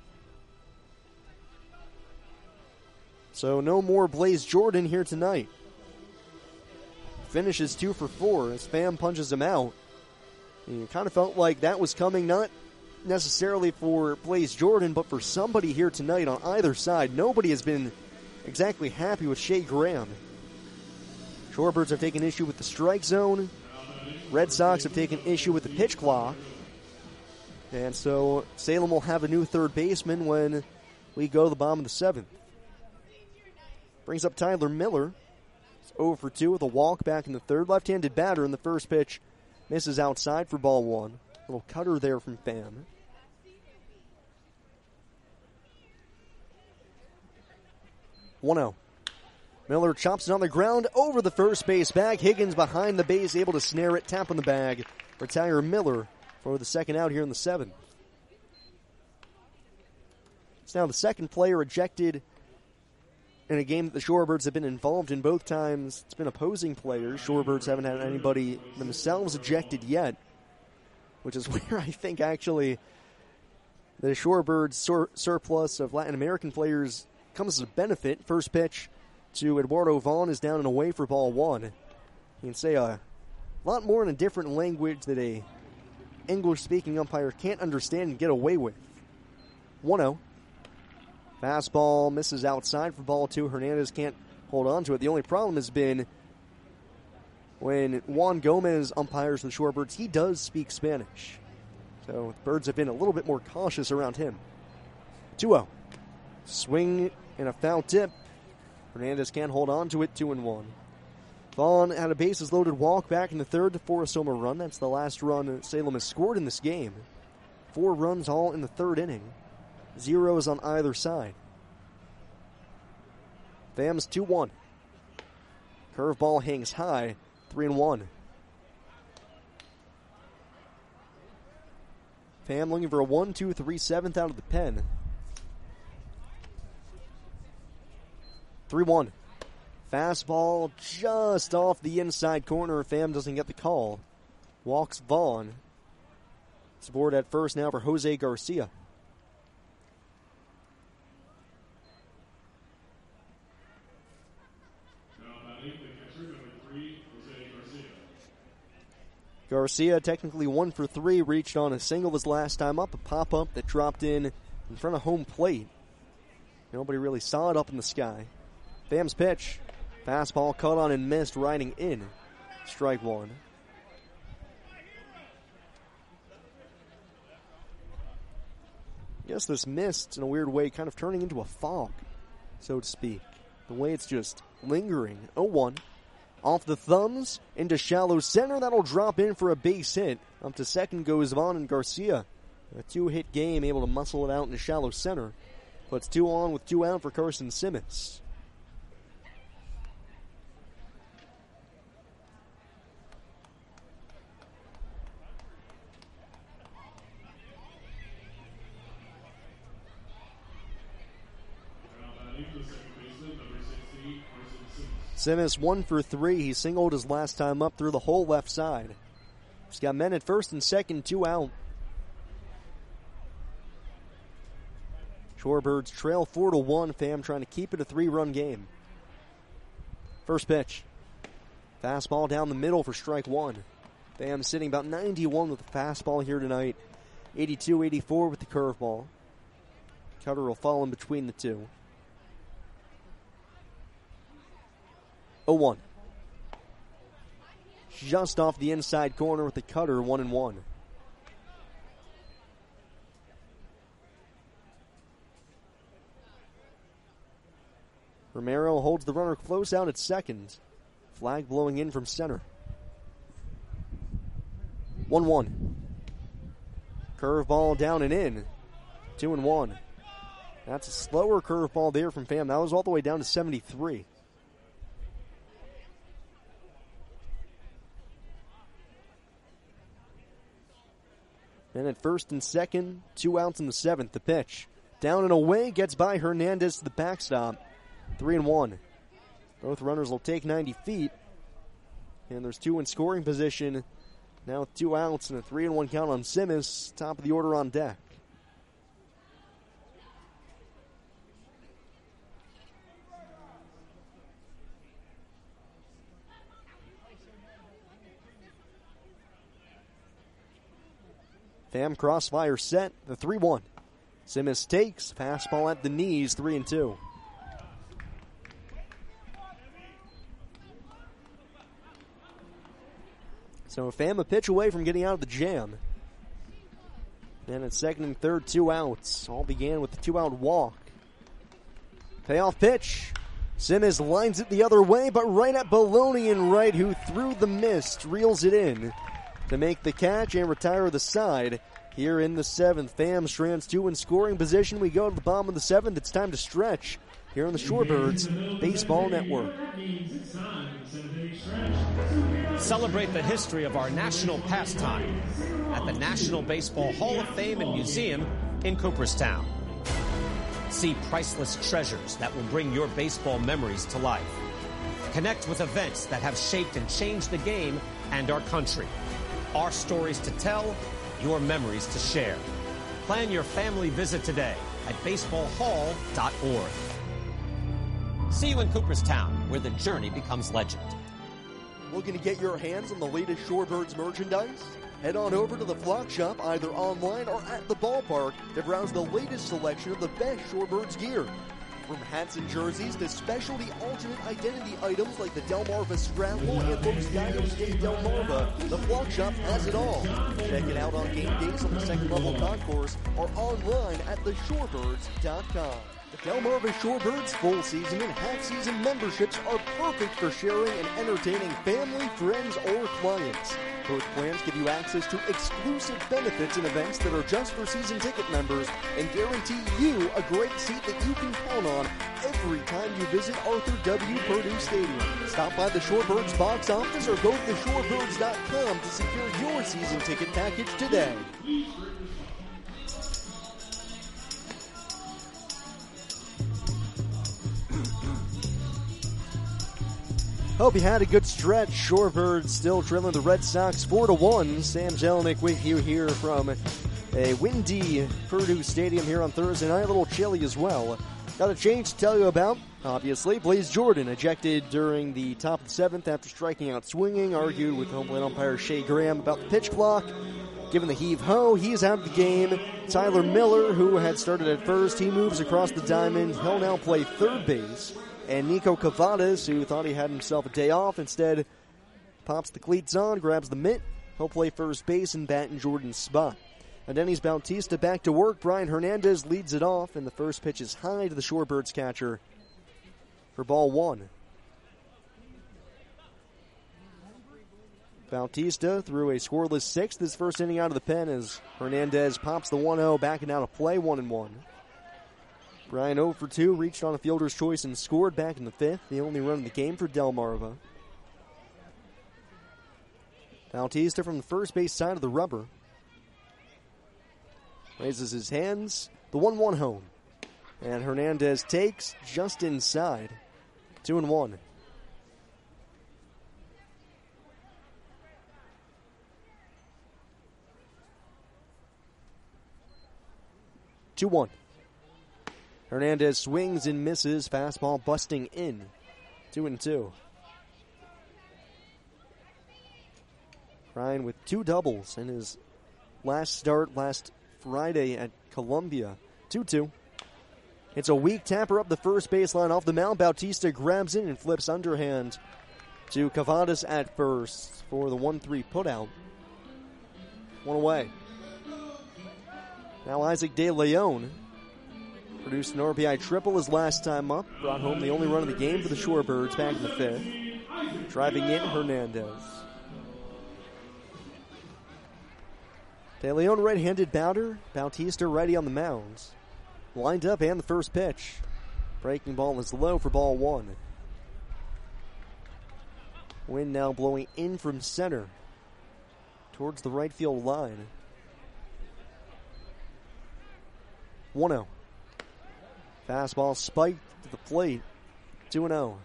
So no more Blaze Jordan here tonight. Finishes two for four as Pham punches him out. And it kind of felt like that was coming not necessarily for Blaze Jordan, but for somebody here tonight on either side. Nobody has been exactly happy with Shea Graham. Shorebirds have taken issue with the strike zone. Red Sox have taken issue with the pitch clock. And so Salem will have a new third baseman when we go to the bottom of the seventh. Brings up Tyler Miller. It's oh for two with a walk back in the third. Left-handed batter in the first pitch. Misses outside for ball one. Little cutter there from Pham. one oh. Miller chops it on the ground over the first base bag. Higgins behind the base, able to snare it, tap on the bag for Tyler Miller for the second out here in the seventh. It's now the second player ejected in a game that the Shorebirds have been involved in. Both times it's been opposing players. Shorebirds haven't had anybody themselves ejected yet, which is where I think actually the Shorebirds sur- surplus of Latin American players comes as a benefit. First pitch to Eduardo Vaughn is down and away for ball one. You can say a lot more in a different language that a English-speaking umpire can't understand and get away with. one oh. Fastball misses outside for ball two. Hernandez can't hold on to it. The only problem has been when Juan Gomez umpires for the Shorebirds, he does speak Spanish. So the Birds have been a little bit more cautious around him. two oh. Swing and a foul tip. Hernandez can't hold on to it, two and one. Vaughn had a bases loaded walk back in the third to force home a run. That's the last run Salem has scored in this game. Four runs all in the third inning. Zeros on either side. Pham's two one. Curveball hangs high, three and one. Pham looking for a one two three seventh out of the pen. three one. Fastball just off the inside corner. Pham doesn't get the call. Walks Vaughn. It's aboard at first now for Jose Garcia. Garcia technically one for three, reached on a single his last time up, a pop-up that dropped in in front of home plate. Nobody really saw it up in the sky. Pham's pitch. Fastball cut on and missed, riding in. Strike one. guess this mist, in a weird way, kind of turning into a fog, so to speak. The way it's just lingering. oh one. Off the thumbs, into shallow center. That'll drop in for a base hit. Up to second goes Vaughn and Garcia. A two-hit game, able to muscle it out into shallow center. Puts two on with two out for Carson Simmons. Simmons one for three. He singled his last time up through the whole left side. He's got men at first and second, two out. Shorebirds trail four to one. Fam trying to keep it a three-run game. First pitch. Fastball down the middle for strike one. Fam sitting about ninety-one with the fastball here tonight. eighty-two eighty-four with the curveball. Cutter will fall in between the two. oh one. Just off the inside corner with the cutter, one and one. Romero holds the runner close out at second. Flag blowing in from center. one one. Curveball down and in. two and one. That's a slower curveball there from Pham. That was all the way down to seventy-three. And at first and second, two outs in the seventh. The pitch. Down and away, gets by Hernandez to the backstop. Three and one. Both runners will take ninety feet. And there's two in scoring position. Now with two outs and a three and one count on Simmons. Top of the order on deck. Pham crossfire set, the three one. Simmons takes, fastball at the knees, three and two. So Pham a pitch away from getting out of the jam. Then at second and third, two outs. All began with the two-out walk. Payoff pitch. Simmons lines it the other way, but right at Baloney and right, who through the mist reels it in to make the catch and retire the side. Here in the seventh, Pham strands two in scoring position. We go to the bottom of the seventh. It's time to stretch here on the Shorebirds Baseball Network. Celebrate the history of our national pastime at the National Baseball Hall of Fame and Museum in Cooperstown. See priceless treasures that will bring your baseball memories to life. Connect with events that have shaped and changed the game and our country. Our stories to tell, your memories to share. Plan your family visit today at baseball hall dot org. See you in Cooperstown, where the journey becomes legend. Looking to get your hands on the latest Shorebirds merchandise? Head on over to the Flock Shop, either online or at the ballpark, to browse the latest selection of the best Shorebirds gear. From hats and jerseys to specialty alternate identity items like the Delmarva Scramble and Los Gallos de Delmarva, the Flock Shop has it all. Check it out on game days on the second level concourse or online at the shorebirds dot com. The Delmarva Shorebirds full season and half season memberships are perfect for sharing and entertaining family, friends, or clients. Both plans give you access to exclusive benefits and events that are just for season ticket members and guarantee you a great seat that you can count on every time you visit Arthur W. Purdue Stadium. Stop by the Shorebirds box office or go to the shorebirds dot com to secure your season ticket package today. Hope you had a good stretch. Shorebirds still trailing the Red Sox four to one. Sam Jelinek with you here from a windy Purdue Stadium here on Thursday night. A little chilly as well. Got a change to tell you about, obviously. Blaze Jordan ejected during the top of the seventh after striking out swinging. Argued with home plate umpire Shea Graham about the pitch clock. Given the heave-ho, he is out of the game. Tyler Miller, who had started at first, he moves across the diamond. He'll now play third base. And Nico Cavadas, who thought he had himself a day off, instead pops the cleats on, grabs the mitt. He'll play first base and bat in Jordan's spot. Adenis Bautista back to work. Brian Hernandez leads it off, and the first pitch is high to the Shorebirds catcher for ball one. Bautista threw a scoreless sixth his first inning out of the pen as Hernandez pops the one oh, backing down a play, one and one. Brian oh for two, reached on a fielder's choice and scored back in the fifth, the only run of the game for Delmarva. Bautista from the first base side of the rubber. Raises his hands, the one one home. And Hernandez takes just inside, two and one. two one. Hernandez swings and misses. Fastball busting in. two and two. Ryan with two doubles in his last start last Friday at Columbia. two two. It's a weak tapper up the first baseline off the mound. Bautista grabs in and flips underhand to Cavadas at first for the one three putout. One away. Now Isaac De Leon produced an R B I triple his last time up. Brought home the only run of the game for the Shorebirds back in the fifth. Driving in Hernandez. De Leon right-handed batter. Bautista righty on the mound. Lined up and the first pitch. Breaking ball is low for ball one. Wind now blowing in from center towards the right field line. one oh. Fastball spiked to the plate. two and oh.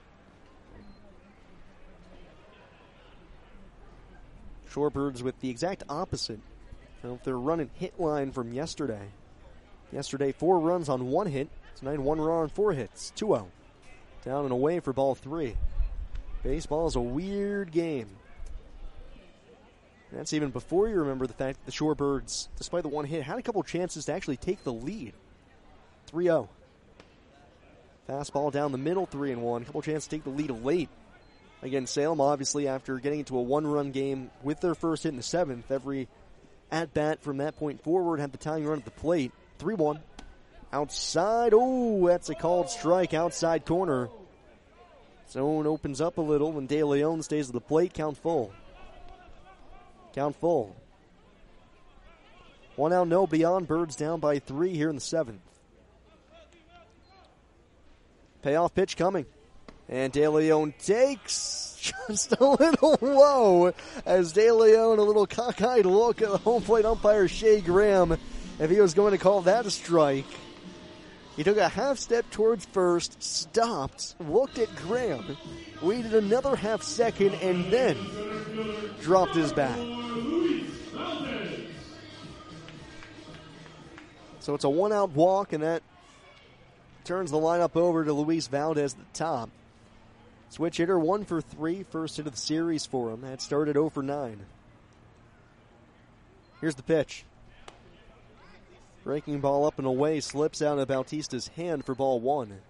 Shorebirds with the exact opposite of their run and hit line from yesterday. Yesterday, four runs on one hit. Tonight, one run on four hits. two oh. Down and away for ball three. Baseball is a weird game. That's even before you remember the fact that the Shorebirds, despite the one hit, had a couple chances to actually take the lead. three oh. Fastball down the middle, three and one. A couple chances to take the lead late. Again, Salem, obviously, after getting into a one-run game with their first hit in the seventh, every at-bat from that point forward had the tying run at the plate. three one. Outside. Oh, that's a called strike outside corner. Zone opens up a little when De Leon stays at the plate. Count full. Count full. One out, no beyond. Birds down by three here in the seventh. Payoff pitch coming. And De Leon takes just a little low as De Leon, a little cockeyed look at the home plate umpire Shea Graham. If he was going to call that a strike, he took a half step towards first, stopped, looked at Graham, waited another half second, and then dropped his bat. So it's a one-out walk, and that turns the lineup over to Luis Valdez at the top. Switch hitter, one for three, first hit of the series for him. That started oh for nine. Here's the pitch. Breaking ball up and away, slips out of Bautista's hand for ball one.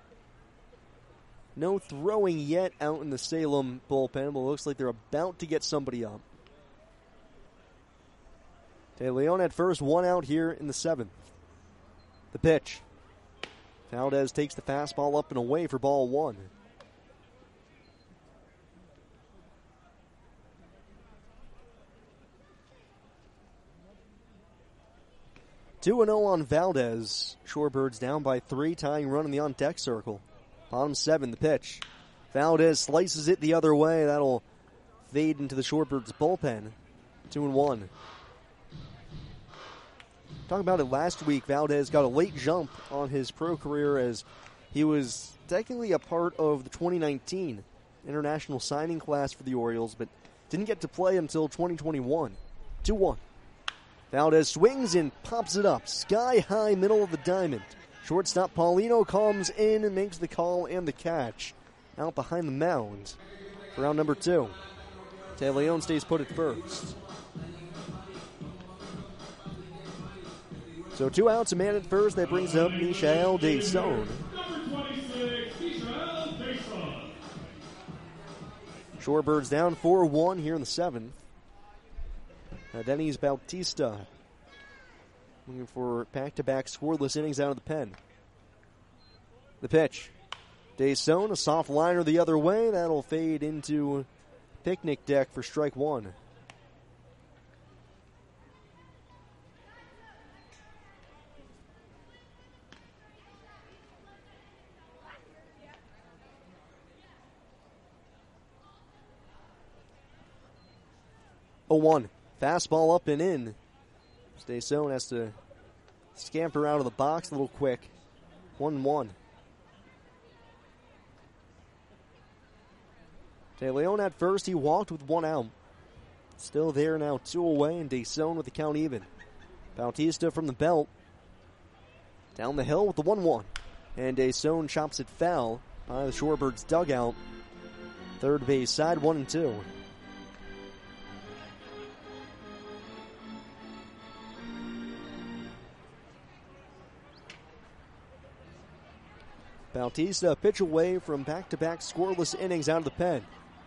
No throwing yet out in the Salem bullpen, but it looks like they're about to get somebody up. De Leon at first, one out here in the seventh. The pitch. Valdez takes the fastball up and away for ball one. two and oh on Valdez. Shorebirds down by three, tying run in the on-deck circle. Bottom seven, the pitch. Valdez slices it the other way. That'll fade into the Shorebirds bullpen. two and one. Talking about it last week, Valdez got a late jump on his pro career as he was technically a part of the twenty nineteen international signing class for the Orioles, but didn't get to play until twenty twenty-one. two one. Valdez swings and pops it up. Sky high, middle of the diamond. Shortstop Paulino comes in and makes the call and the catch. Out behind the mound for round number two. De Leon stays put at first. So two outs, a man at first. That brings up Michael Deson. Shorebirds down four one here in the seventh. Adenis Bautista Looking for back-to-back scoreless innings out of the pen. The pitch. Desaun, a soft liner the other way. That'll fade into picnic deck for strike one. oh one. Fastball up and in. Desaun has to scamper out of the box a little quick. one one. De Leon at first, he walked with one out. Still there now, two away, and Desaun with the count even. Bautista from the belt. Down the hill with the one one. And Desaun chops it foul by the Shorebirds dugout. Third base side, one and two. Bautista a pitch away from back-to-back scoreless innings out of the pen.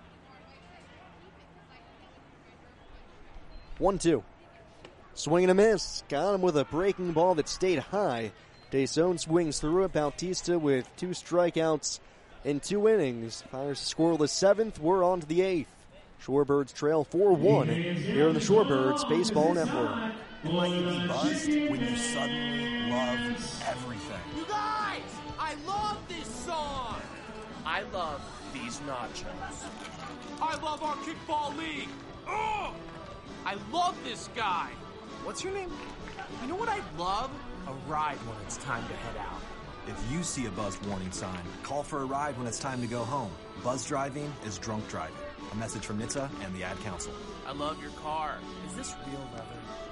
one two. Swing and a miss. Got him with a breaking ball that stayed high. Desaun swings through it. Bautista with two strikeouts in two innings. Fires a scoreless seventh. We're on to the eighth. Shorebirds trail four one here on the Shorebirds Baseball Network. Might you be buzzed when you suddenly love everything? You guys! I love this song! I love these nachos. I love our kickball league! Ugh! I love this guy! What's your name? You know what I love? A ride when it's time to head out. If you see a buzzed warning sign, call for a ride when it's time to go home. Buzz driving is drunk driving. A message from N H T S A and the Ad Council. I love your car. Is this real leather?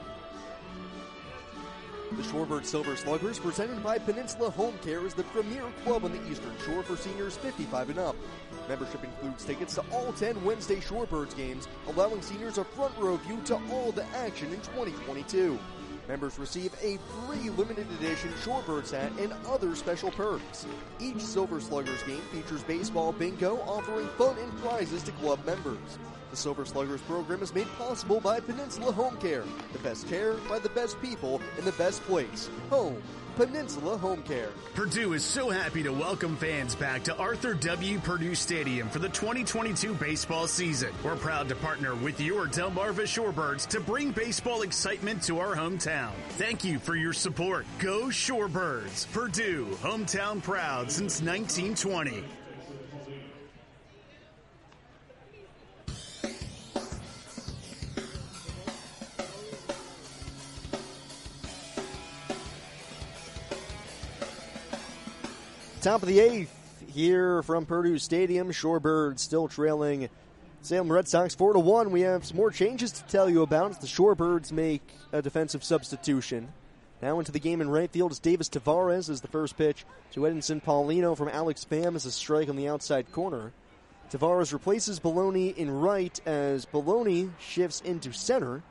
The Shorebird Silver Sluggers, presented by Peninsula Home Care, is the premier club on the Eastern Shore for seniors fifty-five and up. Membership includes tickets to all ten Wednesday Shorebirds games, allowing seniors a front row view to all the action in twenty twenty-two. Members receive a free limited edition Shorebirds hat and other special perks. Each Silver Sluggers game features baseball bingo, offering fun and prizes to club members. The Silver Sluggers program is made possible by Peninsula Home Care. The best care by the best people in the best place. Home. Peninsula Home Care. Purdue is so happy to welcome fans back to Arthur W. Purdue Stadium for the twenty twenty-two baseball season. We're proud to partner with your Delmarva Shorebirds to bring baseball excitement to our hometown. Thank you for your support. Go Shorebirds. Purdue, hometown proud since nineteen twenty. Top of the eighth here from Purdue Stadium. Shorebirds still trailing Salem Red Sox four to one. We have some more changes to tell you about as the Shorebirds make a defensive substitution. Now into the game in right field is Davis Tavares as the first pitch to Edinson Paulino from Alex Pham as a strike on the outside corner. Tavares replaces Baloney in right as Baloney shifts into center.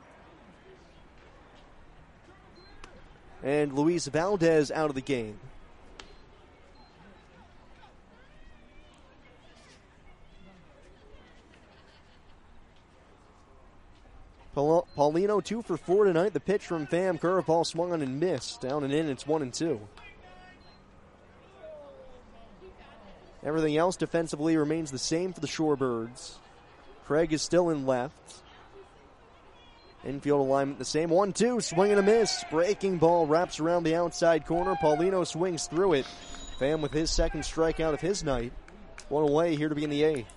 And Luis Valdez out of the game. Paulino two for four tonight. The pitch from Pham, curveball swung on and missed. Down and in, it's one and two. Everything else defensively remains the same for the Shorebirds. Craig is still in left. Infield alignment the same. one two, swing and a miss. Breaking ball wraps around the outside corner. Paulino swings through it. Pham with his second strikeout of his night. One away here to begin the eighth.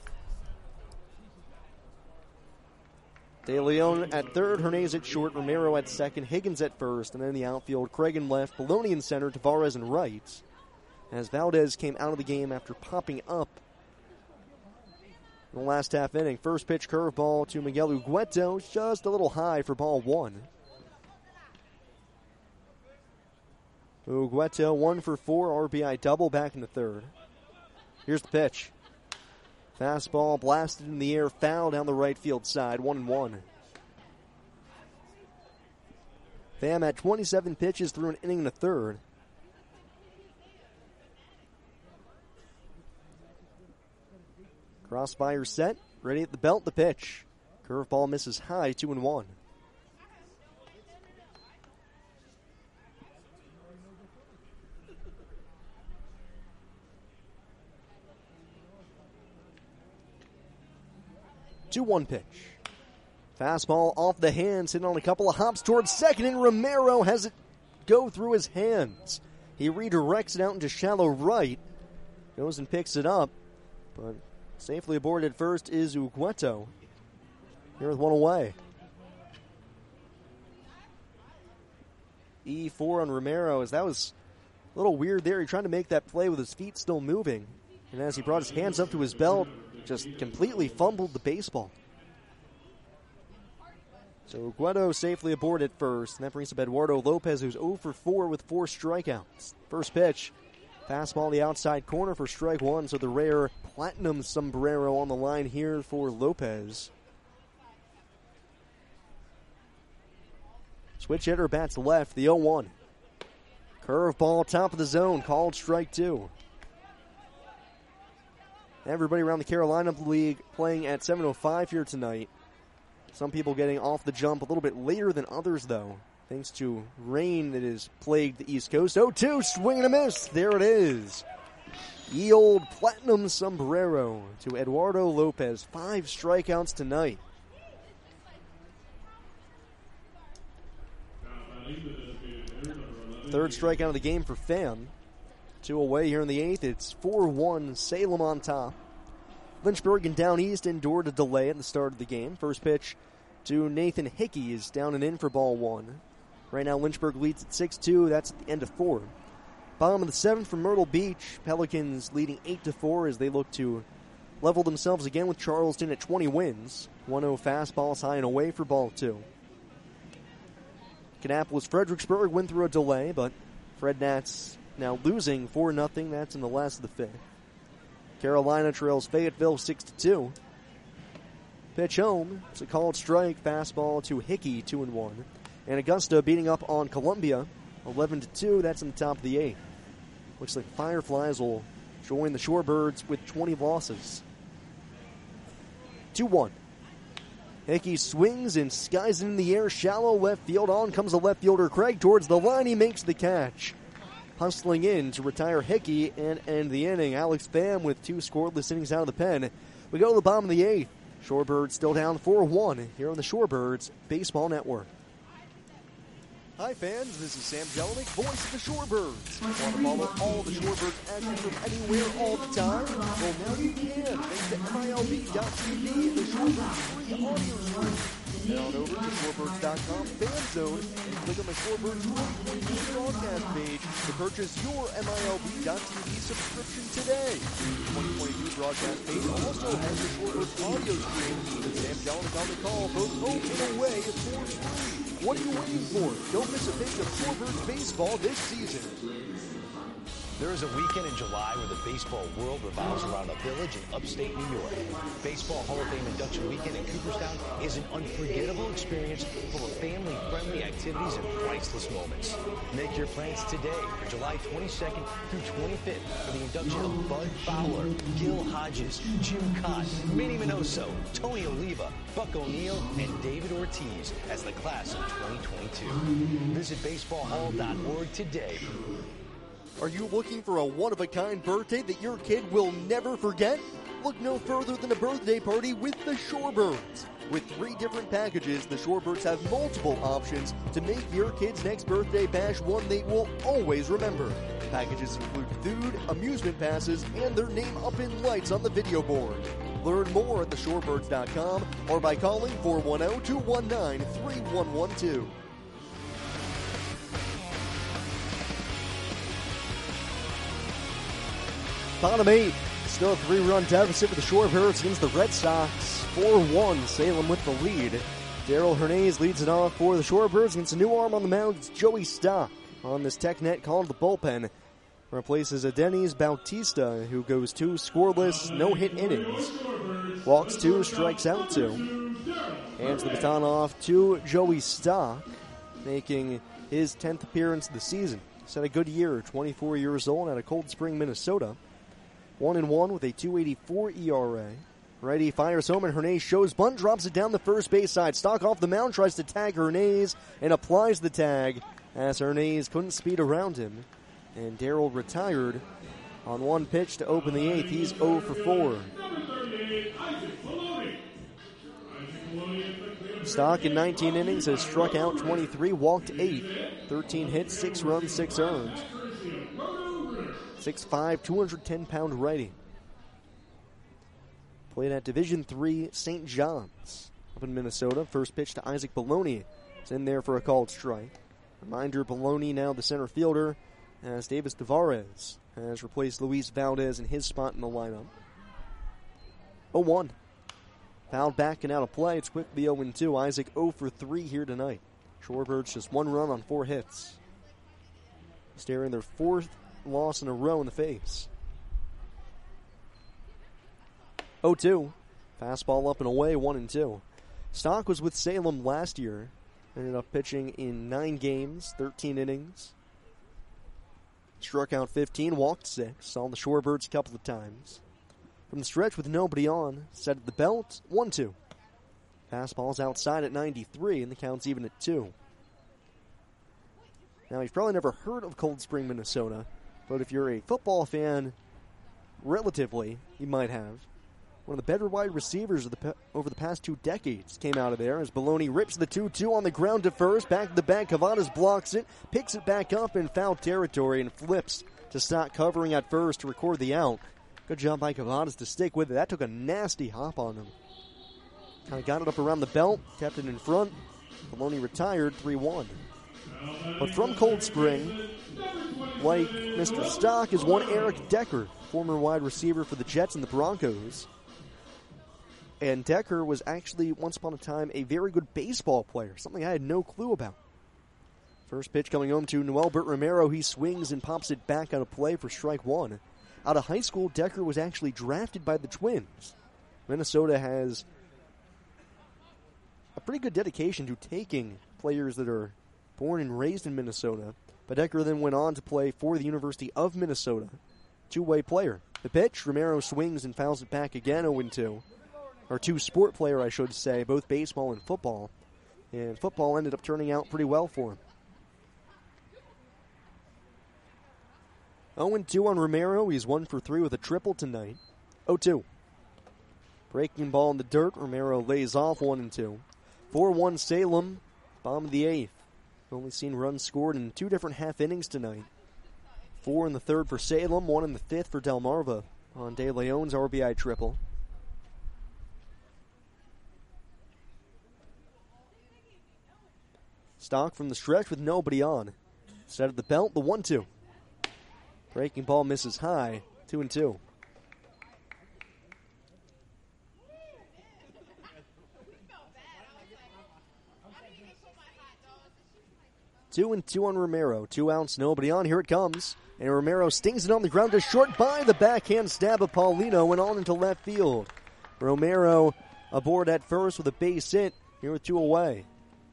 De Leon at third, Hernandez at short, Romero at second, Higgins at first, and then the outfield, Craig in left, Baloney in center, Tavares in right. As Valdez came out of the game after popping up in the last half inning. First pitch curveball to Miguel Ugueto, just a little high for ball one. Ugueto one for four, R B I double back in the third. Here's the pitch. Fastball blasted in the air, foul down the right field side, one and one. Pham had twenty-seven pitches through an inning and a third. Crossfire set, ready at the belt, the pitch. Curveball misses high, two and one. two one pitch. Fastball off the hands, hitting on a couple of hops towards second, and Romero has it go through his hands. He redirects it out into shallow right, goes and picks it up, but safely aboard at first is Ugueto. Here with one away. E four on Romero, as that was a little weird there. He tried to make that play with his feet still moving, and as he brought his hands up to his belt, just completely fumbled the baseball. So Ugueto safely aboard at first, and that brings up Eduardo Lopez, who's oh for four with four strikeouts. First pitch, fastball the outside corner for strike one, so the rare platinum sombrero on the line here for Lopez. Switch hitter bats left, the oh one. Curveball, top of the zone, called strike two. Everybody around the Carolina League playing at seven oh five here tonight. Some people getting off the jump a little bit later than others, though, thanks to rain that has plagued the East Coast. oh two, swing and a miss. There it is. Ye old platinum sombrero to Eduardo Lopez. Five strikeouts tonight. Third strikeout of the game for Pham. Two away here in the eighth. It's four one, Salem on top. Lynchburg and Down East endured a delay at the start of the game. First pitch to Nathan Hickey is down and in for ball one. Right now Lynchburg leads at six two. That's at the end of four. Bottom of the seventh from Myrtle Beach. Pelicans leading eight to four as they look to level themselves again with Charleston at twenty wins. one oh fastballs high and away for ball two. Kannapolis Fredericksburg went through a delay, but Fred Nats now losing four nothing. That's in the last of the fifth. Carolina trails Fayetteville six to two. Pitch home. It's a called strike. Fastball to Hickey, two and one. And Augusta beating up on Columbia, eleven to two. That's in the top of the eighth. Looks like Fireflies will join the Shorebirds with twenty losses. two one. Hickey swings and skies it in the air. Shallow left field. On comes the left fielder, Craig, towards the line. He makes the catch. Hustling in to retire Hickey and end the inning. Alex Pham with two scoreless innings out of the pen. We go to the bottom of the eighth. Shorebirds still down four one here on the Shorebirds Baseball Network. Hi fans, this is Sam Jelinek, voice of the Shorebirds. Want to follow all the Shorebirds action from anywhere all the time? Well, now you can, thanks to M I L B dot T V, the Shorebirds free audio stream. Head on over to shorebirds dot com fan zone and click on the Shorebirds twenty twenty-two broadcast page to purchase your M I L B dot T V subscription today. The twenty twenty-two broadcast page also has the Shorebirds audio stream with Sam Jelinek on the call, both home and away for free. What are you waiting for? Don't miss a thing of Shorebirds baseball this season. There is a weekend in July where the baseball world revolves around a village in upstate New York. Baseball Hall of Fame induction weekend in Cooperstown is an unforgettable experience full of family-friendly activities and priceless moments. Make your plans today for July twenty-second through twenty-fifth for the induction of Bud Fowler, Gil Hodges, Jim Cott, Manny Minoso, Tony Oliva, Buck O'Neill, and David Ortiz as the class of twenty twenty-two. Visit baseball hall dot org today. Are you looking for a one-of-a-kind birthday that your kid will never forget? Look no further than a birthday party with the Shorebirds. With three different packages, the Shorebirds have multiple options to make your kid's next birthday bash one they will always remember. Packages include food, amusement passes, and their name up in lights on the video board. Learn more at the shorebirds dot com or by calling four one zero, two one nine, three one one two. Bottom eight, still a three-run deficit for the Shorebirds against the Red Sox. four one, Salem with the lead. Daryl Hernandez leads it off for the Shorebirds against a new arm on the mound. It's Joey Stock on this tech net called the bullpen. Replaces a Dennis Bautista, who goes two scoreless, no-hit innings. Walks two, strikes out two. Hands the baton off to Joey Stock, making his tenth appearance of the season. He's had a good year, twenty-four years old, out of Cold Spring, Minnesota. One and one with a two eighty-four E R A. Righty fires home and Hernandez shows bunt, drops it down the first base side. Stock off the mound, tries to tag Hernandez and applies the tag as Hernandez couldn't speed around him. And Darryl retired on one pitch to open the eighth. He's oh for four. Stock in nineteen innings has struck out twenty-three, walked eight, thirteen hits, six runs, six earned. six five, two hundred ten pound righty. Played at Division three Saint John's up in Minnesota. First pitch to Isaac Baloney. It's in there for a called strike. Reminder, Baloney now the center fielder as Davis Tavares has replaced Luis Valdez in his spot in the lineup. oh one. Fouled back and out of play. It's quickly oh two. Isaac oh for three here tonight. Shorebirds just one run on four hits. Staring their fourth loss in a row in the face. oh two. Fastball up and away, one and two. Stock was with Salem last year. Ended up pitching in nine games, thirteen innings. Struck out fifteen, walked six. Saw the Shorebirds a couple of times. From the stretch with nobody on, set at the belt, one two. Fastball's outside at ninety-three, and the count's even at two. Now, you've probably never heard of Cold Spring, Minnesota, but if you're a football fan, relatively, you might have. One of the better wide receivers of the pe- over the past two decades came out of there as Baloney rips the two two on the ground to first. Back to the back, Cavadas blocks it, picks it back up in foul territory, and flips to Stock covering at first to record the out. Good job by Cavadas to stick with it. That took a nasty hop on him. Kind of got it up around the belt, kept it in front. Baloney retired three one. But from Cold Spring, like Mister Stock, is one Eric Decker, former wide receiver for the Jets and the Broncos. And Decker was actually, once upon a time, a very good baseball player, something I had no clue about. First pitch coming home to Noelbert Romero. He swings and pops it back out of play for strike one. Out of high school, Decker was actually drafted by the Twins. Minnesota has a pretty good dedication to taking players that are born and raised in Minnesota. But Decker then went on to play for the University of Minnesota. Two-way player. The pitch, Romero swings and fouls it back again, oh two. Or two-sport player, I should say, both baseball and football. And football ended up turning out pretty well for him. oh two on Romero. He's one for three with a triple tonight. oh two. Breaking ball in the dirt. Romero lays off one and two. four one Salem. Bottom of the eighth. Only seen runs scored in two different half innings tonight. Four in the third for Salem, one in the fifth for Delmarva on De Leon's R B I triple. Stock from the stretch with nobody on. Set at the belt, the one two. Breaking ball misses high, two and two. Two and two on Romero. Two outs, nobody on. Here it comes. And Romero stings it on the ground to short by the backhand stab of Paulino and on into left field. Romero aboard at first with a base hit. Here with two away.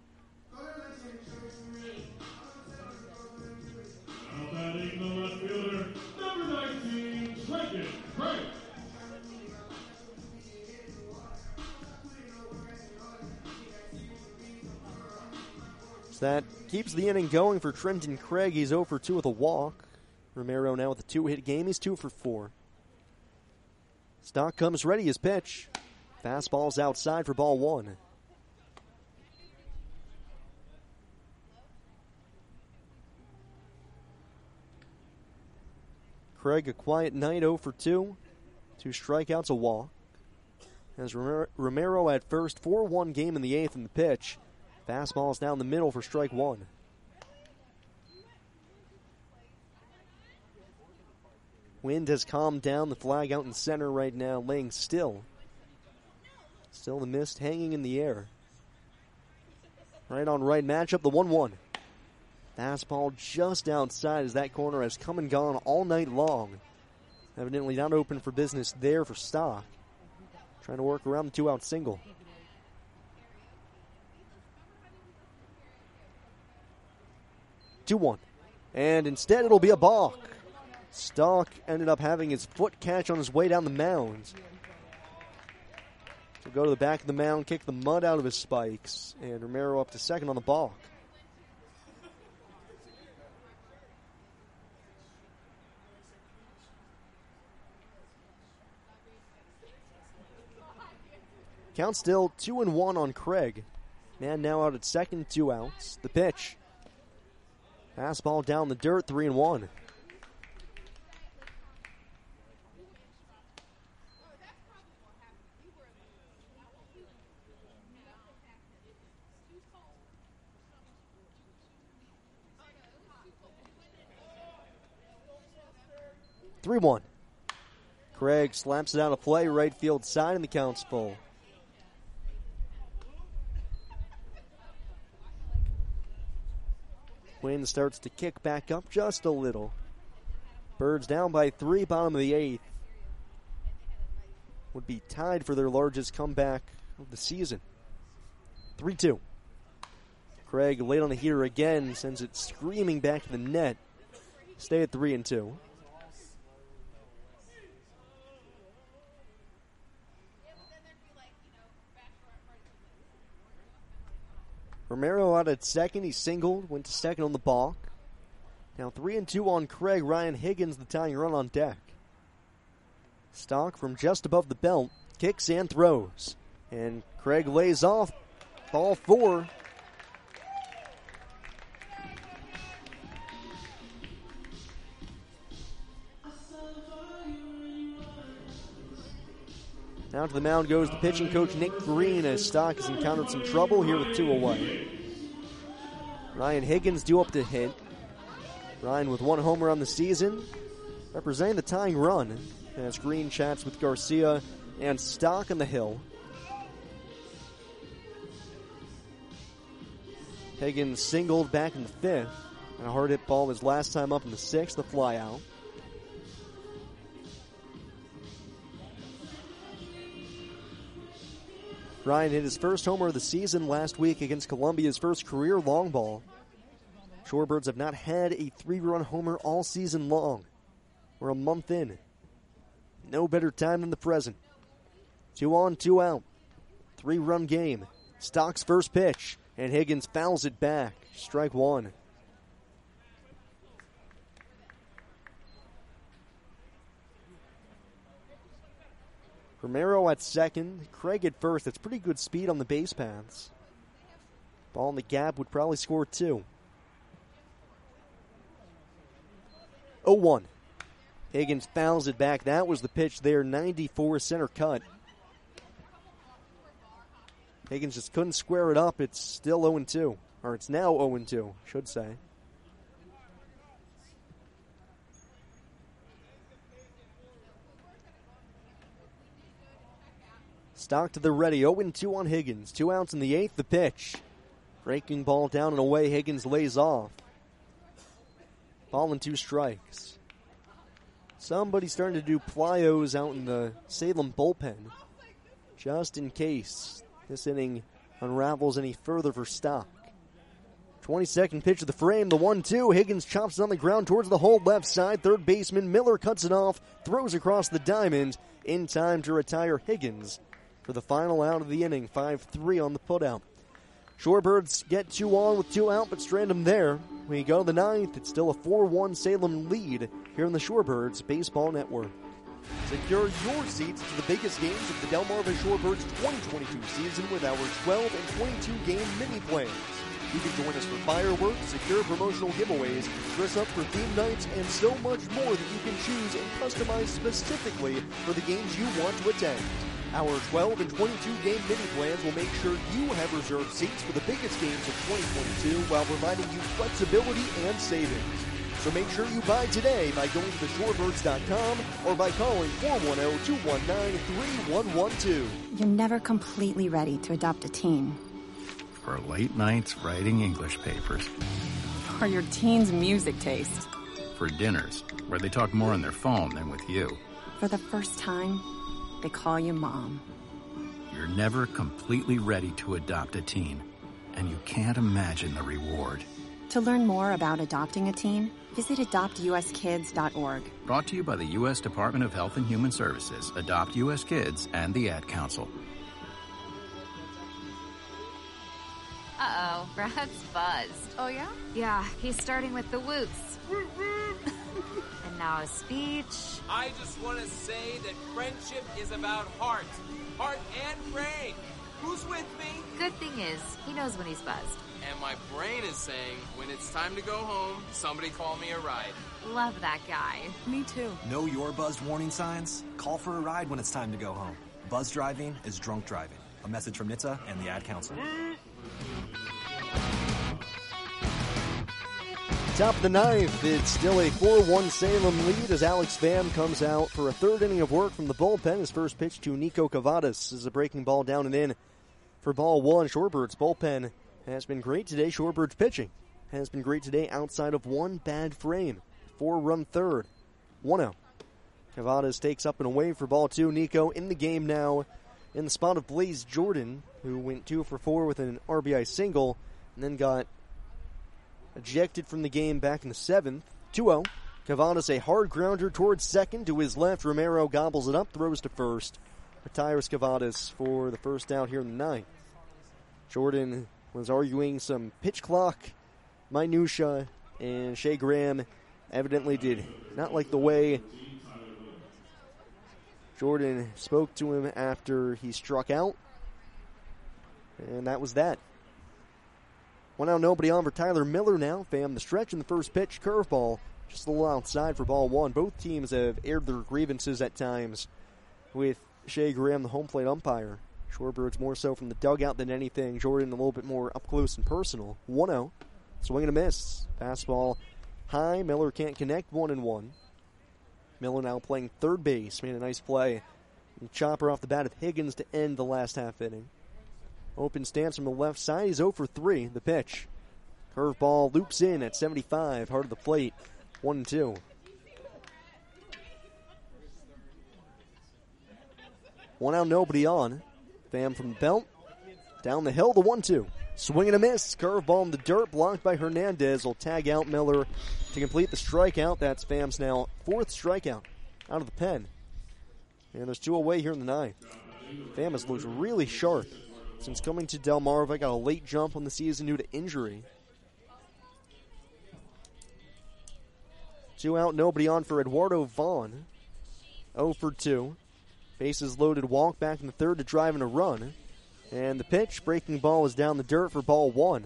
That keeps the inning going for Trenton Craig. He's oh for two with a walk. Romero now with a two-hit game. He's two for four. Stock comes ready his pitch. Fastball's outside for ball one. Craig, a quiet night, oh for two. Two strikeouts, a walk. As Romero at first, four one game in the eighth in the pitch. Fastball's down the middle for strike one. Wind has calmed down. The flag out in center right now, laying still. Still the mist hanging in the air. Right on right matchup, the one one. Fastball just outside as that corner has come and gone all night long. Evidently not open for business there for Stock. Trying to work around the two-out single. two one. And instead it'll be a balk. Stock ended up having his foot catch on his way down the mound. So go to the back of the mound, kick the mud out of his spikes, and Romero up to second on the balk. Count still two and one on Craig. Man now out at second, two outs. The pitch. Fastball down the dirt, three and one. three one. Craig slaps it out of play, right field side, and the count's full. Wind starts to kick back up just a little. Birds down by three, bottom of the eighth. Would be tied for their largest comeback of the season. three two. Craig late on the heater again, sends it screaming back to the net. Stay at three and two. Romero out at second. He singled, went to second on the balk. Now three and two on Craig. Ryan Higgins, the tying run on deck. Stock from just above the belt, kicks and throws. And Craig lays off. Ball four. Now to the mound goes the pitching coach, Nick Green, as Stock has encountered some trouble here with two away. Ryan Higgins due up to hit. Ryan with one homer on the season, representing the tying run, as Green chats with Garcia and Stock on the hill. Higgins singled back in the fifth, and a hard hit ball his last time up in the sixth, the fly out. Ryan hit his first homer of the season last week against Columbia's first career long ball. Shorebirds have not had a three-run homer all season long. We're a month in. No better time than the present. Two on, two out. Three-run game. Stock's first pitch, and Higgins fouls it back. Strike one. Romero at second, Craig at first. That's pretty good speed on the base paths. Ball in the gap would probably score two. oh one. Higgins fouls it back. That was the pitch there, ninety-four center cut. Higgins just couldn't square it up. It's still oh and two. Or it's now oh and two, I should say. Stock to the ready, oh and two on Higgins. Two outs in the eighth, the pitch. Breaking ball down and away, Higgins lays off. Ball and two strikes. Somebody's starting to do plyos out in the Salem bullpen, just in case this inning unravels any further for Stock. twenty-second pitch of the frame, the one two. Higgins chops it on the ground towards the hole left side. Third baseman Miller cuts it off, throws across the diamond in time to retire Higgins for the final out of the inning, five three on the putout. Shorebirds get two on with two out, but strand them there. When you go to the ninth, it's still a four one Salem lead here in the Shorebirds Baseball Network. Secure your seats to the biggest games of the Delmarva Shorebirds twenty twenty-two season with our twelve and twenty-two game mini plans. You can join us for fireworks, secure promotional giveaways, dress up for theme nights, and so much more that you can choose and customize specifically for the games you want to attend. Our twelve and twenty-two game mini plans will make sure you have reserved seats for the biggest games of twenty twenty-two while providing you flexibility and savings. So make sure you buy today by going to the shorebirds dot com or by calling four one zero, two one nine, three one one two. You're never completely ready to adopt a teen. For late nights writing English papers. Or your teen's music taste. For dinners, where they talk more on their phone than with you. For the first time, they call you Mom. You're never completely ready to adopt a teen, and you can't imagine the reward. To learn more about adopting a teen, visit adopt u s kids dot org. Brought to you by the U S Department of Health and Human Services, Adopt U S Kids, and the Ad Council. Uh-oh, Brad's buzzed. Oh, yeah? Yeah, he's starting with the whoops. And now a speech. I just want to say that friendship is about heart. heart and brain. Who's with me? Good thing is, he knows when he's buzzed. And my brain is saying, when it's time to go home, somebody call me a ride. Love that guy. Me too. Know your buzzed warning signs? Call for a ride when it's time to go home. Buzz driving is drunk driving. A message from N H T S A and the Ad Council. Top of the ninth, it's still a four one Salem lead as Alex Pham comes out for a third inning of work from the bullpen. His first pitch to Nico Cavadas is a breaking ball down and in for ball one. Shorebirds bullpen has been great today. Shorebirds pitching has been great today outside of one bad frame. Four-run third. one out. Cavadas takes up and away for ball two. Nico in the game now in the spot of Blaze Jordan, who went two for four with an R B I single and then got ejected from the game back in the seventh. two oh. Cavadas a hard grounder towards second to his left. Romero gobbles it up, throws to first. Retires Cavadas for the first out here in the ninth. Jordan was arguing some pitch clock minutia, and Shea Graham evidently did not like the way Jordan spoke to him after he struck out. And that was that. One out, nobody on for Tyler Miller now. Pham the stretch in the first pitch. Curveball just a little outside for ball one. Both teams have aired their grievances at times with Shea Graham, the home plate umpire. Shorebirds more so from the dugout than anything. Jordan a little bit more up close and personal. one oh. Swing and a miss. Fastball high. Miller can't connect. One and one. Miller now playing third base. Made a nice play. And chopper off the bat of Higgins to end the last half inning. Open stance from the left side. He's oh for three. The pitch. Curveball loops in at seventy-five. Hard of the plate. one and two. One out, nobody on. Pham from the belt. Down the hill, the one two. Swing and a miss. Curveball in the dirt, blocked by Hernandez. Will tag out Miller to complete the strikeout. That's Pham's now fourth strikeout out of the pen. And there's two away here in the ninth. Pham has looked really sharp since coming to Delmarva. Got a late jump on the season due to injury. Two out, nobody on for Eduardo Vaughn. oh for two. Bases loaded, walk back in the third to drive in a run. And the pitch, breaking ball, is down the dirt for ball one.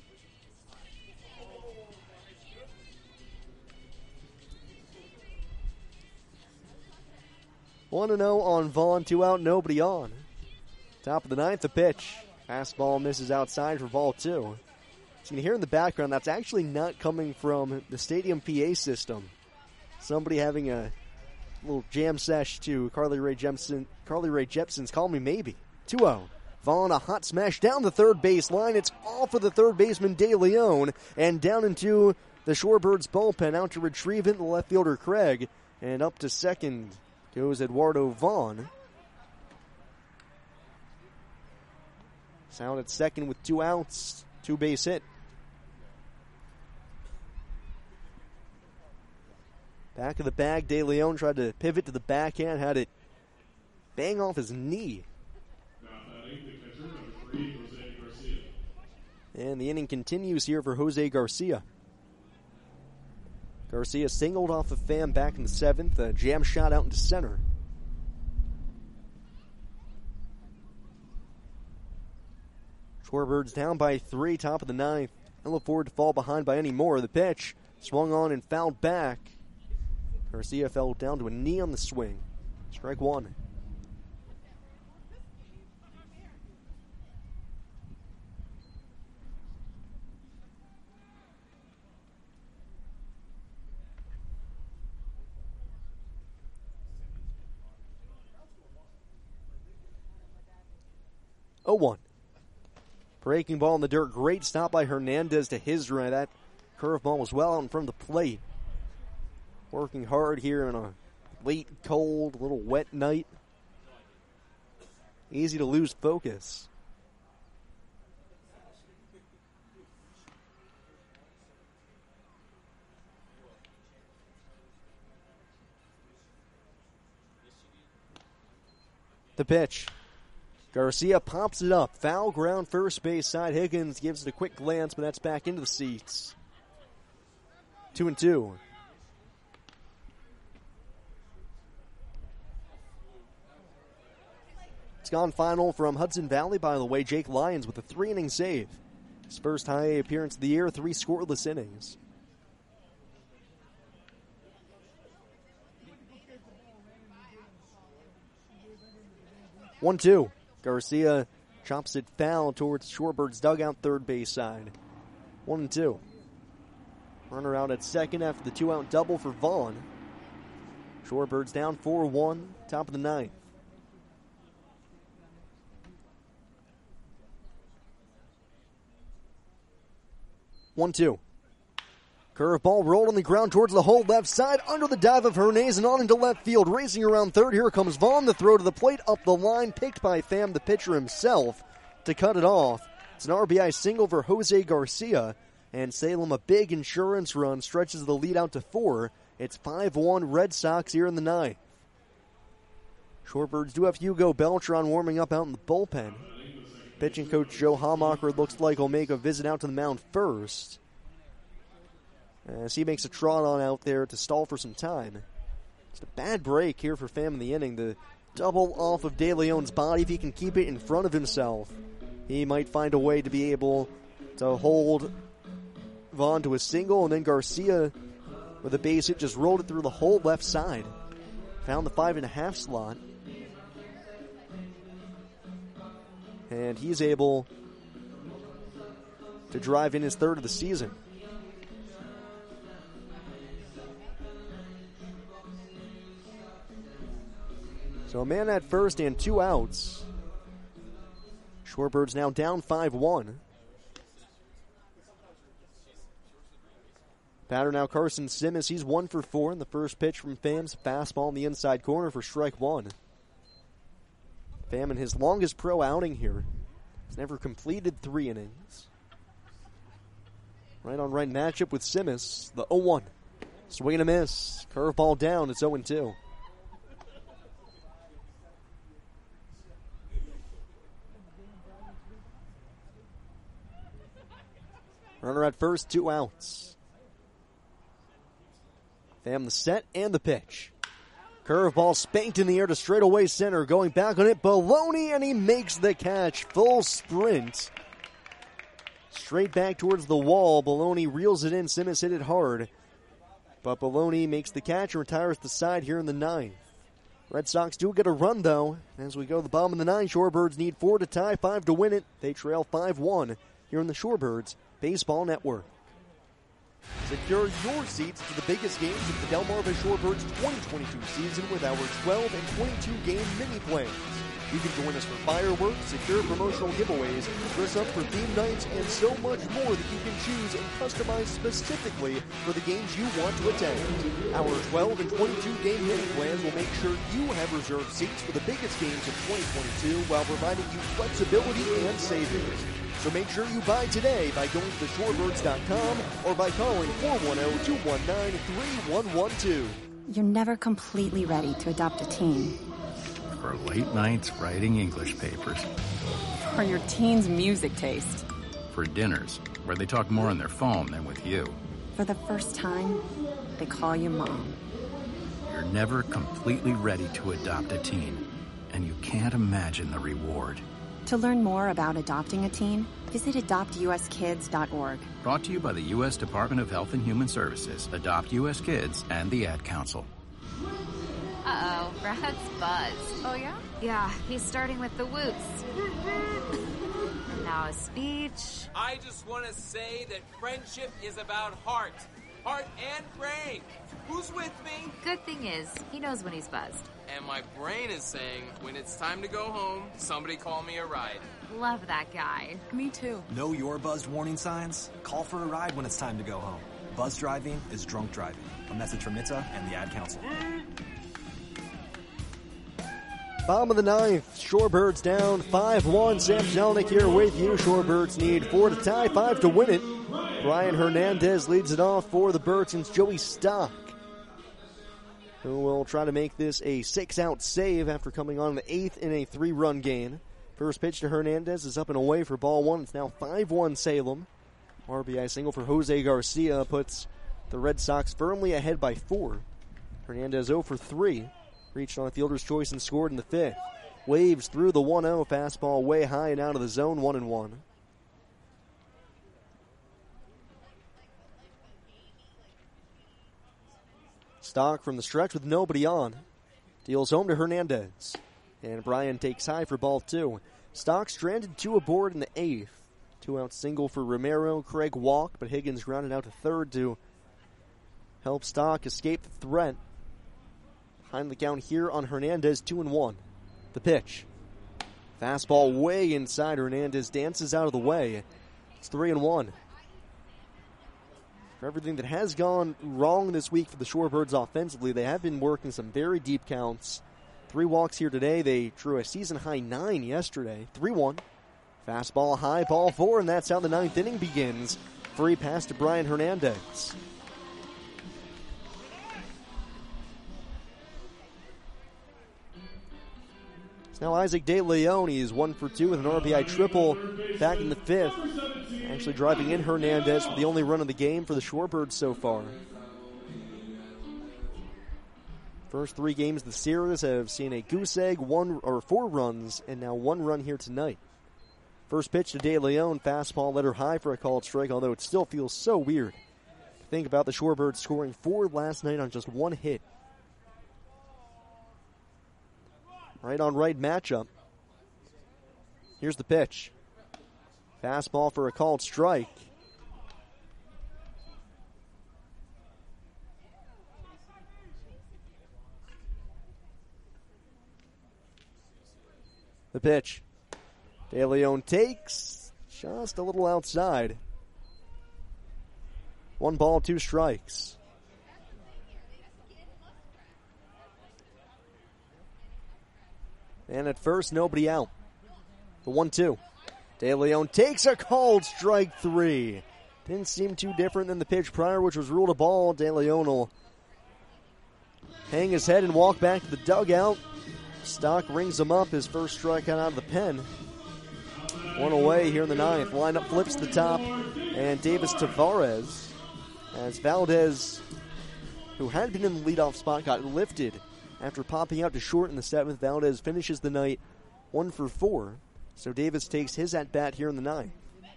one and oh on Vaughn, two out, nobody on. Top of the ninth, the pitch. Fastball misses outside for ball two. So you can hear in the background, that's actually not coming from the stadium P A system. Somebody having a little jam sesh to Carly Rae Jepsen. Carly Rae Jepsen's Call Me Maybe. two oh. Vaughn, a hot smash down the third base line. It's off of the third baseman, De Leon, and down into the Shorebirds bullpen. Out to retrieve it, the left fielder, Craig. And up to second goes Eduardo Vaughn. Sound at second with two outs. Two base hit. Back of the bag, De Leon tried to pivot to the backhand, had it bang off his knee. And the inning continues here for Jose Garcia. Garcia singled off of Pham back in the seventh, a jam shot out into center. Shorebirds down by three, top of the ninth. Don't look forward to fall behind by any more. The pitch swung on and fouled back. Garcia fell down to a knee on the swing. Strike one. oh one. Breaking ball in the dirt. Great stop by Hernandez to his right. That curveball was well out in front of the plate. Working hard here on a late, cold, little wet night. Easy to lose focus. The pitch. Garcia pops it up. Foul ground first base side. Higgins gives it a quick glance, but that's back into the seats. Two and two. It's gone final from Hudson Valley, by the way. Jake Lyons with a three-inning save. His first high A appearance of the year, three scoreless innings. one two. Garcia chops it foul towards Shorebirds' dugout, third base side. one and two. Runner out at second after the two-out double for Vaughn. Shorebirds down four one, top of the ninth. one two. Curveball rolled on the ground towards the hole left side, under the dive of Hernandez and on into left field. Racing around third, here comes Vaughn. The throw to the plate, up the line, picked by Pham, the pitcher himself, to cut it off. It's an R B I single for Jose Garcia, and Salem, a big insurance run, stretches the lead out to four. It's five one Red Sox here in the ninth. Shorebirds do have Hugo Beltran warming up out in the bullpen. Pitching coach Joe Hamacher looks like he'll make a visit out to the mound first, as he makes a trot on out there to stall for some time. It's a bad break here for Pham in the inning. The double off of De Leon's body. If he can keep it in front of himself, he might find a way to be able to hold Vaughn to a single, and then Garcia with a base hit just rolled it through the whole left side. Found the five and a half slot. And he's able to drive in his third of the season. So a man at first and two outs. Shorebirds now down five one. Batter now Carson Simmons. He's one for four in the first pitch from Pham's fastball in the inside corner for strike one. Pham in his longest pro outing here has never completed three innings. Right on right matchup with Simmons. The oh one. Swing and a miss. Curveball down. It's oh and two. Runner at first, two outs. Pham the set and the pitch. Curveball spanked in the air to straightaway center. Going back on it, Baloney, and he makes the catch. Full sprint. Straight back towards the wall. Baloney reels it in. Simmons hit it hard. But Baloney makes the catch and retires the side here in the ninth. Red Sox do get a run, though. As we go to the bottom of the nine, Shorebirds need four to tie, five to win it. They trail five one here in the Shorebirds Baseball Network. Secure your seats to the biggest games of the Delmarva Shorebirds twenty twenty-two season with our twelve and twenty-two game mini plans. You can join us for fireworks, secure promotional giveaways, dress up for theme nights, and so much more that you can choose and customize specifically for the games you want to attend. Our twelve and twenty-two game mini plans will make sure you have reserved seats for the biggest games of twenty twenty-two while providing you flexibility and savings. So make sure you buy today by going to the shorebirds dot com or by calling four one zero, two one nine, three one one two. You're never completely ready to adopt a teen. For late nights writing English papers. For your teen's music taste. For dinners where they talk more on their phone than with you. For the first time, they call you mom. You're never completely ready to adopt a teen, and you can't imagine the reward. To learn more about adopting a teen, visit adopt u s kids dot org. Brought to you by the U S Department of Health and Human Services, Adopt U S Kids, and the Ad Council. Uh-oh, Brad's buzzed. Oh, yeah? Yeah, he's starting with the whoops. And now a speech. I just want to say that friendship is about heart. Heart and brain. Who's with me? Good thing is, he knows when he's buzzed. And my brain is saying, when it's time to go home, somebody call me a ride. Love that guy. Me too. Know your buzzed warning signs? Call for a ride when it's time to go home. Buzz driving is drunk driving. A message from N H T S A and the Ad Council. Bottom of the ninth, Shorebirds down five one. Sam Jelinek here with you. Shorebirds need four to tie, five to win it. Brian Hernandez leads it off for the Birds, and Joey Stock, who will try to make this a six-out save after coming on in the eighth in a three-run game. First pitch to Hernandez is up and away for ball one. It's now five one Salem. R B I single for Jose Garcia puts the Red Sox firmly ahead by four. Hernandez oh for three. Reached on a fielder's choice and scored in the fifth. waves through the one oh. Fastball way high and out of the zone, one and one. Stock from the stretch with nobody on. Deals home to Hernandez. And Bryan takes high for ball two. Stock stranded two aboard in the eighth. Two out single for Romero. Craig walked, but Higgins grounded out to third to help Stock escape the threat. Behind the count here on Hernandez, two and one. The pitch. Fastball way inside. Hernandez dances out of the way. It's three and one. For everything that has gone wrong this week for the Shorebirds offensively, they have been working some very deep counts. Three walks here today. They drew a season-high nine yesterday. three one. Fastball high, ball four, and that's how the ninth inning begins. Free pass to Bryan Hernandez. It's now Isaac De Leon. He's one for two with an R B I triple back in the fifth. Actually driving in Hernandez for the only run of the game for the Shorebirds so far. First three games of the series have seen a goose egg, one or four runs, and now one run here tonight. First pitch to De Leon, fastball let her high for a called strike, although it still feels so weird to think about the Shorebirds scoring four last night on just one hit. Right on right matchup. Here's the pitch. Fastball for a called strike. The pitch. De Leon takes just a little outside. One ball, two strikes. And at first, nobody out. The one two. De Leon takes a called strike three. Didn't seem too different than the pitch prior, which was ruled a ball. De Leon will hang his head and walk back to the dugout. Stock rings him up, his first strikeout out of the pen. One away here in the ninth. Lineup flips to the top, and Davis Tavares, as Valdez, who had been in the leadoff spot, got lifted after popping out to short in the seventh. Valdez finishes the night one for four. So Davis takes his at-bat here in the ninth.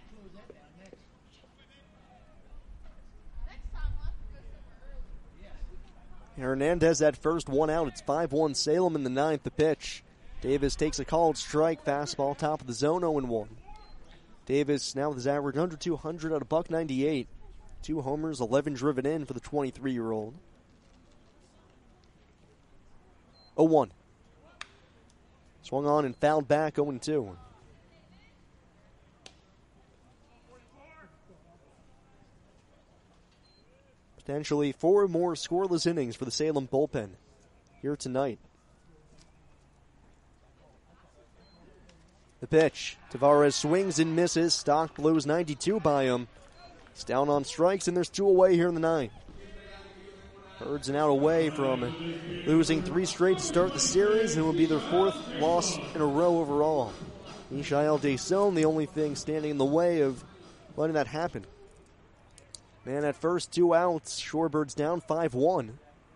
Hernandez at first, one out. It's five one Salem in the ninth. The pitch. Davis takes a called strike. Fastball top of the zone, oh and one. Davis now with his average under two hundred at a buck ninety-eight. Two homers, eleven driven in for the twenty-three-year-old. oh one. Swung on and fouled back, oh and two. Potentially four more scoreless innings for the Salem bullpen here tonight. The pitch. Tavares swings and misses. Stock blows ninety-two by him. It's down on strikes, and there's two away here in the ninth. Birds an out away from losing three straight to start the series, and it will be their fourth loss in a row overall. Mishael Deson, the only thing standing in the way of letting that happen. Man at first, two outs. Shorebirds down five one.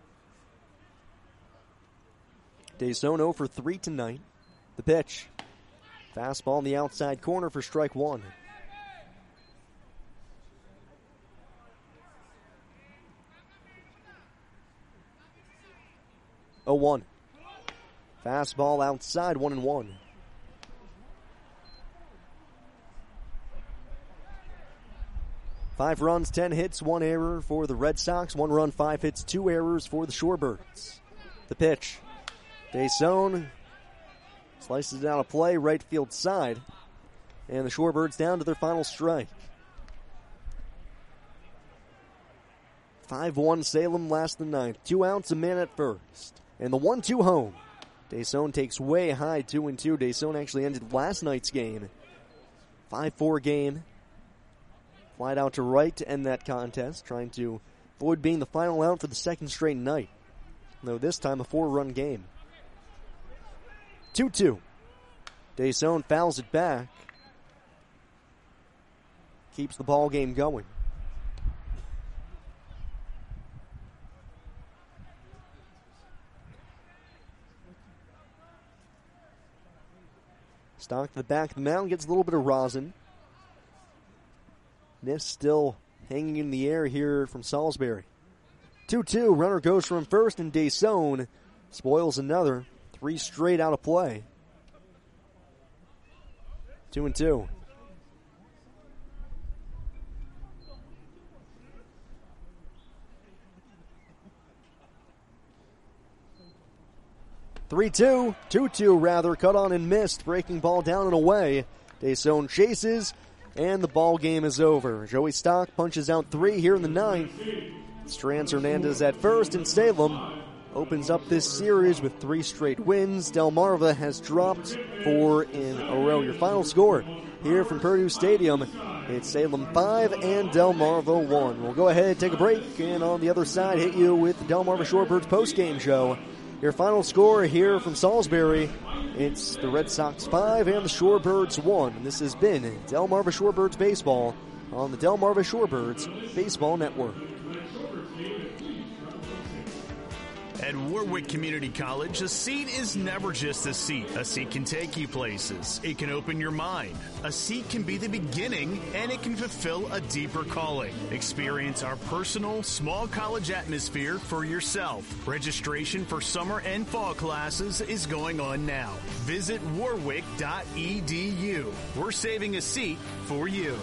Deson oh for three tonight. The pitch. Fastball in the outside corner for strike one. oh one. Fastball outside, one and one. Five runs, ten hits, one error for the Red Sox. One run, five hits, two errors for the Shorebirds. The pitch. Deson slices it out of play, right field side. And the Shorebirds down to their final strike. five one Salem last the ninth. Two outs, a man at first. And the one two home. Deson takes way high, two and two. Deson actually ended last night's game. five four game. Flied out to right to end that contest, trying to avoid being the final out for the second straight night. Though this time a four-run game. two two. Deson fouls it back. Keeps the ball game going. Stock to the back of the mound, gets a little bit of rosin. Mist still hanging in the air here from Salisbury. two two, runner goes from first, and Desaune spoils another. Three straight out of play. Two and two. three two, two two rather, cut on and missed, breaking ball down and away. Desaune chases, and the ball game is over. Joey Stock punches out three here in the ninth. Strands Hernandez at first, and Salem opens up this series with three straight wins. Delmarva has dropped four in a row. Your final score here from Purdue Stadium, it's Salem five and Delmarva one. We'll go ahead, take a break, and on the other side hit you with the Delmarva Shorebirds postgame show. Your final score here from Salisbury, it's the Red Sox five and the Shorebirds one. And this has been Delmarva Shorebirds Baseball on the Delmarva Shorebirds Baseball Network. At Warwick Community College, a seat is never just a seat. A seat can take you places. It can open your mind. A seat can be the beginning, and it can fulfill a deeper calling. Experience our personal, small college atmosphere for yourself. Registration for summer and fall classes is going on now. Visit warwick dot e d u. We're saving a seat for you.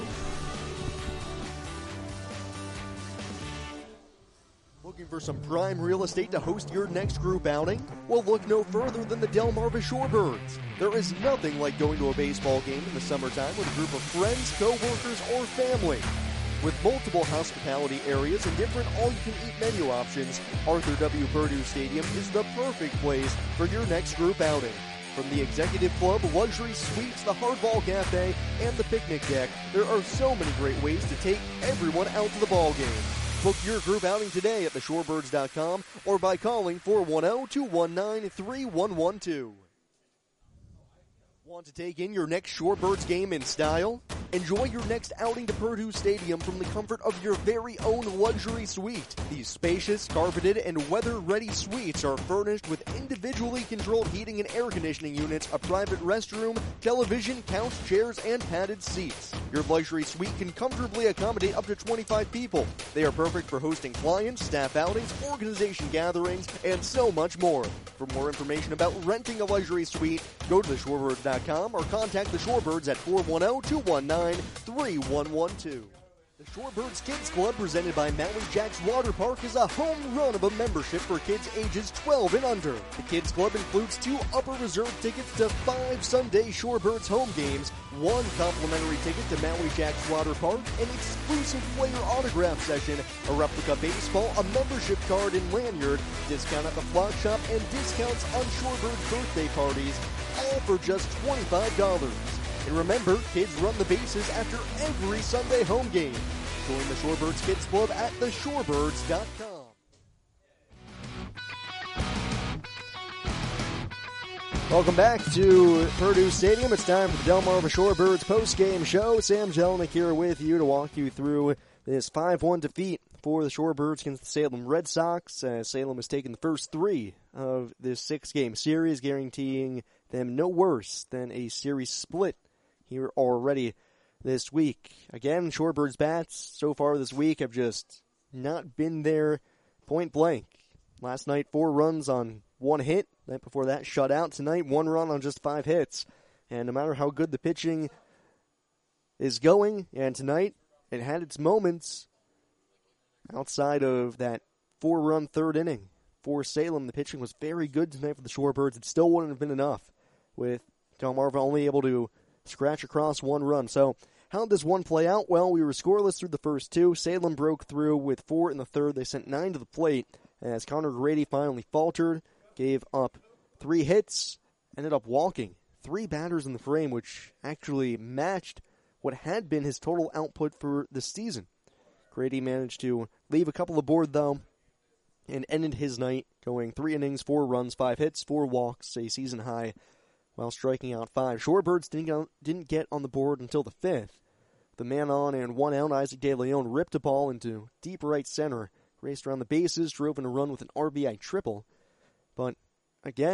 Looking for some prime real estate to host your next group outing? Well, look no further than the Delmarva Shorebirds. There is nothing like going to a baseball game in the summertime with a group of friends, co-workers, or family. With multiple hospitality areas and different all-you-can-eat menu options, Arthur W. Purdue Stadium is the perfect place for your next group outing. From the Executive Club, luxury suites, the Hardball Cafe, and the picnic deck, there are so many great ways to take everyone out to the ball game. Book your group outing today at the shorebirds dot com or by calling four one zero, two one nine, three one one two. Want to take in your next Shorebirds game in style? Enjoy your next outing to Purdue Stadium from the comfort of your very own luxury suite. These spacious, carpeted, and weather-ready suites are furnished with individually controlled heating and air conditioning units, a private restroom, television, couch, chairs, and padded seats. Your luxury suite can comfortably accommodate up to twenty-five people. They are perfect for hosting clients, staff outings, organization gatherings, and so much more. For more information about renting a luxury suite, go to the shorebirds dot com or contact the Shorebirds at four one zero, two one nine, three one one two. The Shorebirds Kids Club, presented by Maui Jacks Water Park, is a home run of a membership for kids ages twelve and under. The Kids Club includes two upper reserve tickets to five Sunday Shorebirds home games, one complimentary ticket to Maui Jacks Water Park, an exclusive player autograph session, a replica baseball, a membership card and lanyard, discount at the flock shop, and discounts on Shorebirds birthday parties, all for just twenty-five dollars. And remember, kids run the bases after every Sunday home game. Join the Shorebirds Kids Club at the shorebirds dot com. Welcome back to Purdue Stadium. It's time for the Delmarva Shorebirds post-game show. Sam Jelinek here with you to walk you through this five one defeat for the Shorebirds against the Salem Red Sox. Uh, Salem has taken the first three of this six-game series, guaranteeing them no worse than a series split here already this week. Again, Shorebirds bats so far this week have just not been there point blank. Last night, four runs on one hit. Night before that, shut out. Tonight, one run on just five hits. And no matter how good the pitching is going, and tonight it had its moments outside of that four-run third inning. For Salem, the pitching was very good tonight for the Shorebirds. It still wouldn't have been enough, with Delmarva only able to scratch across one run. So how did this one play out? Well, we were scoreless through the first two. Salem broke through with four in the third. They sent nine to the plate as Connor Grady finally faltered, gave up three hits, ended up walking three batters in the frame, which actually matched what had been his total output for the season. Grady managed to leave a couple aboard, though, and ended his night going three innings, four runs, five hits, four walks, a season high, while striking out five. Shorebirds didn't get, didn't get on the board until the fifth. The man on and one out, Isaac De Leon, ripped a ball into deep right center, raced around the bases, drove in a run with an R B I triple. But again,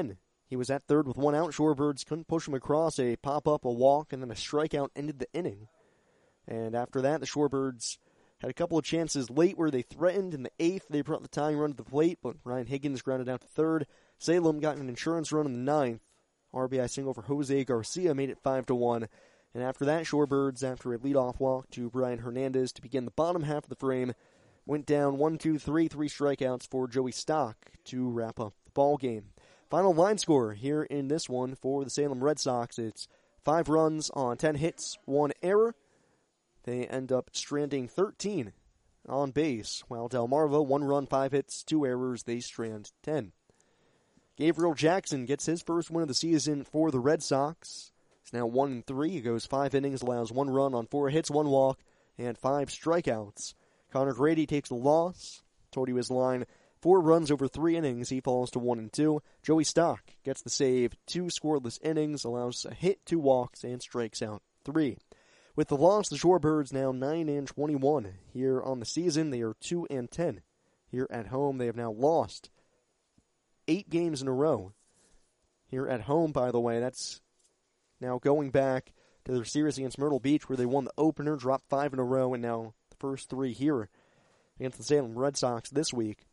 He was at third with one out. Shorebirds couldn't push him across. A pop-up, a walk, and then a strikeout ended the inning. And after that, the Shorebirds had a couple of chances late where they threatened. In the eighth, they brought the tying run to the plate, but Ryan Higgins grounded out to third. Salem got an insurance run in the ninth. R B I single for Jose Garcia made it five to one. And after that, Shorebirds, after a leadoff walk to Brian Hernandez to begin the bottom half of the frame, went down one, two, three, three strikeouts for Joey Stock to wrap up the ball game. Final line score here in this one for the Salem Red Sox. It's five runs on ten hits, one error. They end up stranding thirteen on base, while Delmarva, one run, five hits, two errors, they strand ten. Gabriel Jackson gets his first win of the season for the Red Sox. He's now one and three. He goes five innings, allows one run on four hits, one walk, and five strikeouts. Connor Grady takes the loss. Told you his line, four runs over three innings. He falls to one and two. Joey Stock gets the save, two scoreless innings, allows a hit, two walks, and strikes out three. With the loss, the Shorebirds now nine and twenty-one here on the season. They are two and ten here at home. They have now lost eight games in a row here at home. By the way, that's now going back to their series against Myrtle Beach, where they won the opener, dropped five in a row, and now the first three here against the Salem Red Sox this week.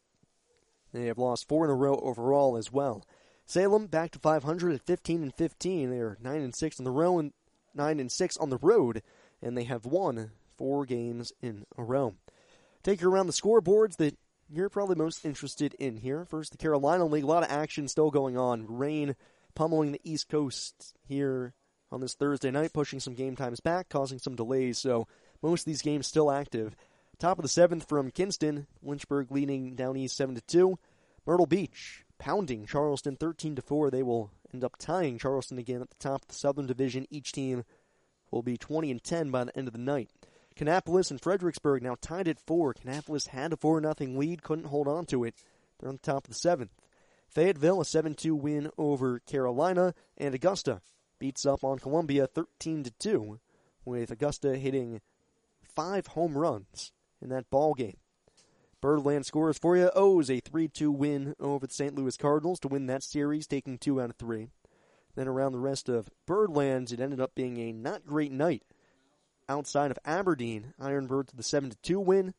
They have lost four in a row overall as well. Salem back to five hundred at fifteen and fifteen. They are nine and six on the row and nine and six on the road, and they have won four games in a row. Take you around the scoreboards that you're probably most interested in here. First, the Carolina League. A lot of action still going on. Rain pummeling the East Coast here on this Thursday night, pushing some game times back, causing some delays, so most of these games still active. Top of the seventh from Kinston, Lynchburg leading down east seven to two. Myrtle Beach pounding Charleston thirteen to four. They will end up tying Charleston again at the top of the Southern Division. Each team will be twenty and ten by the end of the night. Kannapolis and Fredericksburg now tied at four. Kannapolis had a four nothing lead, couldn't hold on to it. They're on the top of the seventh. Fayetteville, a seven two win over Carolina, and Augusta beats up on Columbia thirteen to two, with Augusta hitting five home runs in that ball game. Birdland scores for you. O's a three two win over the Saint Louis Cardinals to win that series, taking two out of three. Then around the rest of Birdlands, it ended up being a not great night. Outside of Aberdeen, Ironbirds with the seven to two win.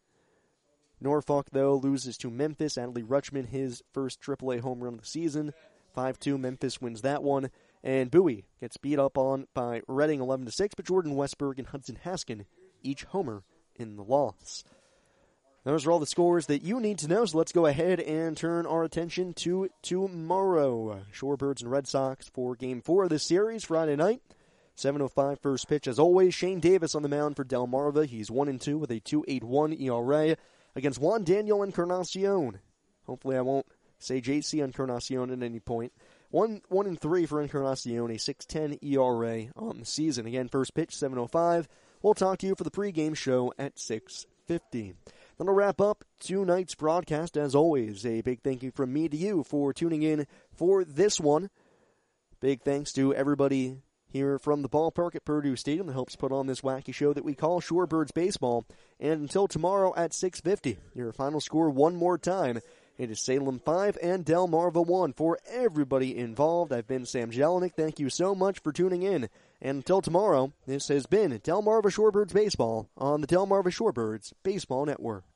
Norfolk, though, loses to Memphis. Adley Rutschman, his first triple A home run of the season. five two, Memphis wins that one. And Bowie gets beat up on by Reading eleven to six, but Jordan Westberg and Hudson Haskin each homer in the loss. Those are all the scores that you need to know, so let's go ahead and turn our attention to tomorrow. Shorebirds and Red Sox for Game four of this series, Friday night. seven oh five first pitch as always. Shane Davis on the mound for Delmarva. He's one and two with a two point eight one E R A against Juan Daniel Encarnacion. Hopefully I won't say J C Encarnacion at any point. One, one and three for Encarnacion, a six ten E R A on the season. Again, first pitch, seven oh five. We'll talk to you for the pregame show at six fifty. That'll wrap up tonight's broadcast. As always, a big thank you from me to you for tuning in for this one. Big thanks to everybody here from the ballpark at Purdue Stadium that helps put on this wacky show that we call Shorebirds Baseball. And until tomorrow at six fifty, your final score one more time. It is Salem five and Delmarva one. For everybody involved, I've been Sam Jelinek. Thank you so much for tuning in. And until tomorrow, this has been Delmarva Shorebirds Baseball on the Delmarva Shorebirds Baseball Network.